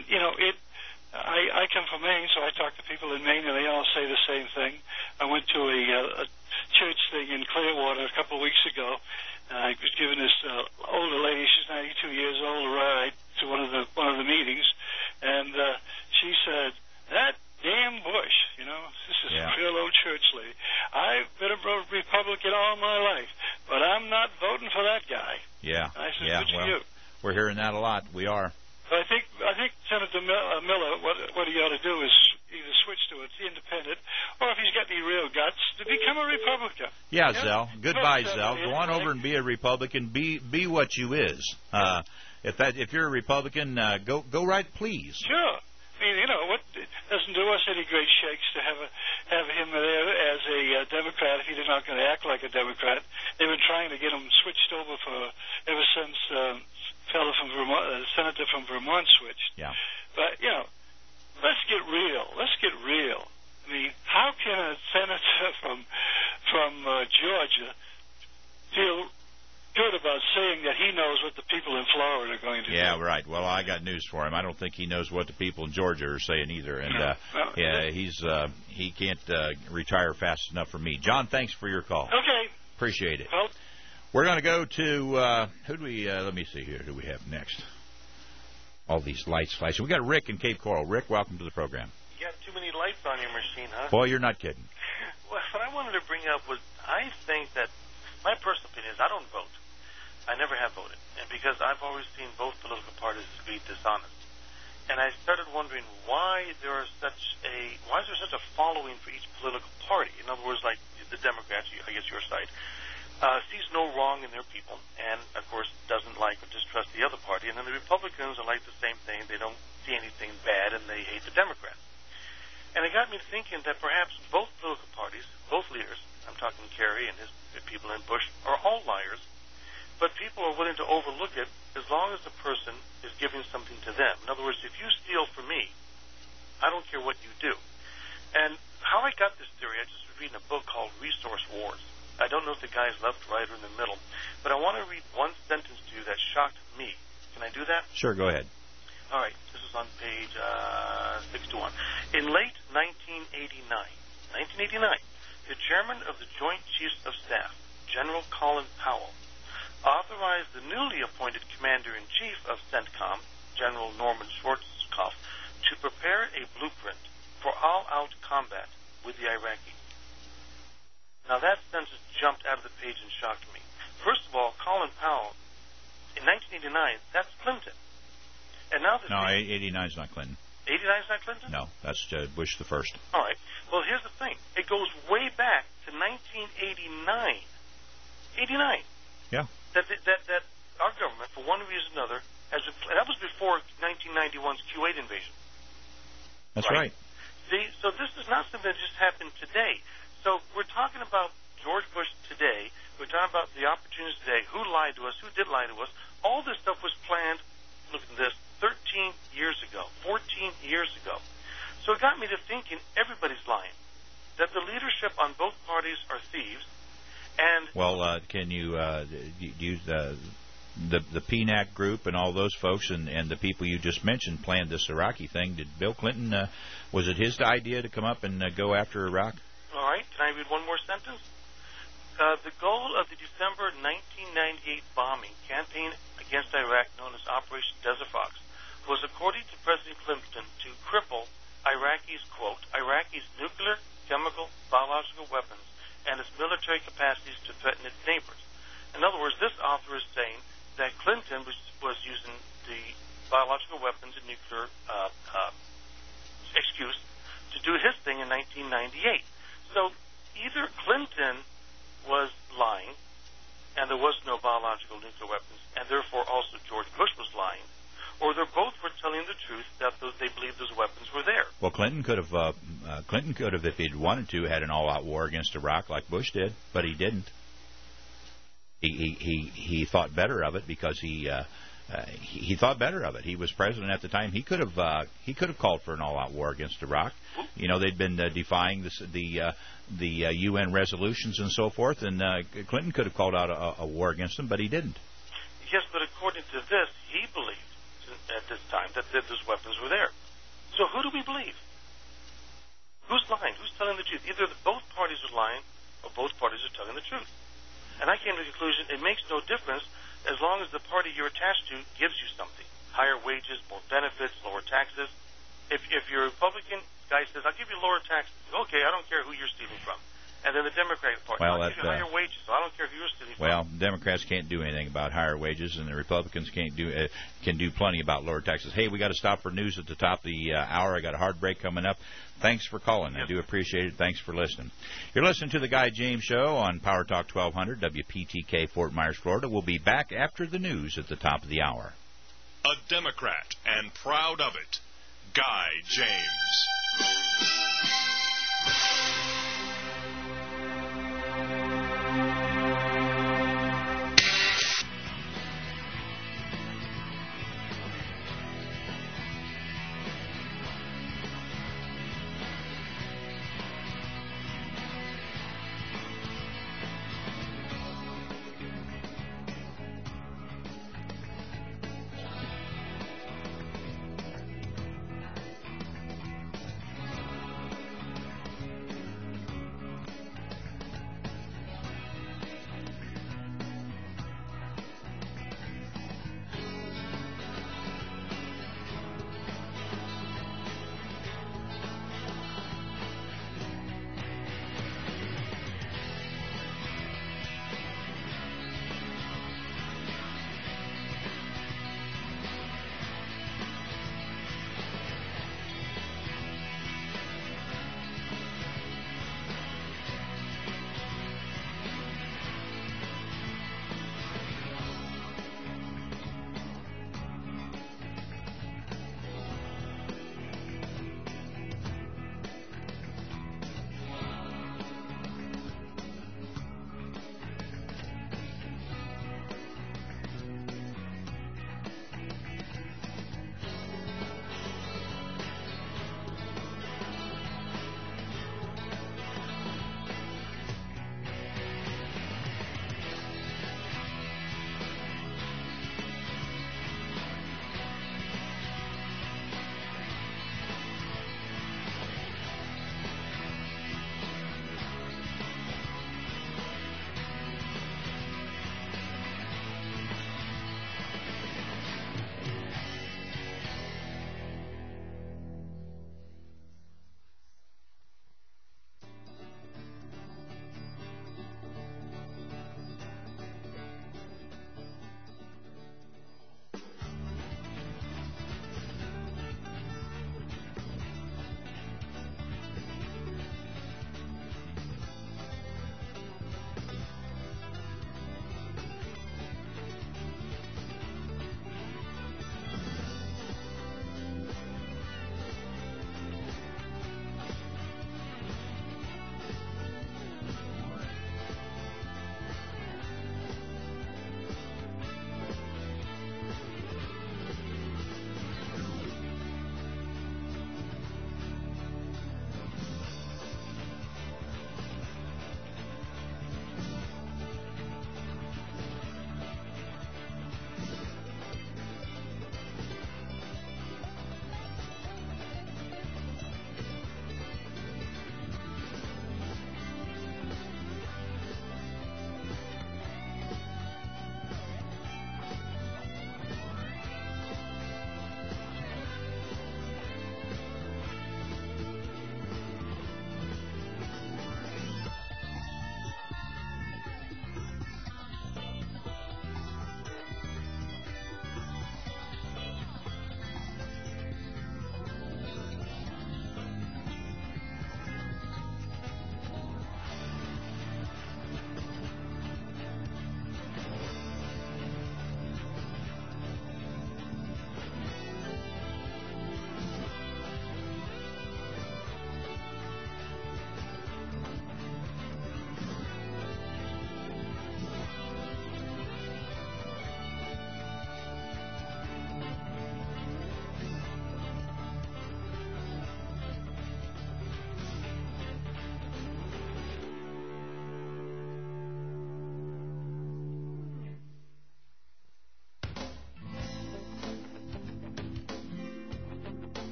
I come from Maine, so I talk to people in Maine, and they all say the same thing. I went to a church thing in Clearwater a couple of weeks ago. I was giving this older lady, she's 92 years old, a ride to one of the meetings, and she said, "That damn Bush, this is a real old church lady. I've been a Republican all my life, but I'm not voting for that guy." Yeah. I said, "Good for you." We're hearing that a lot. We are. I think Senator Miller, what he ought to do is either switch to an independent, or if he's got any real guts, to become a Republican. Yeah, Zell. Goodbye, Zell. Go on over and be a Republican. Be what you is. If you're a Republican, go right, please. Sure. I mean, what doesn't do us any great shakes to have him there as a Democrat if he's not going to act like a Democrat. They've been trying to get him switched over ever since fellow from Vermont, senator from Vermont switched. Yeah. But let's get real. Let's get real. I mean, how can a senator from Georgia feel good about saying that he knows what the people in Florida are going to do? Yeah, right. Well, I got news for him. I don't think he knows what the people in Georgia are saying either. And he can't retire fast enough for me. John, thanks for your call. Okay. Appreciate it. Well, we're going to go to who do we? Let me see here. Who do we have next? All these lights flashing. We got Rick in Cape Coral. Rick, welcome to the program. You got too many on your machine, huh? Boy, you're not kidding. Well, what I wanted to bring up was I think that my personal opinion is I don't vote. I never have voted. And because I've always seen both political parties as being dishonest. And I started wondering why is there such a following for each political party? In other words, like the Democrats, I guess your side, sees no wrong in their people and, of course, doesn't like or distrust the other party. And then the Republicans are like the same thing. They don't see anything bad and they hate the Democrats. And it got me thinking that perhaps both political parties, both leaders, I'm talking Kerry and his people and Bush, are all liars, but people are willing to overlook it as long as the person is giving something to them. In other words, if you steal from me, I don't care what you do. And how I got this theory, I just was reading a book called Resource Wars. I don't know if the guy's left, right, or in the middle, but I want to read one sentence to you that shocked me. Can I do that? Sure, go ahead. All right, this is on page 61. In late 1989, the chairman of the Joint Chiefs of Staff, General Colin Powell, authorized the newly appointed Commander-in-Chief of CENTCOM, General Norman Schwarzkopf, to prepare a blueprint for all-out combat with the Iraqis. Now that sentence jumped out of the page and shocked me. First of all, Colin Powell, in 1989, that's Clinton. And now no, 89 is not Clinton. 89 is not Clinton? No, that's Bush the first. All right. Well, here's the thing. It goes way back to 1989. 89. Yeah. That our government, for one reason or another, has been, that was before 1991's Kuwait invasion. That's right. See, so this is not something that just happened today. So we're talking about George Bush today. We're talking about the opportunities today. Who lied to us? Who did lie to us? All this stuff was planned. Look at this. 13 years ago, 14 years ago. So it got me to thinking everybody's lying, that the leadership on both parties are thieves, and... Well, can you use the PNAC group and all those folks and the people you just mentioned planned this Iraqi thing? Did Bill Clinton, was it his idea to come up and go after Iraq? All right, can I read one more sentence? The goal of the December 1998 bombing campaign against Iraq, known as Operation Desert Fox, was, according to President Clinton, to cripple Iraqis' nuclear, chemical, biological weapons, and its military capacities to threaten its neighbors. In other words, this author is saying that Clinton was using the biological weapons and nuclear excuse to do his thing in 1998. So either Clinton was lying, and there was no biological nuclear weapons, and therefore also George Bush was lying, or they both were telling the truth that they believed those weapons were there. Well, Clinton could have, if he'd wanted to, had an all-out war against Iraq like Bush did, but he didn't. He thought better of it because he thought better of it. He was president at the time. He could have called for an all-out war against Iraq. You know, they'd been defying the UN resolutions and so forth, and Clinton could have called out a war against them, but he didn't. Yes, but according to this, he believed at this time that those weapons were there. So who do we believe? Who's lying? Who's telling the truth? Either both parties are lying or both parties are telling the truth. And I came to the conclusion it makes no difference as long as the party you're attached to gives you something. Higher wages, more benefits, lower taxes. If you're a Republican, guy says, I'll give you lower taxes. Okay, I don't care who you're stealing from. And then the Democratic Party, I'll give you higher wages, so I don't care who you're stealing from. Well, Democrats can't do anything about higher wages, and the Republicans can do plenty about lower taxes. Hey, we got to stop for news at the top of the hour. I got a hard break coming up. Thanks for calling. I do appreciate it. Thanks for listening. You're listening to the Guy James Show on Power Talk 1200 WPTK Fort Myers, Florida. We'll be back after the news at the top of the hour. A Democrat and proud of it, Guy James.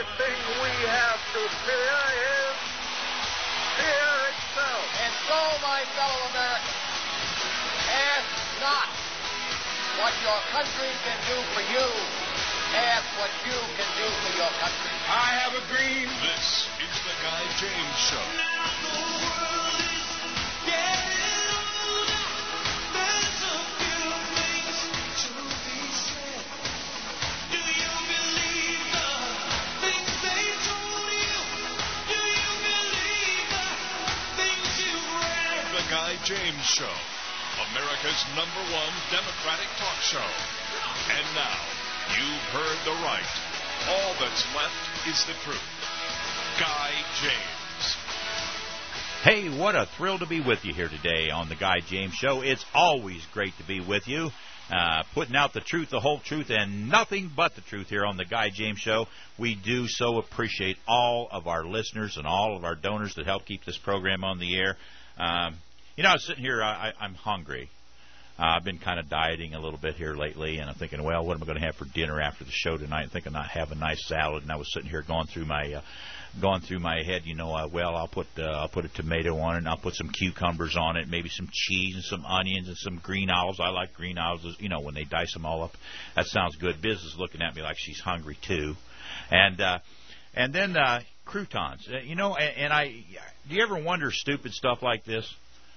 thing we have to fear is fear itself. And so, my fellow Americans, ask not what your country can do for you. Ask what you can do for your country. I have a dream. This is the Guy James Show. Now the world is getting older. There's a few things to be said. Do you believe the things they told you? Do you believe the things you've read? The Guy James Show, America's #1 Democratic talk show. And now, you've heard the right. All that's left is the truth. Guy James. Hey, what a thrill to be with you here today on the Guy James Show. It's always great to be with you, putting out the truth, the whole truth, and nothing but the truth here on the Guy James Show. We do so appreciate all of our listeners and all of our donors that help keep this program on the air. I was sitting here, I'm hungry. I've been kind of dieting a little bit here lately, and I'm thinking, well, what am I going to have for dinner after the show tonight? I'm thinking I'd have a nice salad, and I was sitting here going through my head. Well, I'll put a tomato on it, and I'll put some cucumbers on it, maybe some cheese and some onions and some green olives. I like green olives, when they dice them all up. That sounds good. Biz is looking at me like she's hungry too, and then croutons. Do you ever wonder stupid stuff like this?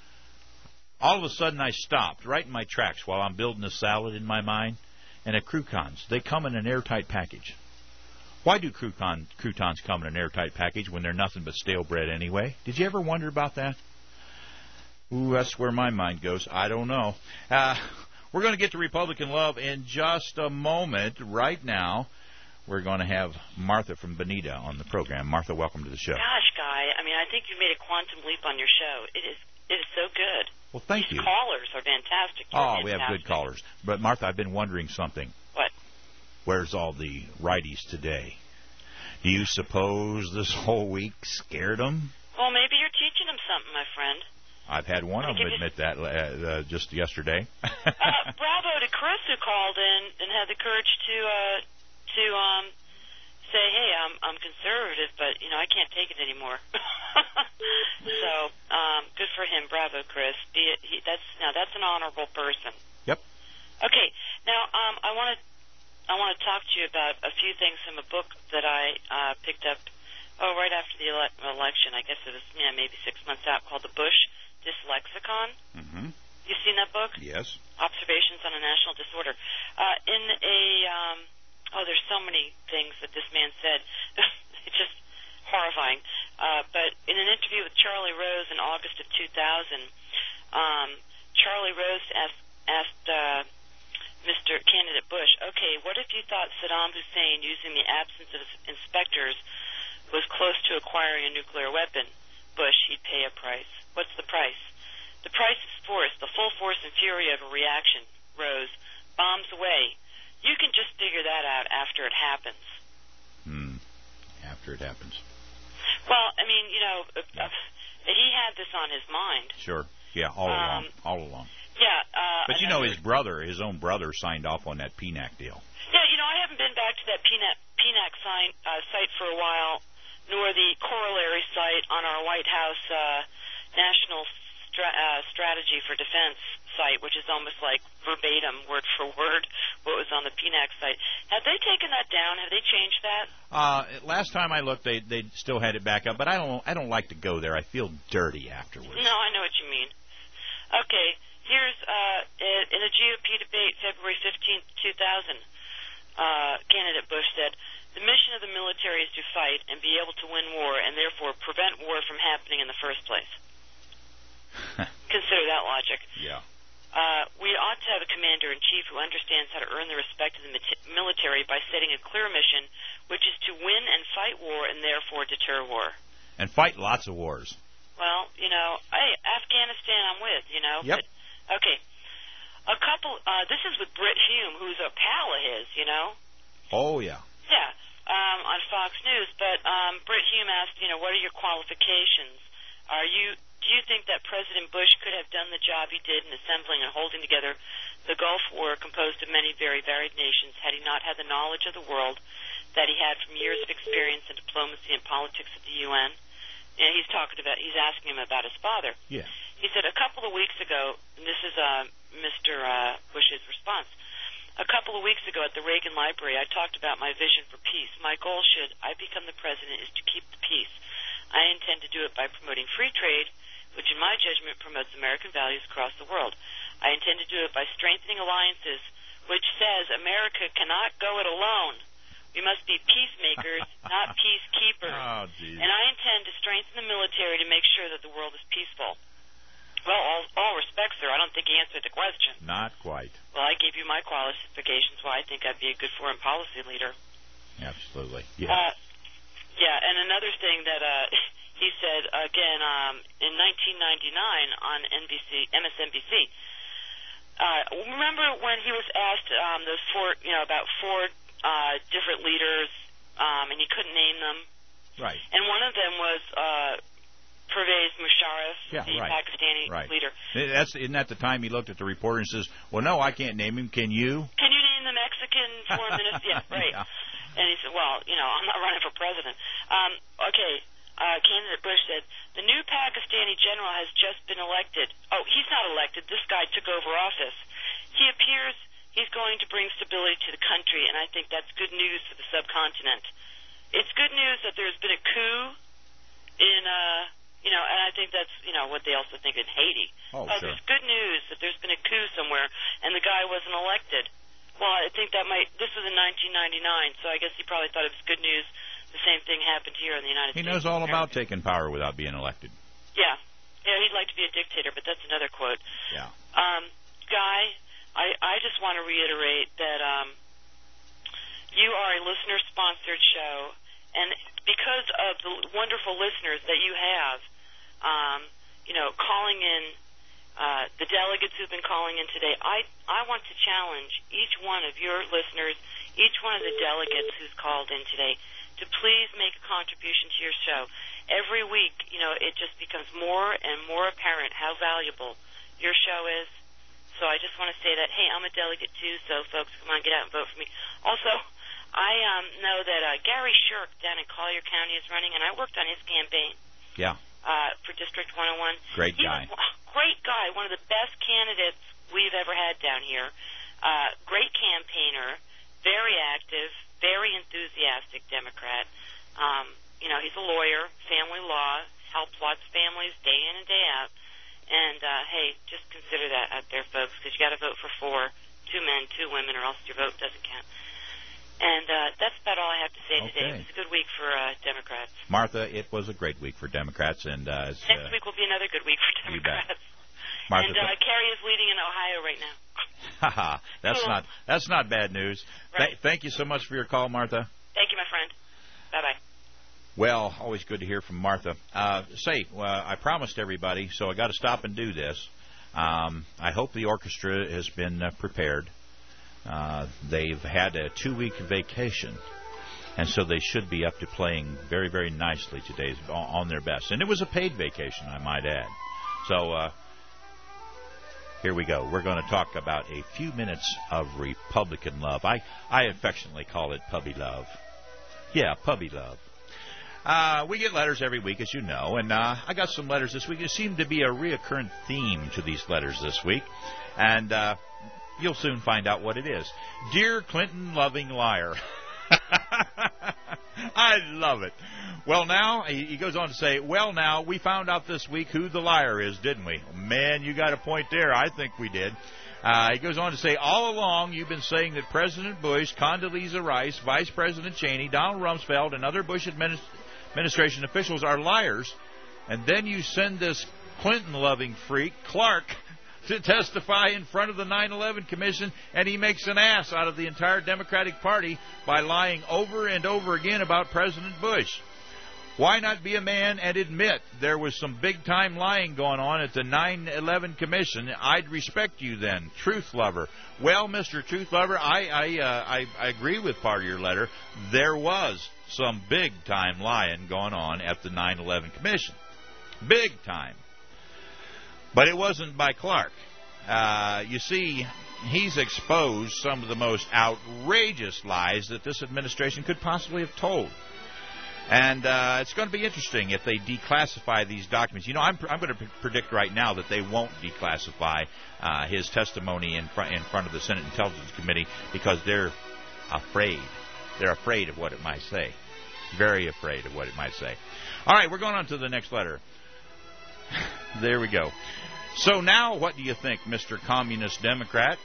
All of a sudden, I stopped right in my tracks while I'm building a salad in my mind. And at croutons, they come in an airtight package. Why do croutons come in an airtight package when they're nothing but stale bread anyway? Did you ever wonder about that? Ooh, that's where my mind goes. I don't know. We're going to get to Republican love in just a moment. Right now, we're going to have Martha from Bonita on the program. Martha, welcome to the show. Gosh, Guy, I think you've made a quantum leap on your show. It is so good. Well, thank you. Callers are fantastic. We have good callers. But, Martha, I've been wondering something. What? Where's all the righties today? Do you suppose this whole week scared them? Well, maybe you're teaching them something, my friend. I've had one of them admit that just yesterday. Bravo to Chris, who called in and had the courage to say, hey, I'm conservative, but, I can't take it anymore. So, good for him. Bravo, Chris. That's an honorable person. Yep. Okay. Now, I want to talk to you about a few things from a book that I picked up, right after the election. I guess it was, maybe 6 months out, called The Bush Dyslexicon. Mm-hmm. You seen that book? Yes. Observations on a National Disorder. There's so many things that this man said. It's just horrifying. But in an interview with Charlie Rose in August of 2000, Charlie Rose asked Mr. Candidate Bush, okay, what if you thought Saddam Hussein, using the absence of inspectors, was close to acquiring a nuclear weapon? Bush, he'd pay a price. What's the price? The price is force, the full force and fury of a reaction. Rose, bombs away. You can just figure that out after it happens. After it happens. Well, he had this on his mind. Sign. Yeah, all along. Yeah. But his own brother signed off on that PNAC deal. Yeah, I haven't been back to that PNAC site for a while, nor the corollary site on our White House National Strategy for Defense site, which is almost like verbatim, word for word, what was on the PNAC site. Have they taken that down? Have they changed that? Last time I looked, they still had it back up, but I don't like to go there. I feel dirty afterwards. No, I know what you mean. Okay, here's in a GOP debate, February 15th, 2000, candidate Bush said, the mission of the military is to fight and be able to win war and therefore prevent war from happening in the first place. Consider that logic. Yeah. We ought to have a commander-in-chief who understands how to earn the respect of the military by setting a clear mission, which is to win and fight war and therefore deter war. And fight lots of wars. Well, hey, Afghanistan I'm with, Yep. But, okay. This is with Britt Hume, who's a pal of his, Oh, yeah. Yeah, on Fox News. But Britt Hume asked, what are your qualifications? Do you think that President Bush could have done the job he did in assembling and holding together the Gulf War, composed of many very varied nations, had he not had the knowledge of the world that he had from years of experience in diplomacy and politics at the UN. And he's asking him about his father. Yeah. He said, a couple of weeks ago, and this is Mr. Bush's response, a couple of weeks ago at the Reagan Library, I talked about my vision for peace. My goal, should I become the president, is to keep the peace. I intend to do it by promoting free trade, which in my judgment promotes American values across the world. I intend to do it by strengthening alliances, which says America cannot go it alone. We must be peacemakers, not peacekeepers. Oh, geez. And I intend to strengthen the military to make sure that the world is peaceful. Well, all respect, sir, I don't think he answered the question. Not quite. Well, I gave you my qualifications why I think I'd be a good foreign policy leader. Absolutely. Yeah. And another thing that he said, again, in 1999 on MSNBC, remember when he was asked those about four different leaders, and he couldn't name them? Right. And one of them was Pervez Musharraf, the Pakistani leader. Isn't that the time he looked at the reporter and says, well, no, I can't name him. Can you? Can you name the Mexican foreign minister? Yeah, right. Yeah. And he said, well, I'm not running for president. Candidate Bush said, the new Pakistani general has just been elected. Oh, he's not elected. This guy took over office. He appears he's going to bring stability to the country, and I think that's good news for the subcontinent. It's good news that there's been a coup in, and I think that's, what they also think in Haiti. Oh, sure. There's good news that there's been a coup somewhere, and the guy wasn't elected. Well, I think this was in 1999, so I guess he probably thought it was good news. The same thing happened here in the United States. He knows all about taking power without being elected. Yeah. Yeah, he'd like to be a dictator, but that's another quote. Yeah. Guy, I just want to reiterate that you are a listener-sponsored show, and because of the wonderful listeners that you have, calling in, the delegates who've been calling in today, I want to challenge each one of your listeners, each one of the delegates who's called in today, to please make a contribution to your show. Every week, it just becomes more and more apparent how valuable your show is. So I just want to say that, hey, I'm a delegate too, so folks, come on, get out and vote for me. Also, I know that Gary Shirk down in Collier County is running, and I worked on his campaign. Yeah. For District 101. Great guy. Great guy, one of the best candidates we've ever had down here. Great campaigner, very active, very enthusiastic Democrat. He's a lawyer, family law, helps lots of families day in and day out. And, hey, just consider that out there, folks, because you got to vote for 4, 2 men, 2 women, or else your vote doesn't count. And that's about all I have to say today. It was a good week for Democrats. Martha, it was a great week for Democrats. And next week will be another good week for Democrats. Martha, and Kerry is leading in Ohio right now. That's not bad news. Right. Thank you so much for your call, Martha. Thank you, my friend. Bye-bye. Well, always good to hear from Martha. I promised everybody, so I got to stop and do this. I hope the orchestra has been prepared. They've had a 2-week vacation, and so they should be up to playing very, very nicely today on their best. And it was a paid vacation, I might add. So here we go. We're going to talk about a few minutes of Republican love. I affectionately call it puppy love. Yeah, puppy love. We get letters every week, as you know, and I got some letters this week. There seemed to be a reoccurring theme to these letters this week, and you'll soon find out what it is. Dear Clinton-loving liar. I love it. Well, now, he goes on to say, well, now, we found out this week who the liar is, didn't we? Man, you got a point there. I think we did. He goes on to say, all along you've been saying that President Bush, Condoleezza Rice, Vice President Cheney, Donald Rumsfeld, and other Bush administration officials are liars, and then you send this Clinton-loving freak, Clark, to testify in front of the 9/11 Commission, and he makes an ass out of the entire Democratic Party by lying over and over again about President Bush. Why not be a man and admit there was some big-time lying going on at the 9/11 Commission? I'd respect you then, truth lover. Well, Mr. Truth Lover, I agree with part of your letter. There was some big-time lying going on at the 9/11 Commission. Big time. But it wasn't by Clark. You see, he's exposed some of the most outrageous lies that this administration could possibly have told. And it's going to be interesting if they declassify these documents. You know, I'm going to predict right now that they won't declassify his testimony in front of the Senate Intelligence Committee because they're afraid. They're afraid of what it might say. Very afraid of what it might say. All right, we're going on to the next letter. There we go. So now, what do you think, Mr. Communist Democrat?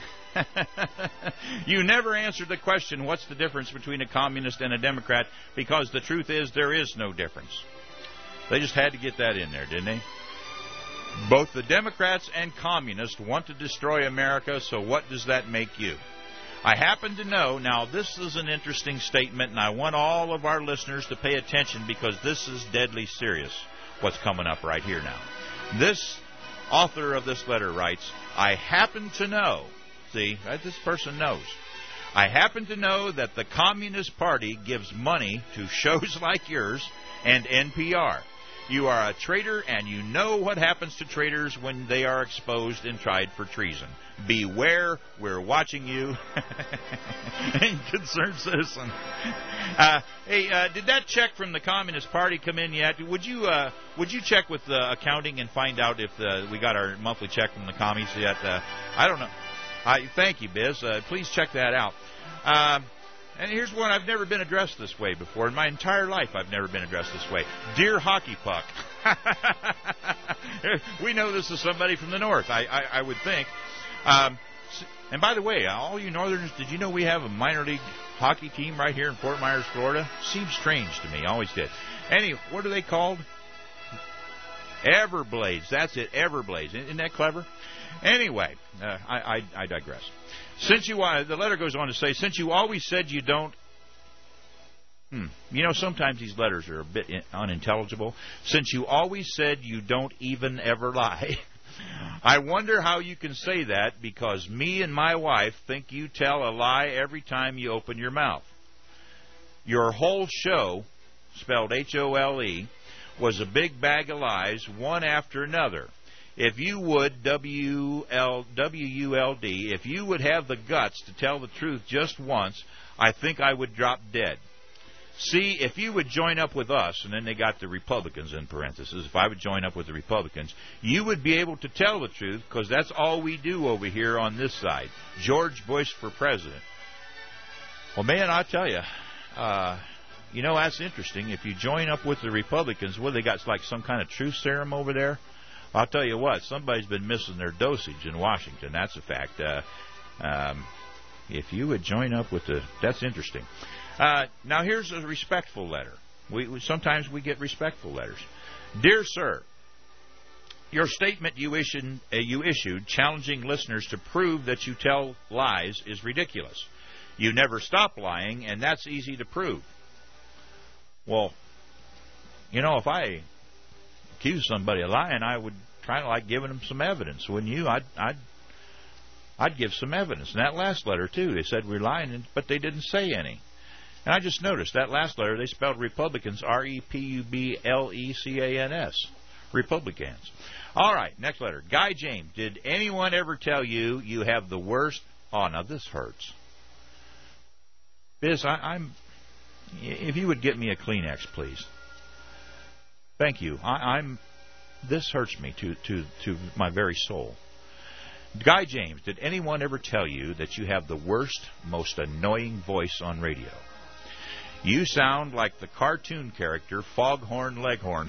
You never answered the question, what's the difference between a communist and a Democrat? Because the truth is, there is no difference. They just had to get that in there, didn't they? Both the Democrats and communists want to destroy America, so what does that make you? I happen to know, now this is an interesting statement, and I want all of our listeners to pay attention because this is deadly serious, what's coming up right here now. This author of this letter writes, I happen to know, see, this person knows, I happen to know that the Communist Party gives money to shows like yours and NPR. You are a traitor, and you know what happens to traitors when they are exposed and tried for treason. Beware, we're watching you. Concerned citizen. Hey, did that check from the Communist Party come in yet? Would you check with accounting and find out if we got our monthly check from the commies yet? I don't know. Thank you, Biz. Please check that out. And here's one. I've never been addressed this way before. In my entire life, I've never been addressed this way. Dear Hockey Puck. We know this is somebody from the north, I would think. And by the way, all you northerners, did you know we have a minor league hockey team right here in Fort Myers, Florida? Seems strange to me. Always did. Anyway, what are they called? Everblades. That's it, Everblades. Isn't that clever? Anyway, I digress. Since you, the letter goes on to say, since you always said you don't, you know, sometimes these letters are a bit unintelligible. Since you always said you don't even ever lie, I wonder how you can say that because me and my wife think you tell a lie every time you open your mouth. Your whole show, spelled H-O-L-E, was a big bag of lies, one after another. If you would, W-U-L-D, if you would have the guts to tell the truth just once, I think I would drop dead. See, if you would join up with us, and then they got the Republicans in parentheses, if I would join up with the Republicans, you would be able to tell the truth because that's all we do over here on this side. George Bush for president. Well, man, I tell you, you know, that's interesting. If you join up with the Republicans, what, they got like some kind of truth serum over there? I'll tell you what, somebody's been missing their dosage in Washington. That's a fact. If you would join up with the... That's interesting. Now, here's a respectful letter. Sometimes we get respectful letters. Dear Sir, your statement you issued challenging listeners to prove that you tell lies is ridiculous. You never stop lying, and that's easy to prove. Well, you know, if I accuse somebody of lying, I would try to like giving them some evidence, wouldn't you? I'd give some evidence. And that last letter too, they said we're lying, but they didn't say any. And I just noticed that last letter they spelled Republicans R-E-P-U-B-L-E-C-A-N-S, Republicans. All right, next letter. Guy James, did anyone ever tell you you have the worst? Oh, now this hurts. Biz, I'm. If you would get me a Kleenex, please. Thank you. This hurts me to my very soul. Guy James, did anyone ever tell you that you have the worst, most annoying voice on radio? You sound like the cartoon character Foghorn Leghorn.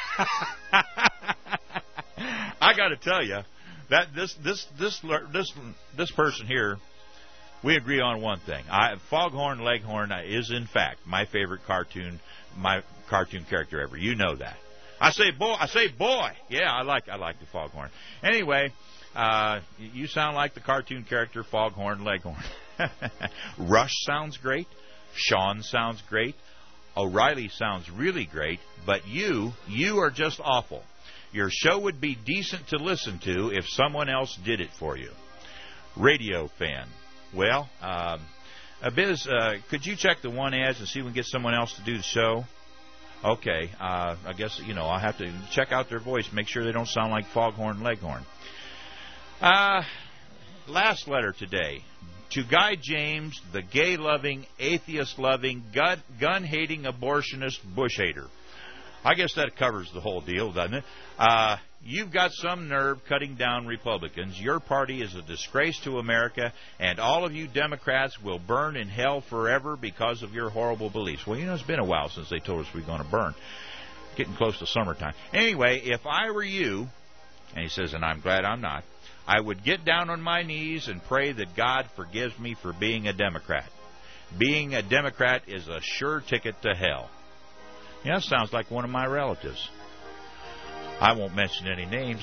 I got to tell you that this person here, we agree on one thing. Foghorn Leghorn is in fact my favorite cartoon character ever. You know that. I say boy. Yeah, I like the Foghorn. Anyway, you sound like the cartoon character Foghorn Leghorn. Rush sounds great. Sean sounds great. O'Reilly sounds really great. But you are just awful. Your show would be decent to listen to if someone else did it for you. Radio fan. Well, Biz, could you check the one ads and see if we can get someone else to do the show? Okay, I guess, I'll have to check out their voice, make sure they don't sound like Foghorn Leghorn. last letter today. To Guy James, the gay-loving, atheist-loving, gun-hating, abortionist bush hater. I guess that covers the whole deal, doesn't it? You've got some nerve cutting down Republicans. Your party is a disgrace to America, and all of you Democrats will burn in hell forever because of your horrible beliefs. Well, it's been a while since they told us we were going to burn. Getting close to summertime. Anyway, if I were you, and he says, and I'm glad I'm not, I would get down on my knees and pray that God forgives me for being a Democrat. Being a Democrat is a sure ticket to hell. That sounds like one of my relatives. I won't mention any names.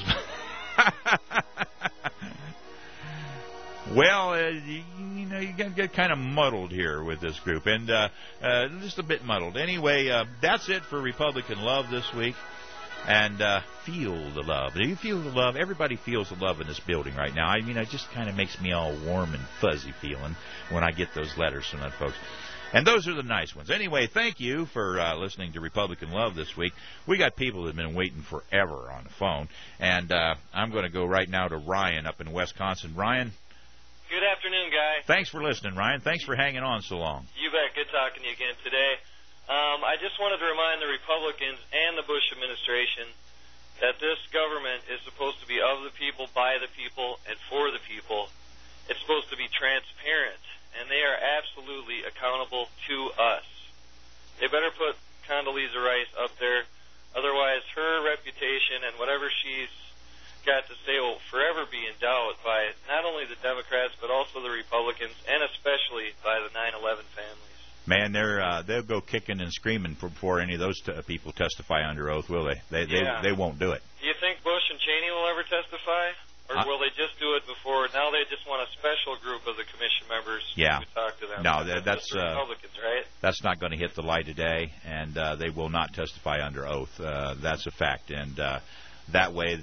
Well, you get kind of muddled here with this group, and just a bit muddled. Anyway, that's it for Republican Love this week. And feel the love. Do you feel the love? Everybody feels the love in this building right now. It just kind of makes me all warm and fuzzy feeling when I get those letters from that folks. And those are the nice ones. Anyway, thank you for listening to Republican Love this week. We got people that have been waiting forever on the phone. And I'm going to go right now to Ryan up in Wisconsin. Ryan? Good afternoon, Guy. Thanks for listening, Ryan. Thanks for hanging on so long. You bet. Good talking to you again today. I just wanted to remind the Republicans and the Bush administration that this government is supposed to be of the people, by the people, and for the people. It's supposed to be transparent, and they are absolutely accountable to us. They better put Condoleezza Rice up there, otherwise her reputation and whatever she's got to say will forever be in doubt by not only the Democrats but also the Republicans, and especially by the 9/11 families. Man, they'll go kicking and screaming before any of those people testify under oath, will they? They won't do it. Do you think Bush and Cheney will ever testify? Or will they just do it before? Now they just want a special group of the commission members to talk to them. No, that's the Republicans, right? That's not going to hit the light of day, and they will not testify under oath. That's a fact. And that way,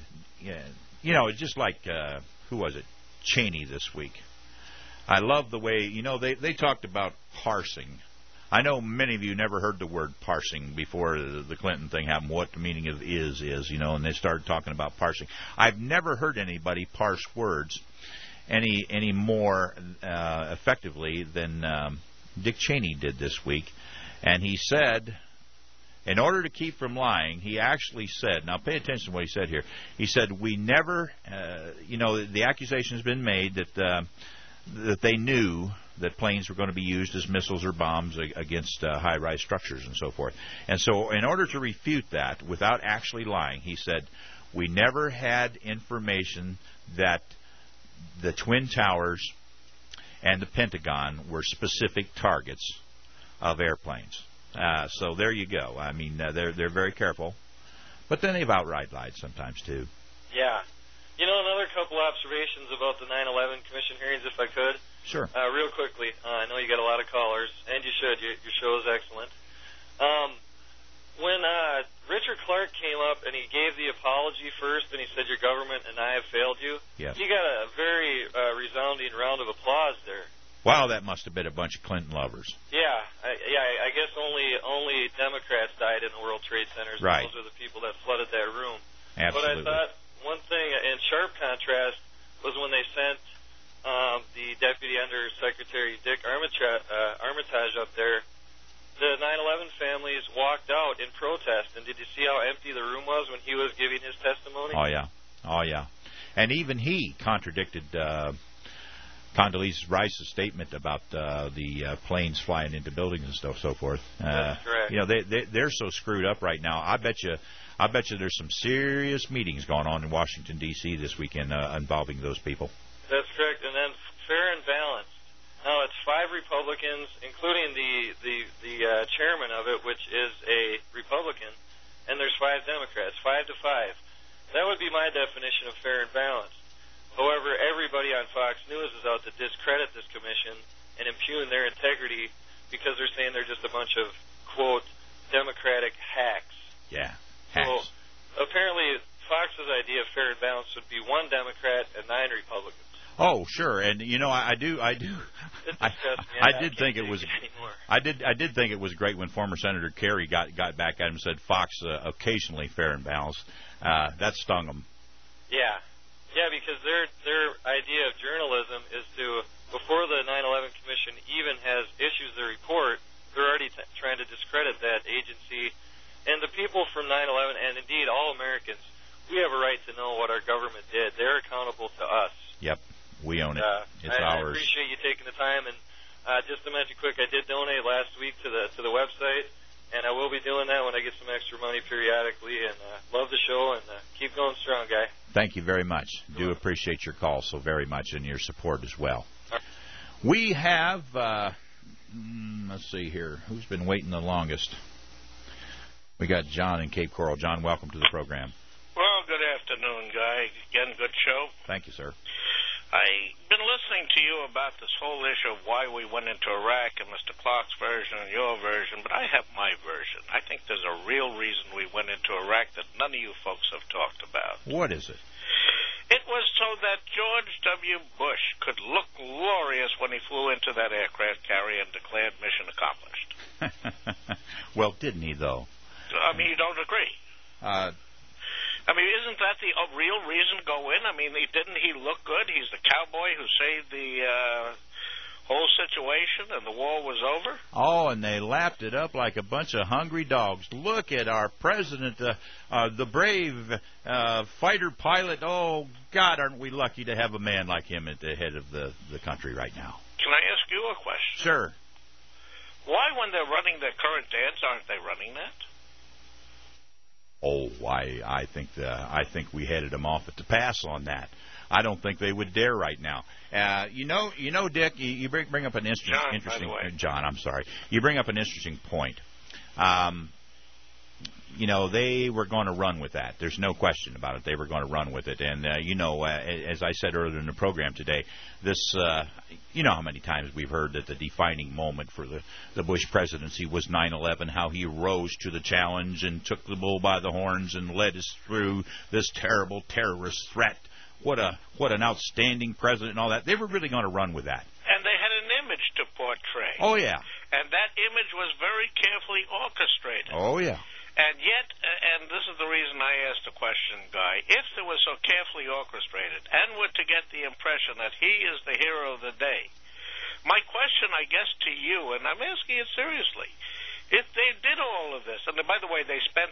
it's just like, who was it? Cheney this week. I love the way, they talked about parsing. I know many of you never heard the word parsing before the Clinton thing happened, what the meaning of is, and they started talking about parsing. I've never heard anybody parse words any more effectively than Dick Cheney did this week. And he said, in order to keep from lying, he actually said, now pay attention to what he said here. He said, we never, the accusation has been made that they knew that planes were going to be used as missiles or bombs against high-rise structures and so forth. And so in order to refute that without actually lying, he said, we never had information that the Twin Towers and the Pentagon were specific targets of airplanes. So there you go. I mean, they're very careful. But then they've outright lied sometimes, too. Yeah. Another couple observations about the 9/11 Commission hearings, if I could. Sure. Real quickly, I know you got a lot of callers, and you should. Your show is excellent. When Richard Clark came up and he gave the apology first, and he said, your government and I have failed you, yes. He got a very resounding round of applause there. Wow, that must have been a bunch of Clinton lovers. Yeah, I guess only Democrats died in the World Trade Centers. Right. Those are the people that flooded that room. Absolutely. But I thought one thing in sharp contrast was when they sent the Deputy Under Secretary Dick Armitage up there. The 9/11 families walked out in protest, and did you see how empty the room was when he was giving his testimony? Oh yeah. And even he contradicted Condoleezza Rice's statement about the planes flying into buildings and so forth. That's correct. They're so screwed up right now. I bet you there's some serious meetings going on in Washington, D.C. this weekend involving those people. That's correct. And then fair and balanced. Now, it's 5 Republicans, including the chairman of it, which is a Republican, and there's 5 Democrats, 5 to 5. That would be my definition of fair and balanced. However, everybody on Fox News is out to discredit this commission and impugn their integrity because they're saying they're just a bunch of, quote, Democratic hacks. Yeah, So, hacks. apparently, Fox's idea of fair and balanced would be 1 Democrat and 9 Republicans. Oh, sure, and I did think it was I did think it was great when former Senator Kerry got back at him and said Fox occasionally fair and balanced. That stung him. Yeah, Yeah, because their idea of journalism is to, before the 9/11 Commission even issues their report, they're already trying to discredit that agency. And the people from 9/11, and indeed all Americans, we have a right to know what our government did. They're accountable to us. Yep, we own it. It's I ours. appreciate you taking the time. And just to mention quick, I did donate last week to the website, and I will be doing that when I get some extra money periodically. And love the show, and keep going strong, guy. Thank you very much. Do appreciate your call so very much and your support as well. We have, let's see here, who's been waiting the longest? We got John in Cape Coral. John, welcome to the program. Well, good afternoon, Guy. Again, good show. Thank you, sir. I've been listening to you about this whole issue of why we went into Iraq and Mr. Clark's version and your version, but I have my version. I think there's a real reason we went into Iraq that none of you folks have talked about. What is it? It was so that George W. Bush could look glorious when he flew into that aircraft carrier and declared mission accomplished. Well, didn't he, though? I mean, you don't agree? I mean, isn't that the real reason to go in? I mean, didn't he look good? He's the cowboy who saved the whole situation and the war was over? Oh, and they lapped it up like a bunch of hungry dogs. Look at our president, the brave fighter pilot. Oh, God, aren't we lucky to have a man like him at the head of the country right now? Can I ask you a question? Sure. Why, when they're running their current dance, aren't they running that? Oh, I think we headed them off at the pass on that. I don't think they would dare right now. You know, Dick, you bring up an interesting John, I'm sorry. You bring up an interesting point. You know, they were going to run with that. There's no question about it. They were going to run with it. And, you know, as I said earlier in the program today, this, you know how many times we've heard that the defining moment for the Bush presidency was 9/11, how he rose to the challenge and took the bull by the horns and led us through this terrible terrorist threat. What an outstanding president and all that. They were really going to run with that. And they had an image to portray. Oh, yeah. And that image was very carefully orchestrated. Oh, yeah. And yet, and this is the reason I asked the question, Guy, if it was so carefully orchestrated and were to get the impression that he is the hero of the day, my question, I guess, to you, and I'm asking it seriously, if they did all of this, and by the way, they spent,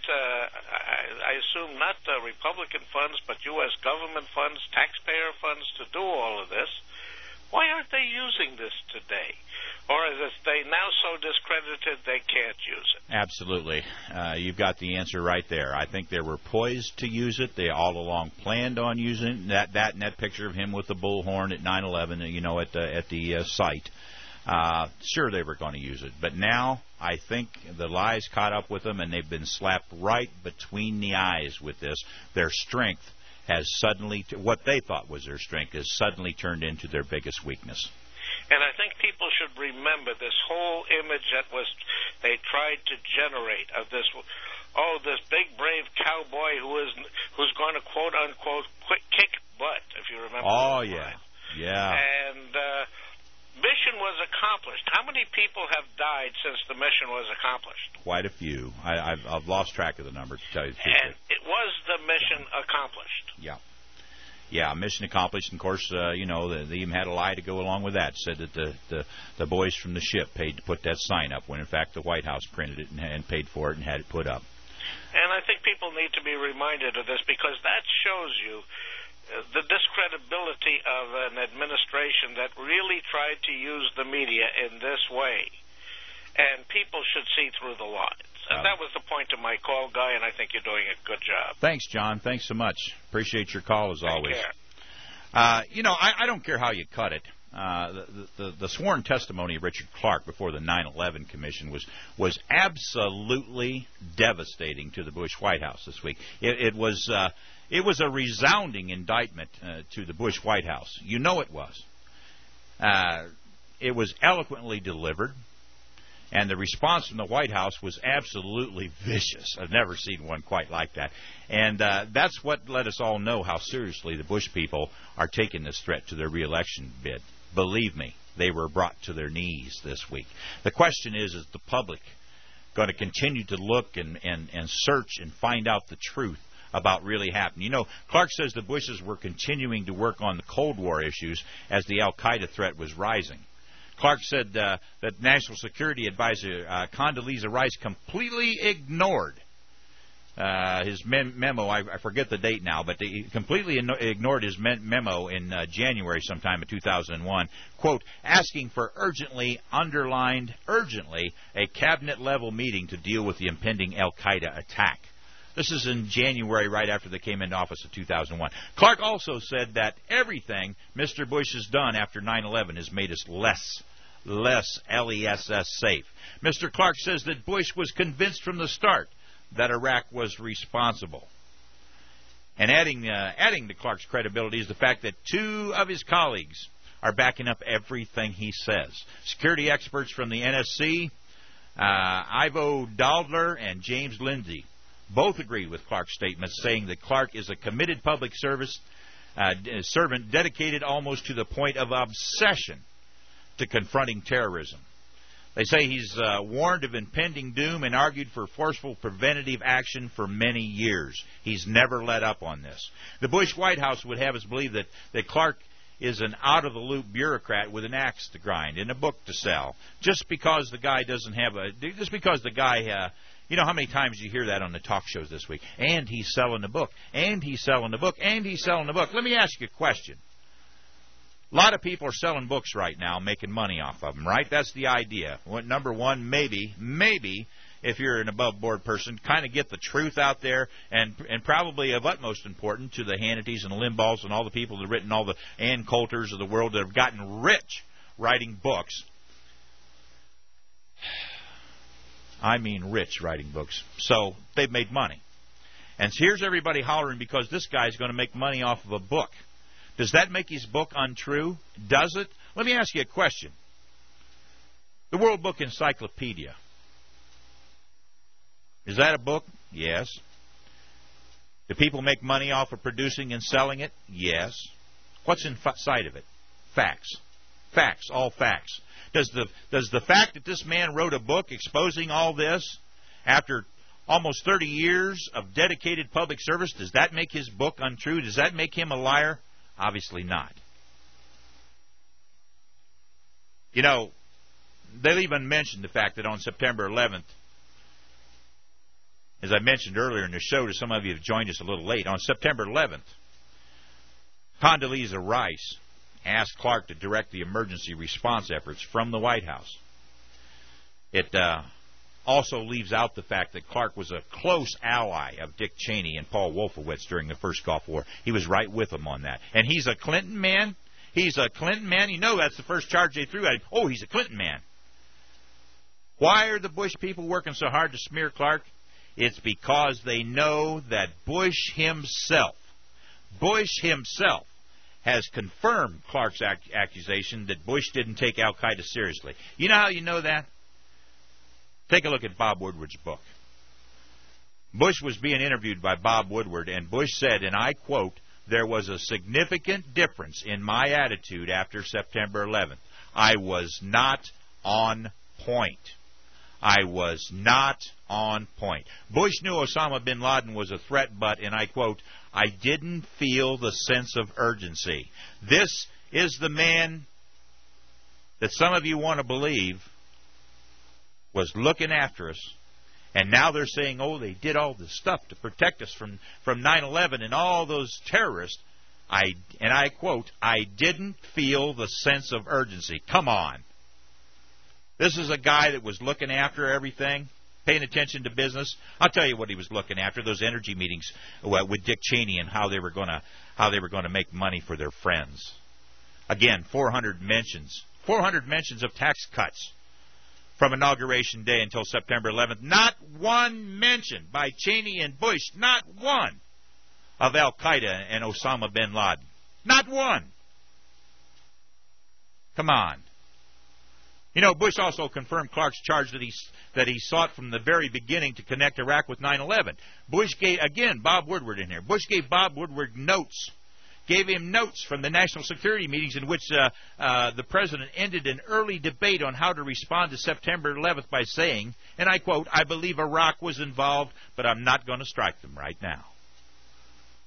I assume, not Republican funds, but U.S. government funds, taxpayer funds to do all of this, why aren't they using this today? Or is they now so discredited they can't use it? Absolutely. You've got the answer right there. I think they were poised to use it. They all along planned on using that and that picture of him with the bullhorn at 9/11, you know, at the site. Sure, they were going to use it. But now I think the lies caught up with them, and they've been slapped right between the eyes with this. Their strength has suddenly, what they thought was their strength, has suddenly turned into their biggest weakness. And I think people should remember this whole image that they tried to generate of this, this big brave cowboy who's going to quote unquote kick butt, if you remember. Oh yeah, yeah. And mission was accomplished. How many people have died since the mission was accomplished? Quite a few. I've lost track of the number, to tell you the truth. And it was the mission accomplished. Yeah. Yeah, mission accomplished. And of course, you know, they even had a lie to go along with that. Said that the boys from the ship paid to put that sign up, when in fact the White House printed it and paid for it and had it put up. And I think people need to be reminded of this, because that shows you the discredibility of an administration that really tried to use the media in this way. And people should see through the lies. And that was the point of my call, Guy, and I think you're doing a good job. Thanks, John. Thanks so much. Appreciate your call, as always. Take care. You know, I don't care how you cut it. The sworn testimony of Richard Clark before the 9/11 Commission was absolutely devastating to the Bush White House this week. It was a resounding indictment to the Bush White House. You know it was. It was eloquently delivered. And the response from the White House was absolutely vicious. I've never seen one quite like that. And that's what let us all know how seriously the Bush people are taking this threat to their reelection bid. Believe me, they were brought to their knees this week. The question is the public going to continue to look and search and find out the truth about really happened. You know, Clark says the Bushes were continuing to work on the Cold War issues as the al-Qaeda threat was rising. Clark said that National Security Advisor Condoleezza Rice completely ignored his memo. I forget the date now, but he completely ignored his memo in January sometime of 2001, quote, asking for underlined urgently, a cabinet-level meeting to deal with the impending al-Qaeda attack. This is in January, right after they came into office in 2001. Clark also said that everything Mr. Bush has done after 9/11 has made us less LESS safe. Mr. Clark says that Bush was convinced from the start that Iraq was responsible. And adding to Clark's credibility is the fact that two of his colleagues are backing up everything he says. Security experts from the NSC, Ivo Daldler and James Lindsay, both agree with Clark's statements, saying that Clark is a committed public servant dedicated almost to the point of obsession to confronting terrorism. They say he's warned of impending doom and argued for forceful preventative action for many years. He's never let up on this. The Bush White House would have us believe that Clark is an out-of-the-loop bureaucrat with an axe to grind and a book to sell. Just because the guy you know how many times you hear that on the talk shows this week? And he's selling a book, and he's selling a book, and he's selling a book. Let me ask you a question. A lot of people are selling books right now, making money off of them, right? That's the idea. Number one, maybe, if you're an above-board person, kind of get the truth out there, and probably of utmost importance to the Hannitys and the Limbaughs and all the people that have written, all the Ann Coulters of the world that have gotten rich writing books. I mean rich writing books. So they've made money. And here's everybody hollering because this guy's going to make money off of a book. Does that make his book untrue? Does it? Let me ask you a question. The World Book Encyclopedia. Is that a book? Yes. Do people make money off of producing and selling it? Yes. What's inside of it? Facts. Facts. All facts. Does the fact that this man wrote a book exposing all this after almost 30 years of dedicated public service, does that make his book untrue? Does that make him a liar? Obviously not. You know, they'll even mention the fact that on September 11th, as I mentioned earlier in the show to some of you who have joined us a little late, on September 11th, Condoleezza Rice asked Clark to direct the emergency response efforts from the White House. It also leaves out the fact that Clark was a close ally of Dick Cheney and Paul Wolfowitz during the first Gulf War. He was right with them on that. And he's a Clinton man. He's a Clinton man. You know that's the first charge they threw at him. Oh, he's a Clinton man. Why are the Bush people working so hard to smear Clark? It's because they know that Bush himself has confirmed Clark's accusation that Bush didn't take al-Qaeda seriously. You know how you know that? Take a look at Bob Woodward's book. Bush was being interviewed by Bob Woodward, and Bush said, and I quote, "There was a significant difference in my attitude after September 11th. I was not on point. I was not on point." Bush knew Osama bin Laden was a threat, but, and I quote, "I didn't feel the sense of urgency." This is the man that some of you want to believe was looking after us, and now they're saying, oh, they did all this stuff to protect us from 9/11 and all those terrorists. And I quote, "I didn't feel the sense of urgency." Come on. This is a guy that was looking after everything, paying attention to business. I'll tell you what he was looking after, those energy meetings with Dick Cheney and how they were going to make money for their friends. Again, 400 mentions of tax cuts from Inauguration Day until September 11th. Not one mention by Cheney and Bush, not one, of al-Qaeda and Osama bin Laden. Not one. Come on. You know, Bush also confirmed Clark's charge that he sought from the very beginning to connect Iraq with 9/11. Bush gave, again, Bob Woodward in here. Bush gave Bob Woodward notes. Gave him notes from the national security meetings in which the president ended an early debate on how to respond to September 11th by saying, and I quote, "I believe Iraq was involved, but I'm not going to strike them right now."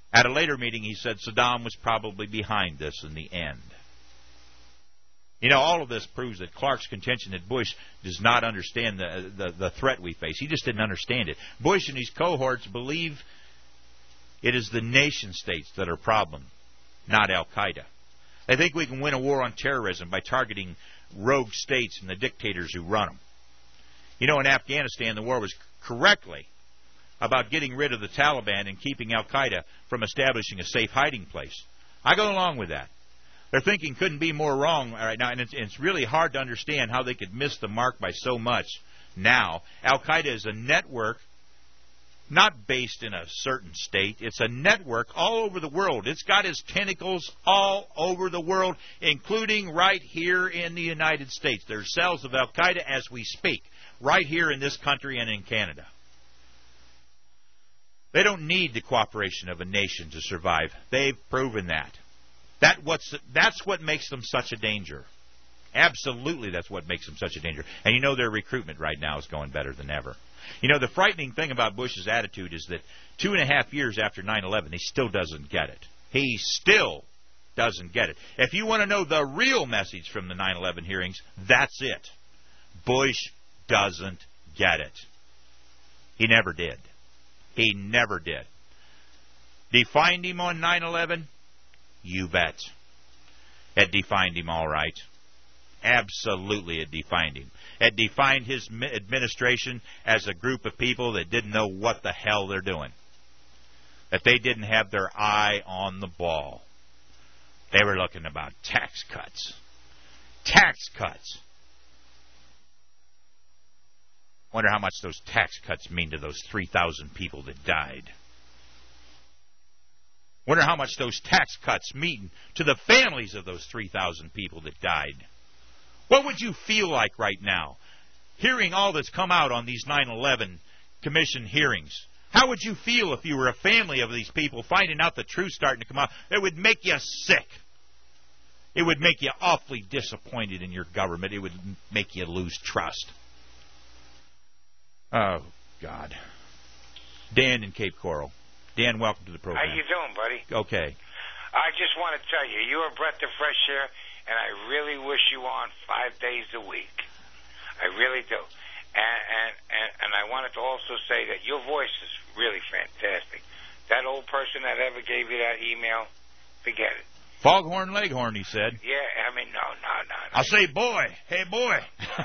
At a later meeting, he said Saddam was probably behind this in the end. You know, all of this proves that Clark's contention that Bush does not understand the threat we face. He just didn't understand it. Bush and his cohorts believe it is the nation states that are a problem, not Al-Qaeda. They think we can win a war on terrorism by targeting rogue states and the dictators who run them. You know, in Afghanistan, the war was correctly about getting rid of the Taliban and keeping Al-Qaeda from establishing a safe hiding place. I go along with that. Their thinking couldn't be more wrong right now, and it's really hard to understand how they could miss the mark by so much now. Al-Qaeda is a network not based in a certain state. It's a network all over the world. It's got its tentacles all over the world, including right here in the United States. There's cells of Al-Qaeda as we speak, right here in this country and in Canada. They don't need the cooperation of a nation to survive. They've proven that. That's what makes them such a danger. Absolutely, that's what makes them such a danger. And you know their recruitment right now is going better than ever. You know, the frightening thing about Bush's attitude is that 2.5 years after 9/11, he still doesn't get it. He still doesn't get it. If you want to know the real message from the 9/11 hearings, that's it. Bush doesn't get it. He never did. He never did. Defined him on 9/11? You bet. It defined him all right. Absolutely, it defined him. It defined his administration as a group of people that didn't know what the hell they're doing. That they didn't have their eye on the ball. They were looking about tax cuts. Tax cuts. Wonder how much those tax cuts mean to those 3,000 people that died. Wonder how much those tax cuts mean to the families of those 3,000 people that died. What would you feel like right now, hearing all that's come out on these 9/11 commission hearings? How would you feel if you were a family of these people, finding out the truth starting to come out? It would make you sick. It would make you awfully disappointed in your government. It would make you lose trust. Oh, God. Dan in Cape Coral. Dan, welcome to the program. How you doing, buddy? Okay. I just want to tell you, you're a breath of fresh air, and I really wish you were on 5 days a week. I really do. And I wanted to also say that your voice is really fantastic. That old person that ever gave you that email, forget it. Foghorn Leghorn, he said. Yeah, I mean, no. I'll say, boy. Hey, boy.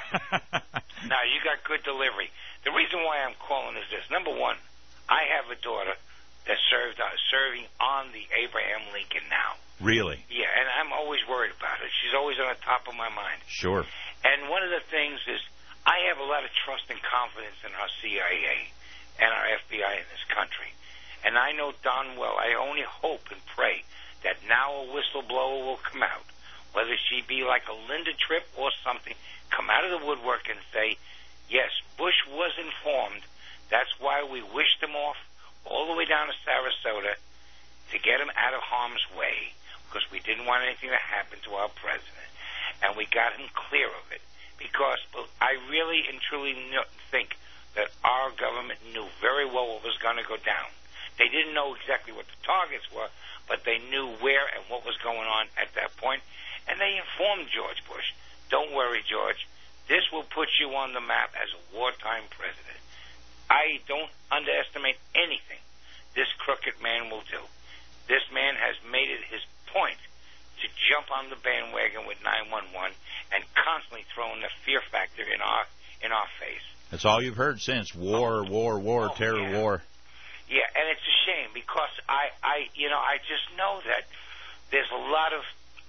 No, you got good delivery. The reason why I'm calling is this. Number one, I have a daughter that's serving on the Abraham Lincoln now. Really? Yeah, and I'm always worried about her. She's always on the top of my mind. Sure. And one of the things is I have a lot of trust and confidence in our CIA and our FBI in this country. And I know darn well, I only hope and pray that now a whistleblower will come out, whether she be like a Linda Tripp or something, come out of the woodwork and say, yes, Bush was informed. That's why we wished him off all the way down to Sarasota to get him out of harm's way, because we didn't want anything to happen to our president. And we got him clear of it, because I really and truly think that our government knew very well what was going to go down. They didn't know exactly what the targets were, but they knew where and what was going on at that point, and they informed George Bush. Don't worry, George. This will put you on the map as a wartime president. I don't underestimate anything this crooked man will do. This man has made it his point to jump on the bandwagon with 911 and constantly throwing the fear factor in our face. That's all you've heard since. War, terror, yeah. war. Yeah, and it's a shame because I just know that there's a lot of,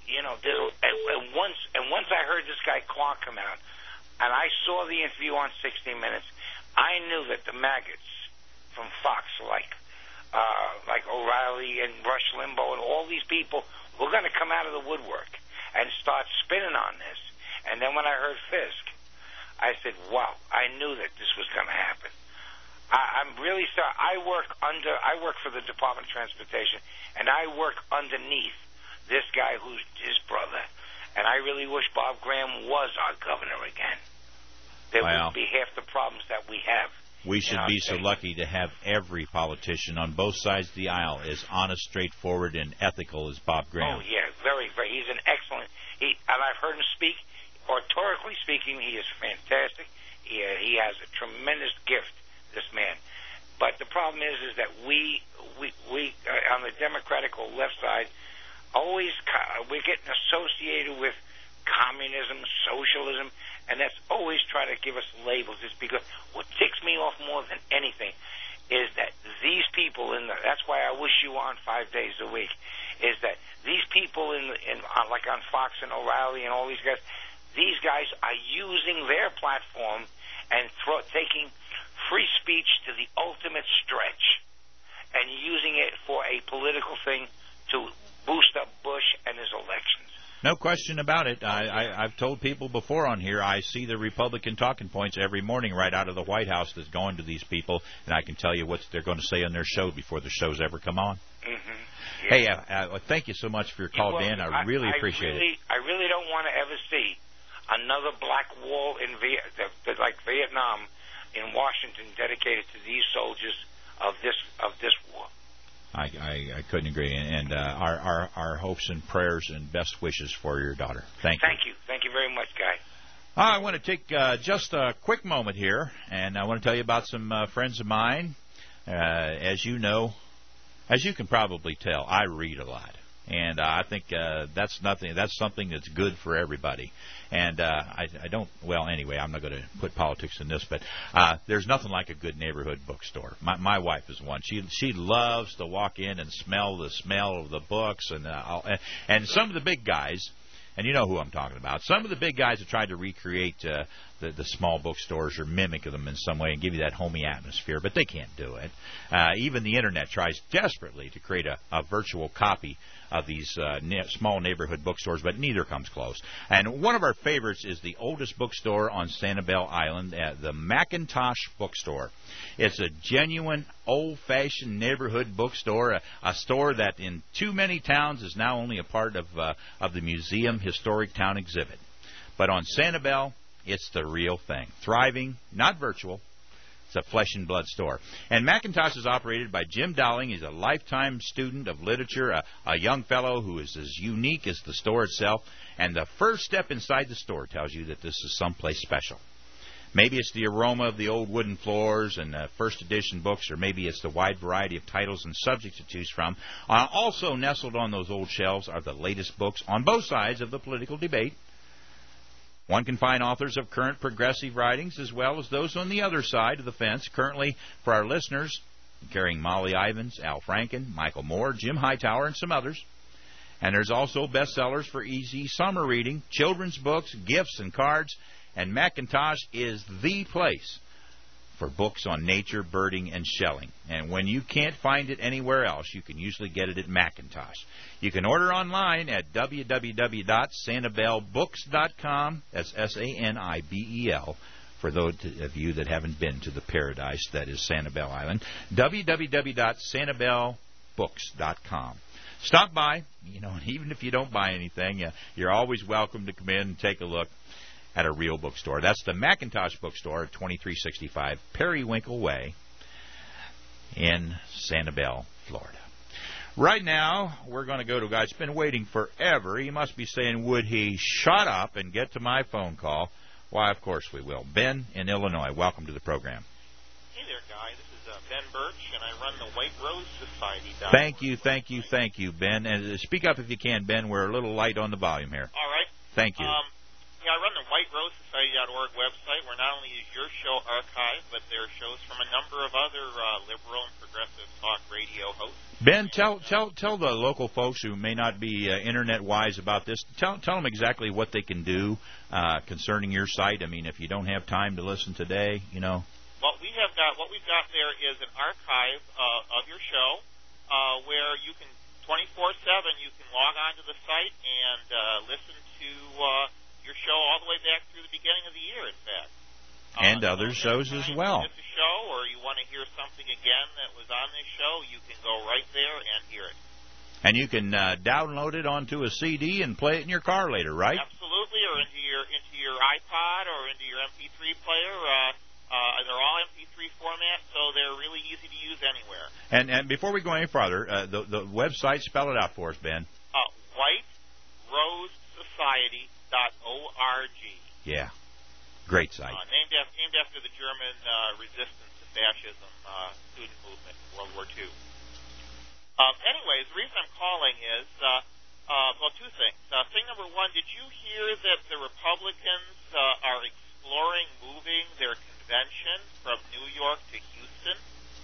and once I heard this guy Clark come out, and I saw the interview on 60 Minutes, I knew that the maggots from Fox, like O'Reilly and Rush Limbaugh and all these people, were going to come out of the woodwork and start spinning on this. And then when I heard Fisk, I said, wow, I knew that this was going to happen. I'm really sorry. I work for the Department of Transportation, and I work underneath this guy who's his brother. And I really wish Bob Graham was our governor again. There wouldn't be half the problems that we have We should be so lucky to have every politician on both sides of the aisle as honest, straightforward, and ethical as Bob Graham. Oh, yeah, very, very. He's an excellent. And I've heard him speak. Rhetorically speaking, he is fantastic. He has a tremendous gift, this man. But the problem is that we on the Democratic or left side, we're getting associated with communism, socialism, and that's always trying to give us labels. It's because what ticks me off more than anything is that these people that's why I wish you on 5 days a week, is that these people like on Fox and O'Reilly and all these guys are using their platform and taking free speech to the ultimate stretch and using it for a political thing to boost up Bush and his elections. No question about it. I've told people before on here, I see the Republican talking points every morning right out of the White House that's going to these people, and I can tell you what they're going to say on their show before the shows ever come on. Mm-hmm. Yeah. Hey, thank you so much for your call, Dan. I really appreciate it. I really don't want to ever see another black wall like Vietnam in Washington dedicated to these soldiers of this war. I couldn't agree, and our hopes and prayers and best wishes for your daughter. Thank you. Thank you very much, Guy. I want to take just a quick moment here, and I want to tell you about some friends of mine. As you know, as you can probably tell, I read a lot. And I think that's something that's good for everybody. And I don't, well, anyway, I'm not going to put politics in this, but there's nothing like a good neighborhood bookstore. My wife is one. She loves to walk in and smell the smell of the books, and some of the big guys, and you know who I'm talking about. Some of the big guys have tried to recreate the small bookstores or mimic them in some way and give you that homey atmosphere, but they can't do it. Even the Internet tries desperately to create a virtual copy of these small neighborhood bookstores, but neither comes close. And one of our favorites is the oldest bookstore on Sanibel Island, the Macintosh Bookstore. It's a genuine, old-fashioned neighborhood bookstore, a store that in too many towns is now only a part of the Museum Historic Town exhibit. But on Sanibel, it's the real thing. Thriving, not virtual. It's a flesh and blood store. And Macintosh is operated by Jim Dowling. He's a lifetime student of literature, a young fellow who is as unique as the store itself. And the first step inside the store tells you that this is someplace special. Maybe it's the aroma of the old wooden floors and first edition books, or maybe it's the wide variety of titles and subjects to choose from. Also nestled on those old shelves are the latest books on both sides of the political debate. One can find authors of current progressive writings as well as those on the other side of the fence. Currently, for our listeners, carrying Molly Ivins, Al Franken, Michael Moore, Jim Hightower, and some others. And there's also bestsellers for easy summer reading, children's books, gifts, and cards. And Macintosh is the place for books on nature, birding, and shelling. And when you can't find it anywhere else, you can usually get it at Macintosh. You can order online at www.sanibelbooks.com. That's Sanibel, for those of you that haven't been to the paradise that is Sanibel Island. www.sanibelbooks.com. Stop by, and even if you don't buy anything, you're always welcome to come in and take a look at a real bookstore. That's the Macintosh Bookstore at 2365 Periwinkle Way in Sanibel, Florida. Right now, we're going to go to a guy that's been waiting forever. He must be saying, would he shut up and get to my phone call? Why, of course we will. Ben in Illinois, welcome to the program. Hey there, Guy. This is Ben Birch, and I run the White Rose Society. Thank you, Ben. And speak up if you can, Ben. We're a little light on the volume here. All right. Thank you. I run the whiterosesociety.org website, where not only is your show archived, but there are shows from a number of other liberal and progressive talk radio hosts. Ben, tell the local folks who may not be internet-wise about this, tell them exactly what they can do concerning your site. I mean, if you don't have time to listen today, What we've got there is an archive of your show where you can 24/7 you can log on to the site and listen to your show all the way back through the beginning of the year, in fact. And other shows as well. If you miss a show or you want to hear something again that was on this show, you can go right there and hear it. And you can download it onto a CD and play it in your car later, right? Absolutely, or into your iPod or into your MP3 player. They're all MP3 MP3 format, so they're really easy to use anywhere. And before we go any farther, the website, spell it out for us, Ben. WhiteRoseSociety.org. Yeah, great site. Named after the German resistance to fascism student movement in World War II. Anyways, the reason I'm calling is, two things. Thing number one, did you hear that the Republicans are exploring moving their convention from New York to Houston?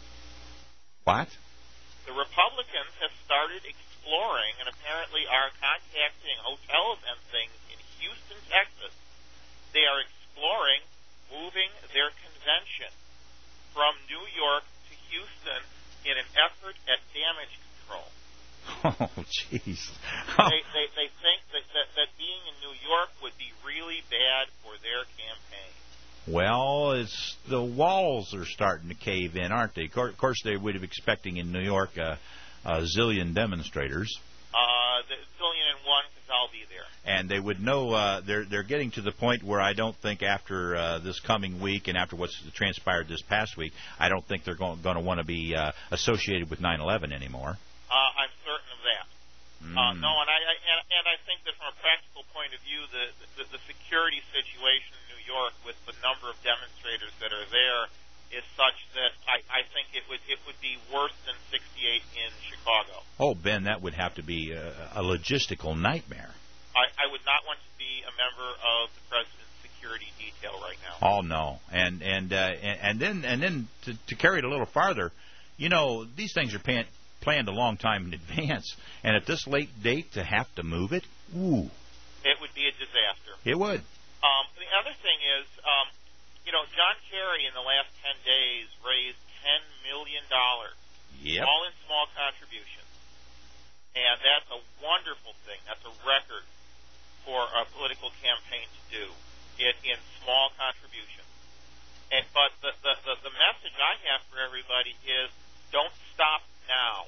What? The Republicans have started exploring and apparently are contacting hotels and things in Houston, Texas. They are exploring moving their convention from New York to Houston in an effort at damage control. Oh, jeez. They think that being in New York would be really bad for their campaign. Well, it's the walls are starting to cave in, aren't they? Of course, they would have expecting in New York a zillion demonstrators. The zillion and one, because I'll be there. And they would know they're getting to the point where I don't think after this coming week and after what's transpired this past week, I don't think they're going to want to be associated with 9/11 anymore. I'm certain of that. No, and I think that from a practical point of view, the security situation in New York with the number of demonstrators that are there is such that I think it would be worse than 68 in Chicago. Oh, Ben, that would have to be a logistical nightmare. I would not want to be a member of the president's security detail right now. Oh no, and then to carry it a little farther, you know, these things are planned a long time in advance, and at this late date to have to move it, ooh. It would be a disaster. It would. The other thing is, John Kerry in the last 10 days raised $10 million. Yep. All in small contributions. And that's a wonderful thing. That's a record for a political campaign to do it in small contributions. But the message I have for everybody is don't stop now.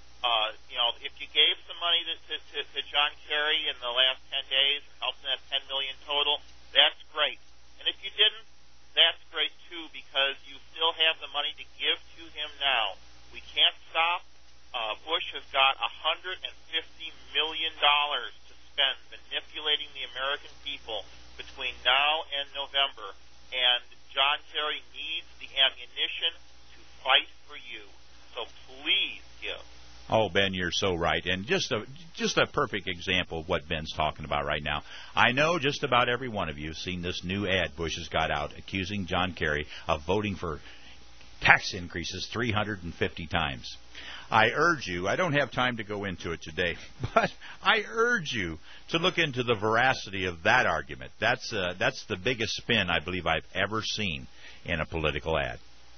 If you gave some money to John Kerry in the last 10 days, helped in that $10 million total, that's great. And if you didn't, that's great too, because you still have the money to give to him now. We can't stop. Bush has got $150 million to spend manipulating the American people between now and November, and John Kerry needs the ammunition to fight for you. So please give. Oh, Ben, you're so right. And just a perfect example of what Ben's talking about right now. I know just about every one of you has seen this new ad Bush has got out accusing John Kerry of voting for tax increases 350 times. I urge you, I don't have time to go into it today, but I urge you to look into the veracity of that argument. That's the biggest spin I believe I've ever seen in a political ad.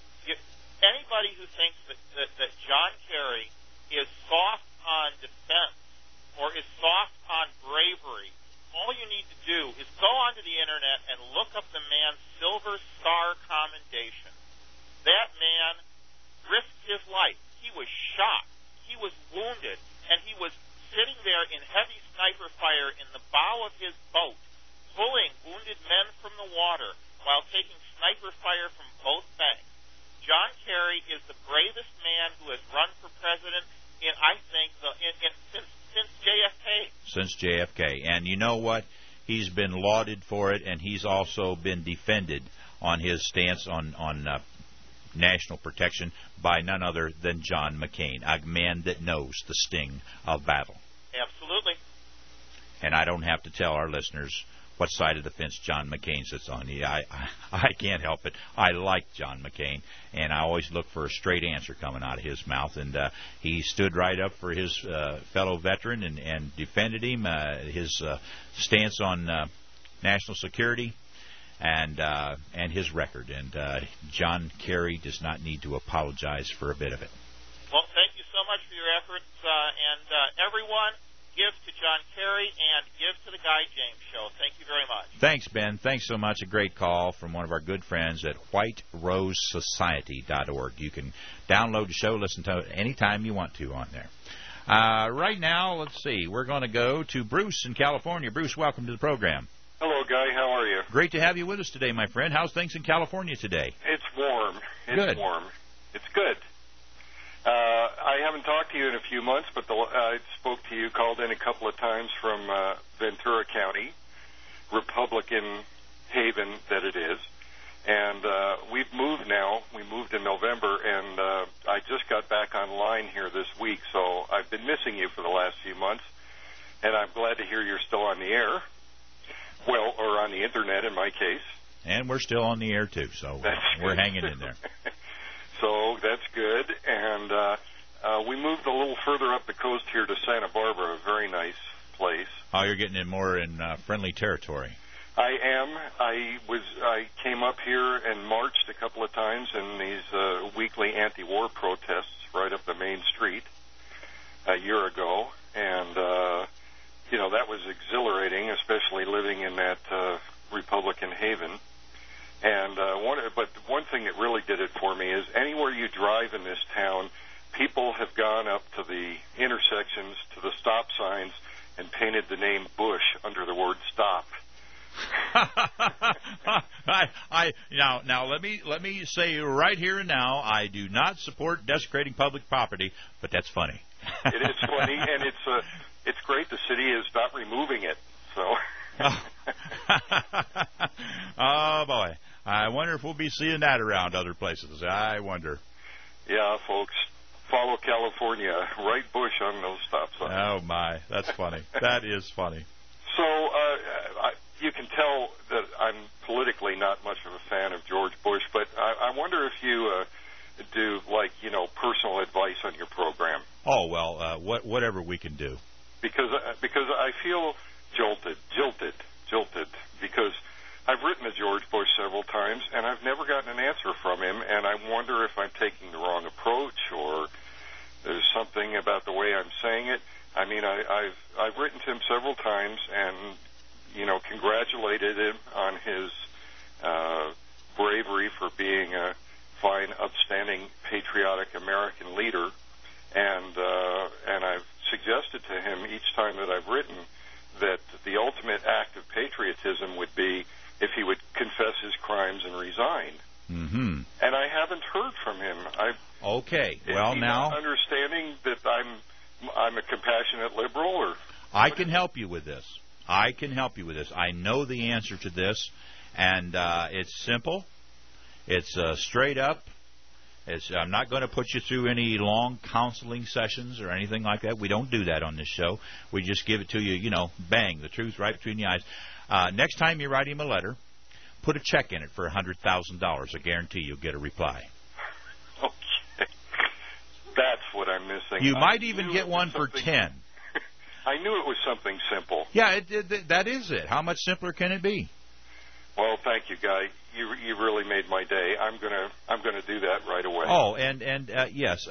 Anybody who thinks that John Kerry is soft on defense or is soft on bravery, all you need to do is go onto the internet and look up the man's Silver Star commendation. That man risked his life. He was shot. He was wounded. And he was sitting there in heavy sniper fire in the bow of his boat, pulling wounded men from the water while taking sniper fire from both banks. John Kerry is the bravest man who has run for president in, I think, since JFK. Since JFK. And you know what? He's been lauded for it, and he's also been defended on his stance on national protection by none other than John McCain, a man that knows the sting of battle. Absolutely. And I don't have to tell our listeners what side of the fence John McCain sits on. I can't help it. I like John McCain, and I always look for a straight answer coming out of his mouth. And he stood right up for his fellow veteran and defended him, his stance on national security, and his record. And John Kerry does not need to apologize for a bit of it. Well, thank you so much for your efforts, and everyone, give to John Kerry and give to the Guy James Show. Thank you very much. Thanks, Ben. Thanks so much. A great call from one of our good friends at WhiteRoseSociety.org. You can download the show, listen to it anytime you want to on there. Right now, let's see. We're going to go to Bruce in California. Bruce, welcome to the program. Hello, Guy. How are you? Great to have you with us today, my friend. How's things in California today? It's warm. It's Good. warm. It's good. I haven't talked to you in a few months, but I spoke to you, called in a couple of times from Ventura County, Republican haven that it is. And we've moved now. We moved in November, and I just got back online here this week, so I've been missing you for the last few months, and I'm glad to hear you're still on the air. Well, or on the Internet in my case. And we're still on the air, too, so we're hanging in there. So that's good. And we moved a little further up the coast here to Santa Barbara, a very nice place. Oh, you're getting in more in friendly territory. I am. I came up here and marched a couple of times in these weekly anti-war protests right up the main street a year ago. And, that was exhilarating, especially living in that Republican haven. And but one thing that really did it for me is anywhere you drive in this town, people have gone up to the intersections, to the stop signs, and painted the name Bush under the word stop. Now let me say right here and now, I do not support desecrating public property, but that's funny. It is funny, and it's great the city is not removing it. So. Oh boy, I wonder if we'll be seeing that around other places. I wonder. Yeah, folks, follow California. Write Bush on those stop signs. Oh my, that's funny. That is funny. So you can tell that I'm politically not much of a fan of George Bush, but I wonder if you do personal advice on your program. Oh well, whatever we can do. Because I feel jilted, because I've written to George Bush several times, and I've never gotten an answer from him, and I wonder if I'm taking the wrong approach, or there's something about the way I'm saying it. I mean, I've written to him several times, and, congratulated him on his bravery for being a fine, upstanding, patriotic American leader, and I've suggested to him each time that I've written that the ultimate act of patriotism would be if he would confess his crimes and resign. Mm-hmm. And I haven't heard from him. Okay. Well, is he now not understanding that I'm a compassionate liberal, or I can help you with this. I know the answer to this, and it's simple. It's straight up. I'm not going to put you through any long counseling sessions or anything like that. We don't do that on this show. We just give it to you, bang, the truth right between the eyes. Next time you write him a letter, put a check in it for $100,000. I guarantee you'll get a reply. Okay. That's what I'm missing. You might even get one for 10. I knew it was something simple. Yeah, that is it. How much simpler can it be? Well, thank you, Guy. You really made my day. I'm gonna do that right away. Oh, and yes.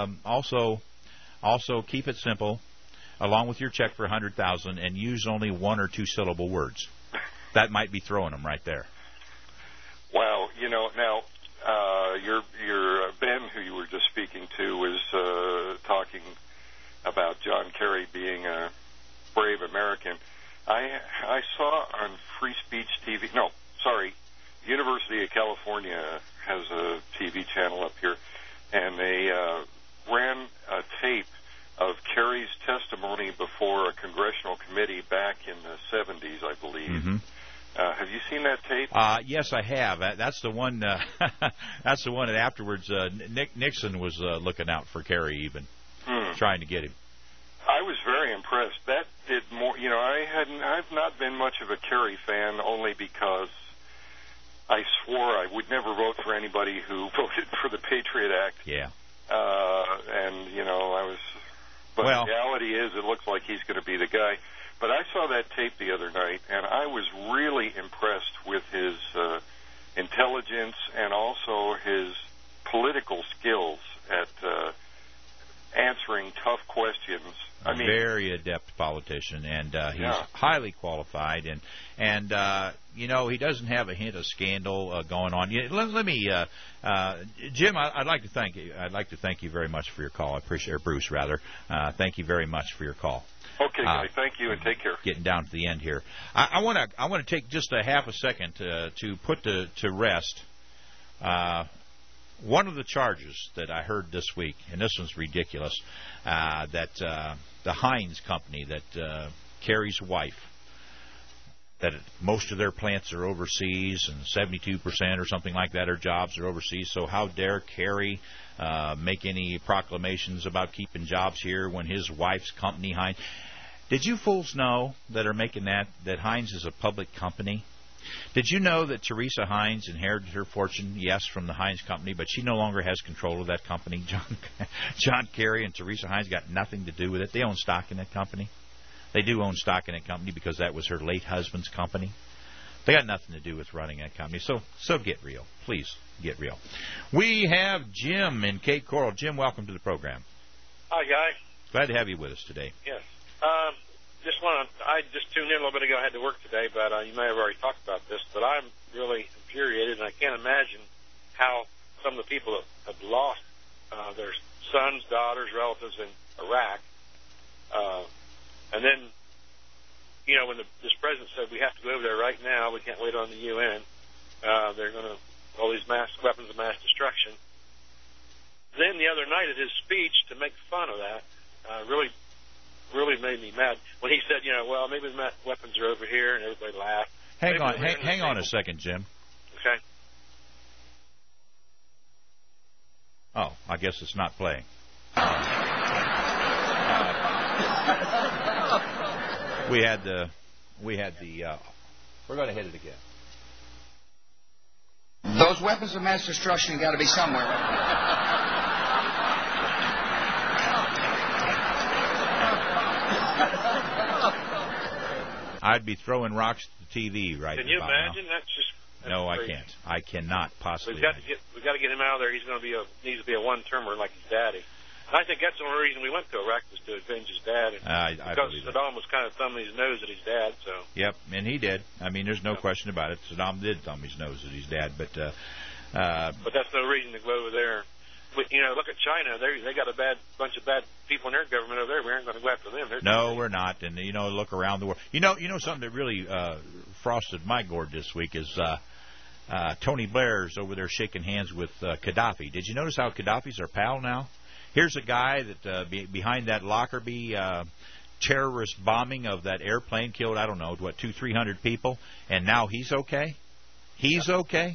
Also keep it simple, along with your check for $100,000, and use only 1 or 2 syllable words. That might be throwing them right there. Wow. Now your Ben, who you were just speaking to, was talking about John Kerry being a brave American. I saw on Free Speech TV. No, sorry. University of California has a TV channel up here, and they ran a tape of Kerry's testimony before a congressional committee back in the 70s, I believe. Mm-hmm. Have you seen that tape? Yes, I have. That's the one. That's the one that afterwards Nixon was looking out for Kerry, even trying to get him. I was very impressed. That did more. I've not been much of a Kerry fan, only because I swore I would never vote for anybody who voted for the Patriot Act. Yeah. I was. But the reality is, it looks like he's going to be the guy. But I saw that tape the other night, and I was really impressed with his intelligence and also his political skills at answering tough questions. A very adept politician, and he's highly qualified, and he doesn't have a hint of scandal going on. Let me, Jim, I'd like to thank you. I'd like to thank you very much for your call. I appreciate, or Bruce rather. Thank you very much for your call. Okay, guys. Thank you, and take care. Getting down to the end here, I want to take just a half a second to put to rest one of the charges that I heard this week, and this one's ridiculous, that the Heinz company that Kerry's wife, that most of their plants are overseas and 72% or something like that, or jobs are overseas. So how dare Kerry make any proclamations about keeping jobs here when his wife's company, Heinz? Did you fools know that are making that Heinz is a public company? Did you know that Teresa Heinz inherited her fortune, yes, from the Heinz company, but she no longer has control of that company? John Kerry and Teresa Heinz got nothing to do with it. They own stock in that company. They do own stock in that company because that was her late husband's company. They got nothing to do with running that company. So get real. Please, get real. We have Jim in Cape Coral. Jim, welcome to the program. Hi, Guy. Glad to have you with us today. Yes. I just tuned in a little bit ago. I had to work today, but you may have already talked about this. But I'm really infuriated, and I can't imagine how some of the people that have lost their sons, daughters, relatives in Iraq, and then, you know, when this president said we have to go over there right now, we can't wait on the UN. They're going to all these weapons of mass destruction. Then the other night at his speech, to make fun of that, really made me mad when he said, you know, well, maybe the weapons are over here, and everybody laughed. Hang on a second, Jim. Okay. Oh, I guess it's not playing. We're going to hit it again. Those weapons of mass destruction got to be somewhere. I'd be throwing rocks at the TV right now. Can you imagine? That's no, crazy. I can't. I cannot possibly. We've got to get him out of there. He's going to needs to be a one-termer like his daddy. And I think that's the only reason we went to Iraq was to avenge his dad. Because Saddam was kind of thumbing his nose at his dad. So. Yep, and he did. I mean, there's no question about it. Saddam did thumb his nose at his dad, but that's no reason to go over there. But, you know, look at China. They got a bunch of bad people in their government over there. We aren't going to go after them. No, we're not. And you know, look around the world. You know something that really frosted my gourd this week is Tony Blair's over there shaking hands with Gaddafi. Did you notice how Gaddafi's our pal now? Here's a guy that behind that Lockerbie terrorist bombing of that airplane killed, I don't know, 200-300 people, and now he's okay. He's okay.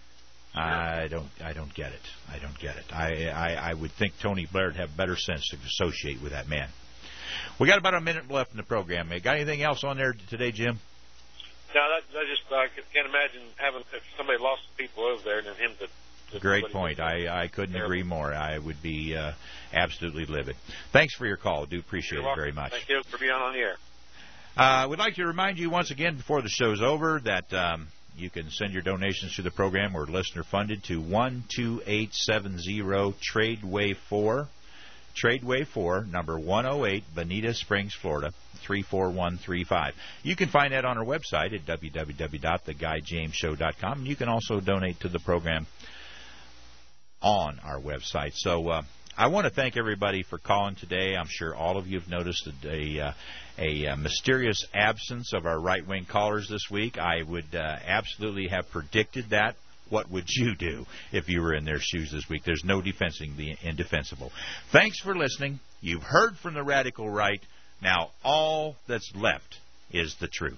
I don't get it. I don't get it. I would think Tony Blair would have better sense to associate with that man. We got about a minute left in the program. Got anything else on there today, Jim? No, I can't imagine if somebody lost people over there and then him to. Great point. I couldn't agree more. I would be absolutely livid. Thanks for your call. Do appreciate it very much. Thank you for being on the air. We'd like to remind you once again before the show's over that you can send your donations to the program or listener funded to 12870 Tradeway 4. Tradeway 4, number 108, Bonita Springs, Florida, 34135. You can find that on our website at www.theguyjamesshow.com. And you can also donate to the program on our website. So I want to thank everybody for calling today. I'm sure all of you have noticed a mysterious absence of our right-wing callers this week. I would absolutely have predicted that. What would you do if you were in their shoes this week? There's no defending the indefensible. Thanks for listening. You've heard from the radical right. Now all that's left is the truth.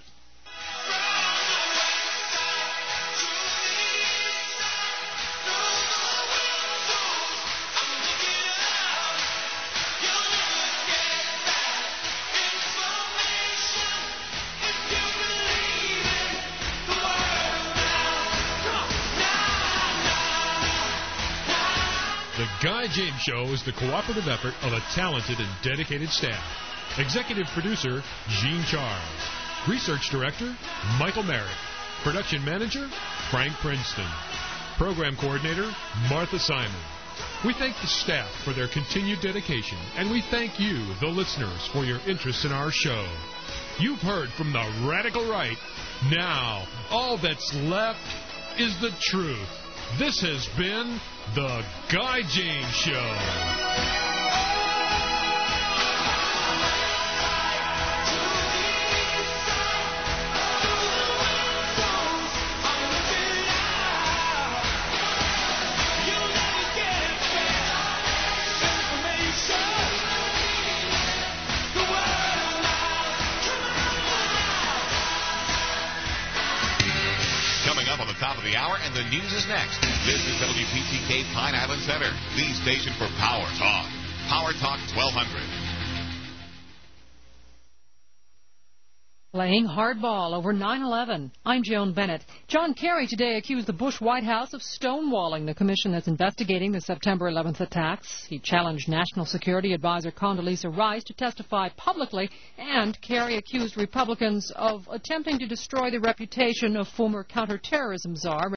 The Guy James Show is the cooperative effort of a talented and dedicated staff. Executive producer, Gene Charles. Research director, Michael Merrick. Production manager, Frank Princeton. Program coordinator, Martha Simon. We thank the staff for their continued dedication, and we thank you, the listeners, for your interest in our show. You've heard from the radical right. Now, all that's left is the truth. This has been The Guy James Show. You'll never the hour, and the news is next. This is WPTK Pine Island Center, the station for Power Talk. Power Talk 1200. Playing hardball over 9/11. I'm Joan Bennett. John Kerry today accused the Bush White House of stonewalling the commission that's investigating the September 11th attacks. He challenged National Security Advisor Condoleezza Rice to testify publicly, and Kerry accused Republicans of attempting to destroy the reputation of former counterterrorism czar